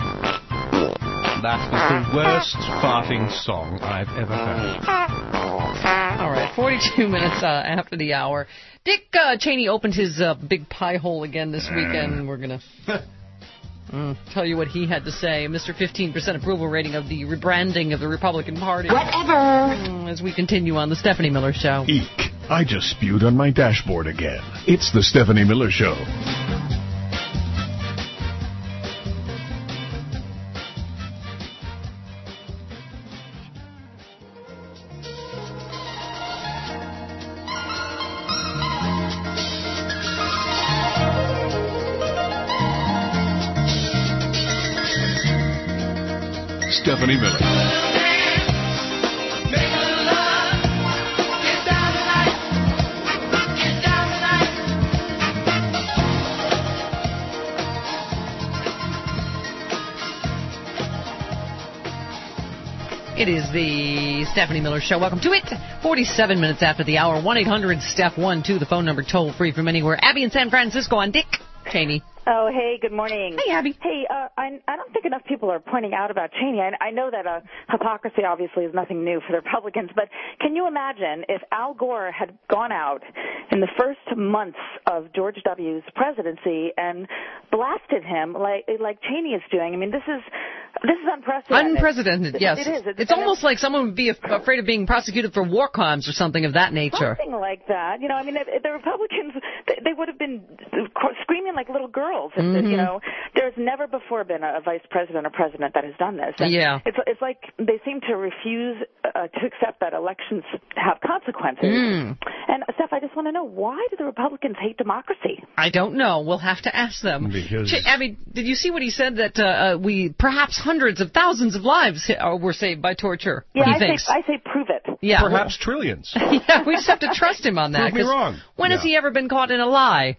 That was the worst farting song I've ever heard. All right, forty-two minutes uh, after the hour. Dick uh, Cheney opened his uh, big pie hole again this weekend. We're going to... Mm, tell you what he had to say. Mister fifteen percent approval rating of the rebranding of the Republican Party. Whatever. Mm, as we continue on the Stephanie Miller Show. Eek. I just spewed on my dashboard again. It's the Stephanie Miller Show. Stephanie Miller. It is the Stephanie Miller Show. Welcome to it. forty-seven minutes after the hour. one eight hundred Steph one two, the phone number toll free from anywhere. Abby in San Francisco on Dick Cheney. Oh, hey, good morning. Hey, Abby. Hey, uh, I, I don't think enough people are pointing out about Cheney. I, I know that uh, hypocrisy obviously is nothing new for the Republicans, but can you imagine if Al Gore had gone out in the first months of George W.'s presidency and blasted him like like Cheney is doing? I mean, this is this is unprecedented. Unprecedented, yes. It is. It's, it's almost like someone would be af- afraid of being prosecuted for war crimes or something of that nature. Something like that. You know, I mean, if, if the Republicans, they, they would have been screaming like little girls. If, Mm-hmm. You know, there's never before been a, a vice president or president that has done this. And yeah. It's, it's like they seem to refuse uh, to accept that elections have consequences. Mm. And, Steph, I just want to know, why do the Republicans hate democracy? I don't know. We'll have to ask them. Because... Ch- Abby, did you see what he said, that uh, uh, we perhaps hundreds of thousands of lives uh, were saved by torture? Yeah, he I thinks. say, I say prove it. Yeah, Perhaps well, trillions. Yeah, we just have to trust him on that. Prove me wrong. When yeah. has he ever been caught in a lie?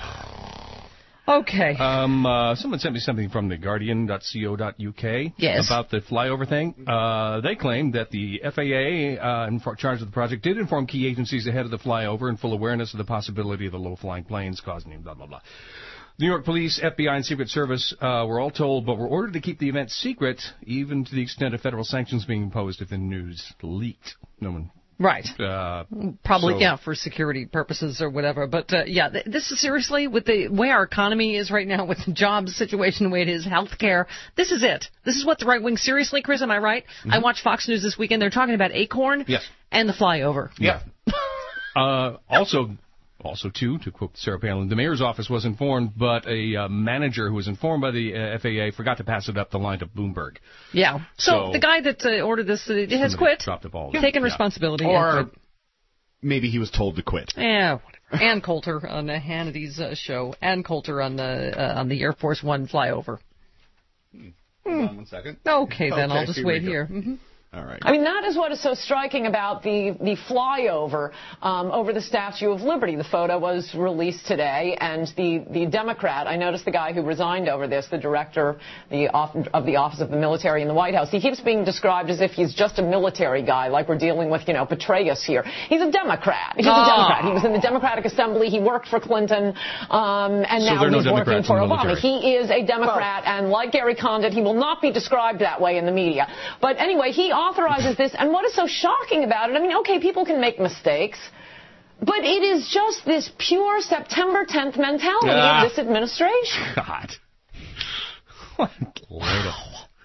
Okay. Um, uh, someone sent me something from the guardian dot co dot U K yes. about the flyover thing. Uh, they claim that the F A A, uh, in charge of the project, did inform key agencies ahead of the flyover in full awareness of the possibility of the low-flying planes causing blah, blah, blah. New York Police, F B I, and Secret Service uh, were all told, but were ordered to keep the event secret, even to the extent of federal sanctions being imposed if the news leaked. No one... Right. Uh, Probably, so, yeah, for security purposes or whatever. But, uh, yeah, th- this is seriously, with the way our economy is right now, with the job situation, the way it is, health care, this is it. This is what the right wing, seriously, Chris, am I right? Mm-hmm. I watched Fox News this weekend. They're talking about Acorn yes. and the flyover. Yeah. uh, also... Also, too, to quote Sarah Palin, the mayor's office was informed, but a uh, manager who was informed by the uh, F A A forgot to pass it up the line to Bloomberg. Yeah. So, So the guy that uh, ordered this uh, has quit. Dropped the ball. Taken yeah. responsibility. Or maybe he was told to quit. Yeah, whatever. Ann Coulter on uh, Hannity's uh, show. Ann Coulter on the uh, on the Air Force One flyover. Hmm. Hold on one second. Okay, then okay, I'll just here wait here. Mm-hmm. All right. I mean, that is what is so striking about the, the flyover um, over the Statue of Liberty. The photo was released today, and the, the Democrat, I noticed the guy who resigned over this, the director the off, of the Office of the Military in the White House, he keeps being described as if he's just a military guy, like we're dealing with, you know, Petraeus here. He's a Democrat. He's oh. a Democrat. He was in the Democratic Assembly. He worked for Clinton, um, and so now he's no working for Obama. Military. He is a Democrat, well, and like Gary Condit, he will not be described that way in the media. But anyway, he authorizes this. And what is so shocking about it, I mean, okay, people can make mistakes, but it is just this pure September tenth mentality ah. of this administration. God. What wow.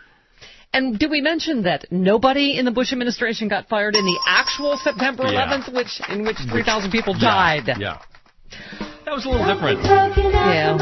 And did we mention that nobody in the Bush administration got fired in the actual September eleventh, yeah. which in which three thousand people died? Yeah. yeah. That was a little different. Yeah.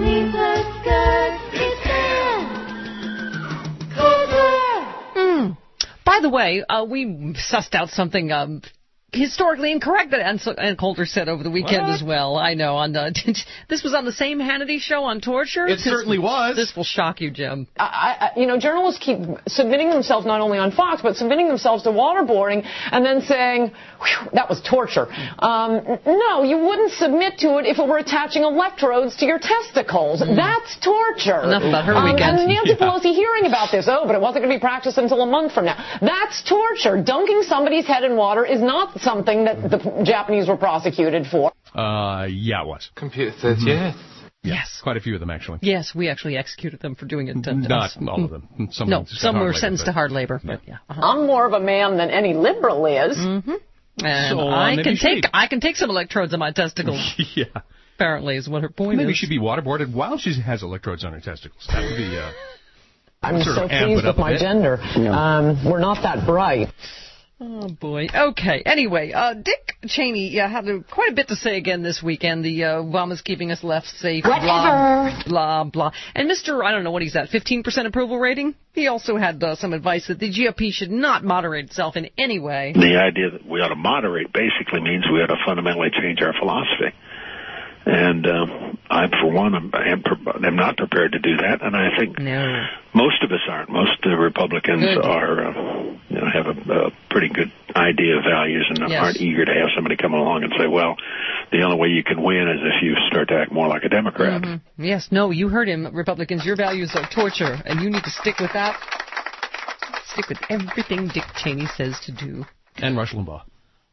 Mm. By the way, uh, we sussed out something um, historically incorrect that Ann Coulter said over the weekend what? as well. I know. On the, this was on the same Hannity show on torture? It certainly was. This will shock you, Jim. I, I, you know, journalists keep submitting themselves not only on Fox, but submitting themselves to waterboarding and then saying, that was torture. Um, no, you wouldn't submit to it if it were attaching electrodes to your testicles. Mm. That's torture. Enough about her um, weekend. And Nancy yeah. Pelosi hearing about this, oh, but it wasn't going to be practiced until a month from now. That's torture. Dunking somebody's head in water is not something that the Japanese were prosecuted for. Uh, yeah, it was. Computer says mm-hmm. yes. Yes. Quite a few of them, actually. Yes, we actually executed them for doing it. To, Not all of them. Some no, some were labor, sentenced but, to hard labor. Yeah. But yeah. Uh-huh. I'm more of a man than any liberal is. Mm-hmm. And so, I uh, can take I can take some electrodes in my testicles. yeah. apparently, is what her point Maybe is. she'd be waterboarded while she has electrodes on her testicles. That would be, uh... I'm sort so of amp pleased it up with my a bit. gender. Um, we're not that bright. Oh, boy. Okay. Anyway, uh, Dick Cheney uh, had a, quite a bit to say again this weekend. The uh, Obama's keeping us left safe. Whatever. Blah, blah, blah. And Mister, I don't know what he's at, fifteen percent approval rating? He also had uh, some advice that the G O P should not moderate itself in any way. The idea that we ought to moderate basically means we ought to fundamentally change our philosophy. And um, I, for one, am, am, am not prepared to do that, and I think no. most of us aren't. Most uh, Republicans Good. are, uh, you know, have a, a pretty good idea of values and Yes. aren't eager to have somebody come along and say, well, the only way you can win is if you start to act more like a Democrat. Mm-hmm. Yes, no, you heard him, Republicans. Your values are torture, and you need to stick with that. Stick with everything Dick Cheney says to do. And Rush Limbaugh.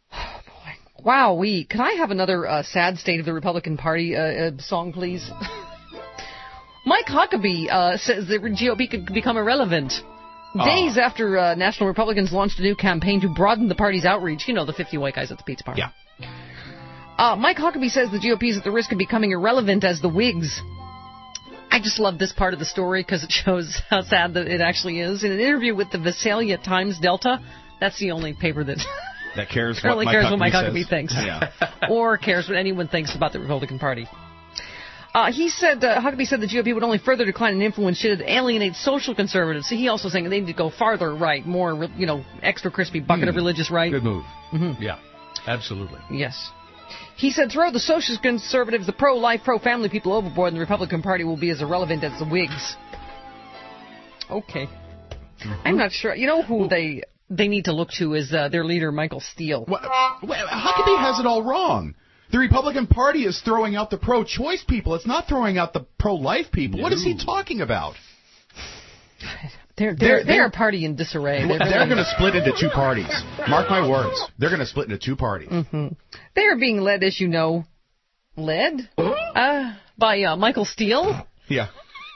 Wow, we can I have another uh, sad state of the Republican Party uh, uh, song, please? Mike Huckabee uh, says the G O P could become irrelevant. Oh. Days after uh, National Republicans launched a new campaign to broaden the party's outreach, you know, the fifty white guys at the pizza party. Yeah. Uh, Mike Huckabee says the G O P is at the risk of becoming irrelevant as the Whigs. I just love this part of the story because it shows how sad that it actually is. In an interview with the Visalia Times Delta, that's the only paper that... That cares Really what cares Mike what Mike Huckabee Huckabee thinks, Yeah. or cares what anyone thinks about the Republican Party. Uh, he said uh, Huckabee said the G O P would only further decline in influence should it alienate social conservatives. See, he also saying they need to go farther right, more you know, extra crispy bucket Hmm. of religious right. Good move. Mm-hmm. Yeah, absolutely. Yes. He said throw the social conservatives, the pro-life, pro-family people overboard, and the Republican Party will be as irrelevant as the Whigs. Okay. Mm-hmm. I'm not sure. You know who they... They need to look to is uh, their leader, Michael Steele. Well, Huckabee has it all wrong. The Republican Party is throwing out the pro-choice people. It's not throwing out the pro-life people. No. What is he talking about? They're, they're, they're, they're a party in disarray. They're, they're going to split into two parties. Mark my words. They're going to split into two parties. Mm-hmm. They are being led, as you know, led uh, by uh, Michael Steele. Yeah.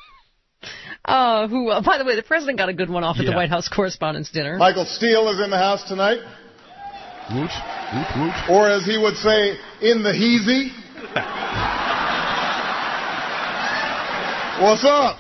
Uh, who, uh, by the way, the president got a good one off at Yeah. the White House Correspondents' Dinner. Michael Steele is in the house tonight. Woot, woot, woot. Or as he would say, in the heezy. What's up?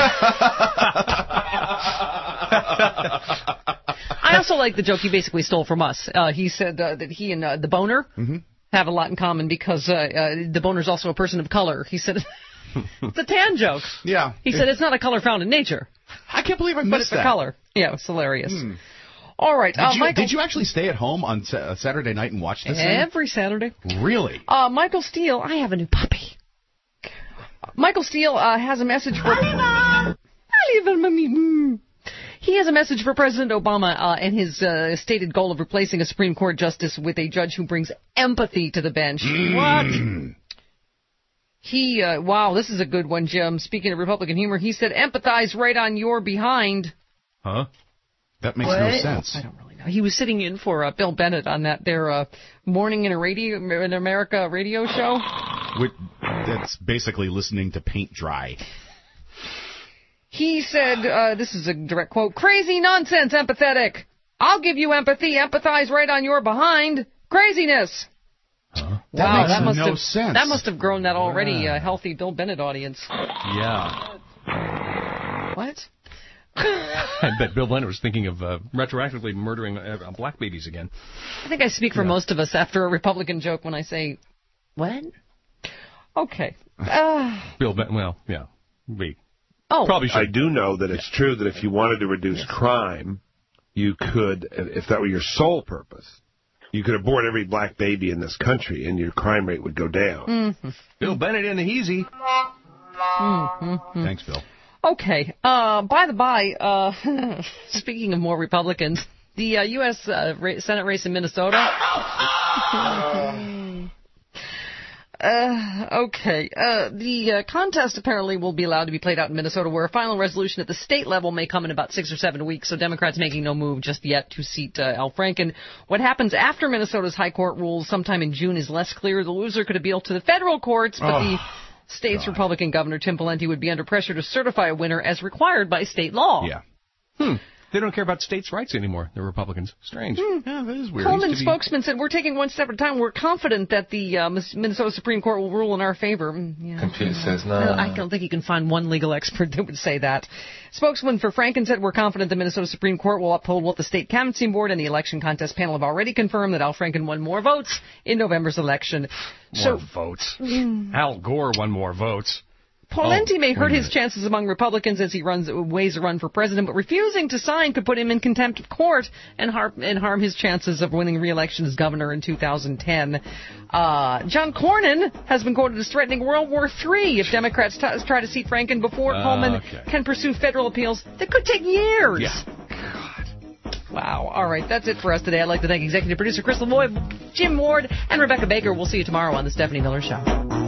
I also like the joke he basically stole from us. Uh, he said uh, that he and uh, the Boner mm-hmm. have a lot in common because uh, uh, the Boner's also a person of color. He said... It's a tan joke. Yeah. He said it's not a color found in nature. I can't believe I missed But it's that. a color. Yeah, it's hilarious. Hmm. All right. Did, Uh, you, Michael, did you actually stay at home on sa- uh, Saturday night and watch this thing? Every Saturday. Really? Uh, Michael Steele, I have a new puppy. Michael Steele uh, has a message for... Oliver! Oliver! He has a message for President Obama uh, and his uh, stated goal of replacing a Supreme Court justice with a judge who brings empathy to the bench. Mm. What? He, uh, wow, this is a good one, Jim. Speaking of Republican humor, he said, empathize right on your behind. Huh? That makes What? no sense. I don't really know. He was sitting in for uh, Bill Bennett on that their uh, Morning in a Radio in America radio show. With, that's basically listening to paint dry. He said, uh, this is a direct quote, crazy nonsense, empathetic. I'll give you empathy, empathize right on your behind. Craziness. Huh? That wow, makes that must no have sense. that must have grown that already uh, healthy Bill Bennett audience. Yeah. What? I bet Bill Bennett was thinking of uh, retroactively murdering uh, black babies again. I think I speak for Yeah. most of us after a Republican joke when I say, what? Okay. Uh, Bill Bennett, well, yeah. We oh. probably should. I do know that it's true that if you wanted to reduce crime, you could, if that were your sole purpose, you could abort every black baby in this country and your crime rate would go down. Mm-hmm. Bill Bennett in the heezy. Mm-hmm. Thanks, Bill. Okay. Uh, by the by, uh, speaking of more Republicans, the uh, U S Uh, ra- Senate race in Minnesota. Uh, okay. Uh, the uh, contest apparently will be allowed to be played out in Minnesota, where a final resolution at the state level may come in about six or seven weeks. So Democrats making no move just yet to seat uh, Al Franken. What happens after Minnesota's high court rules sometime in June is less clear. The loser could appeal to the federal courts, but Oh, the state's God. Republican governor Tim Pawlenty would be under pressure to certify a winner as required by state law. Yeah. Hmm. They don't care about states' rights anymore, the Republicans. Strange. Hmm. Yeah, that is weird. Coleman Used to be- spokesman said, we're taking one step at a time. We're confident that the uh, Minnesota Supreme Court will rule in our favor. Mm, yeah. Computer says no. I don't think you can find one legal expert that would say that. Spokesman for Franken said, we're confident the Minnesota Supreme Court will uphold what the state canvassing board and the election contest panel have already confirmed, that Al Franken won more votes in November's election. More so, votes. Mm. Al Gore won more votes. Pawlenty oh, may hurt wait a his chances among Republicans as he runs weighs a run for president, but refusing to sign could put him in contempt of court and harm, and harm his chances of winning re-election as governor in two thousand ten. Uh, John Cornyn has been quoted as threatening World War Three if Democrats t- try to seat Franken before Uh, Coleman okay. can pursue federal appeals that could take years. Yeah. Wow. All right, that's it for us today. I'd like to thank executive producer Chris Lavoie, Jim Ward, and Rebecca Baker. We'll see you tomorrow on The Stephanie Miller Show.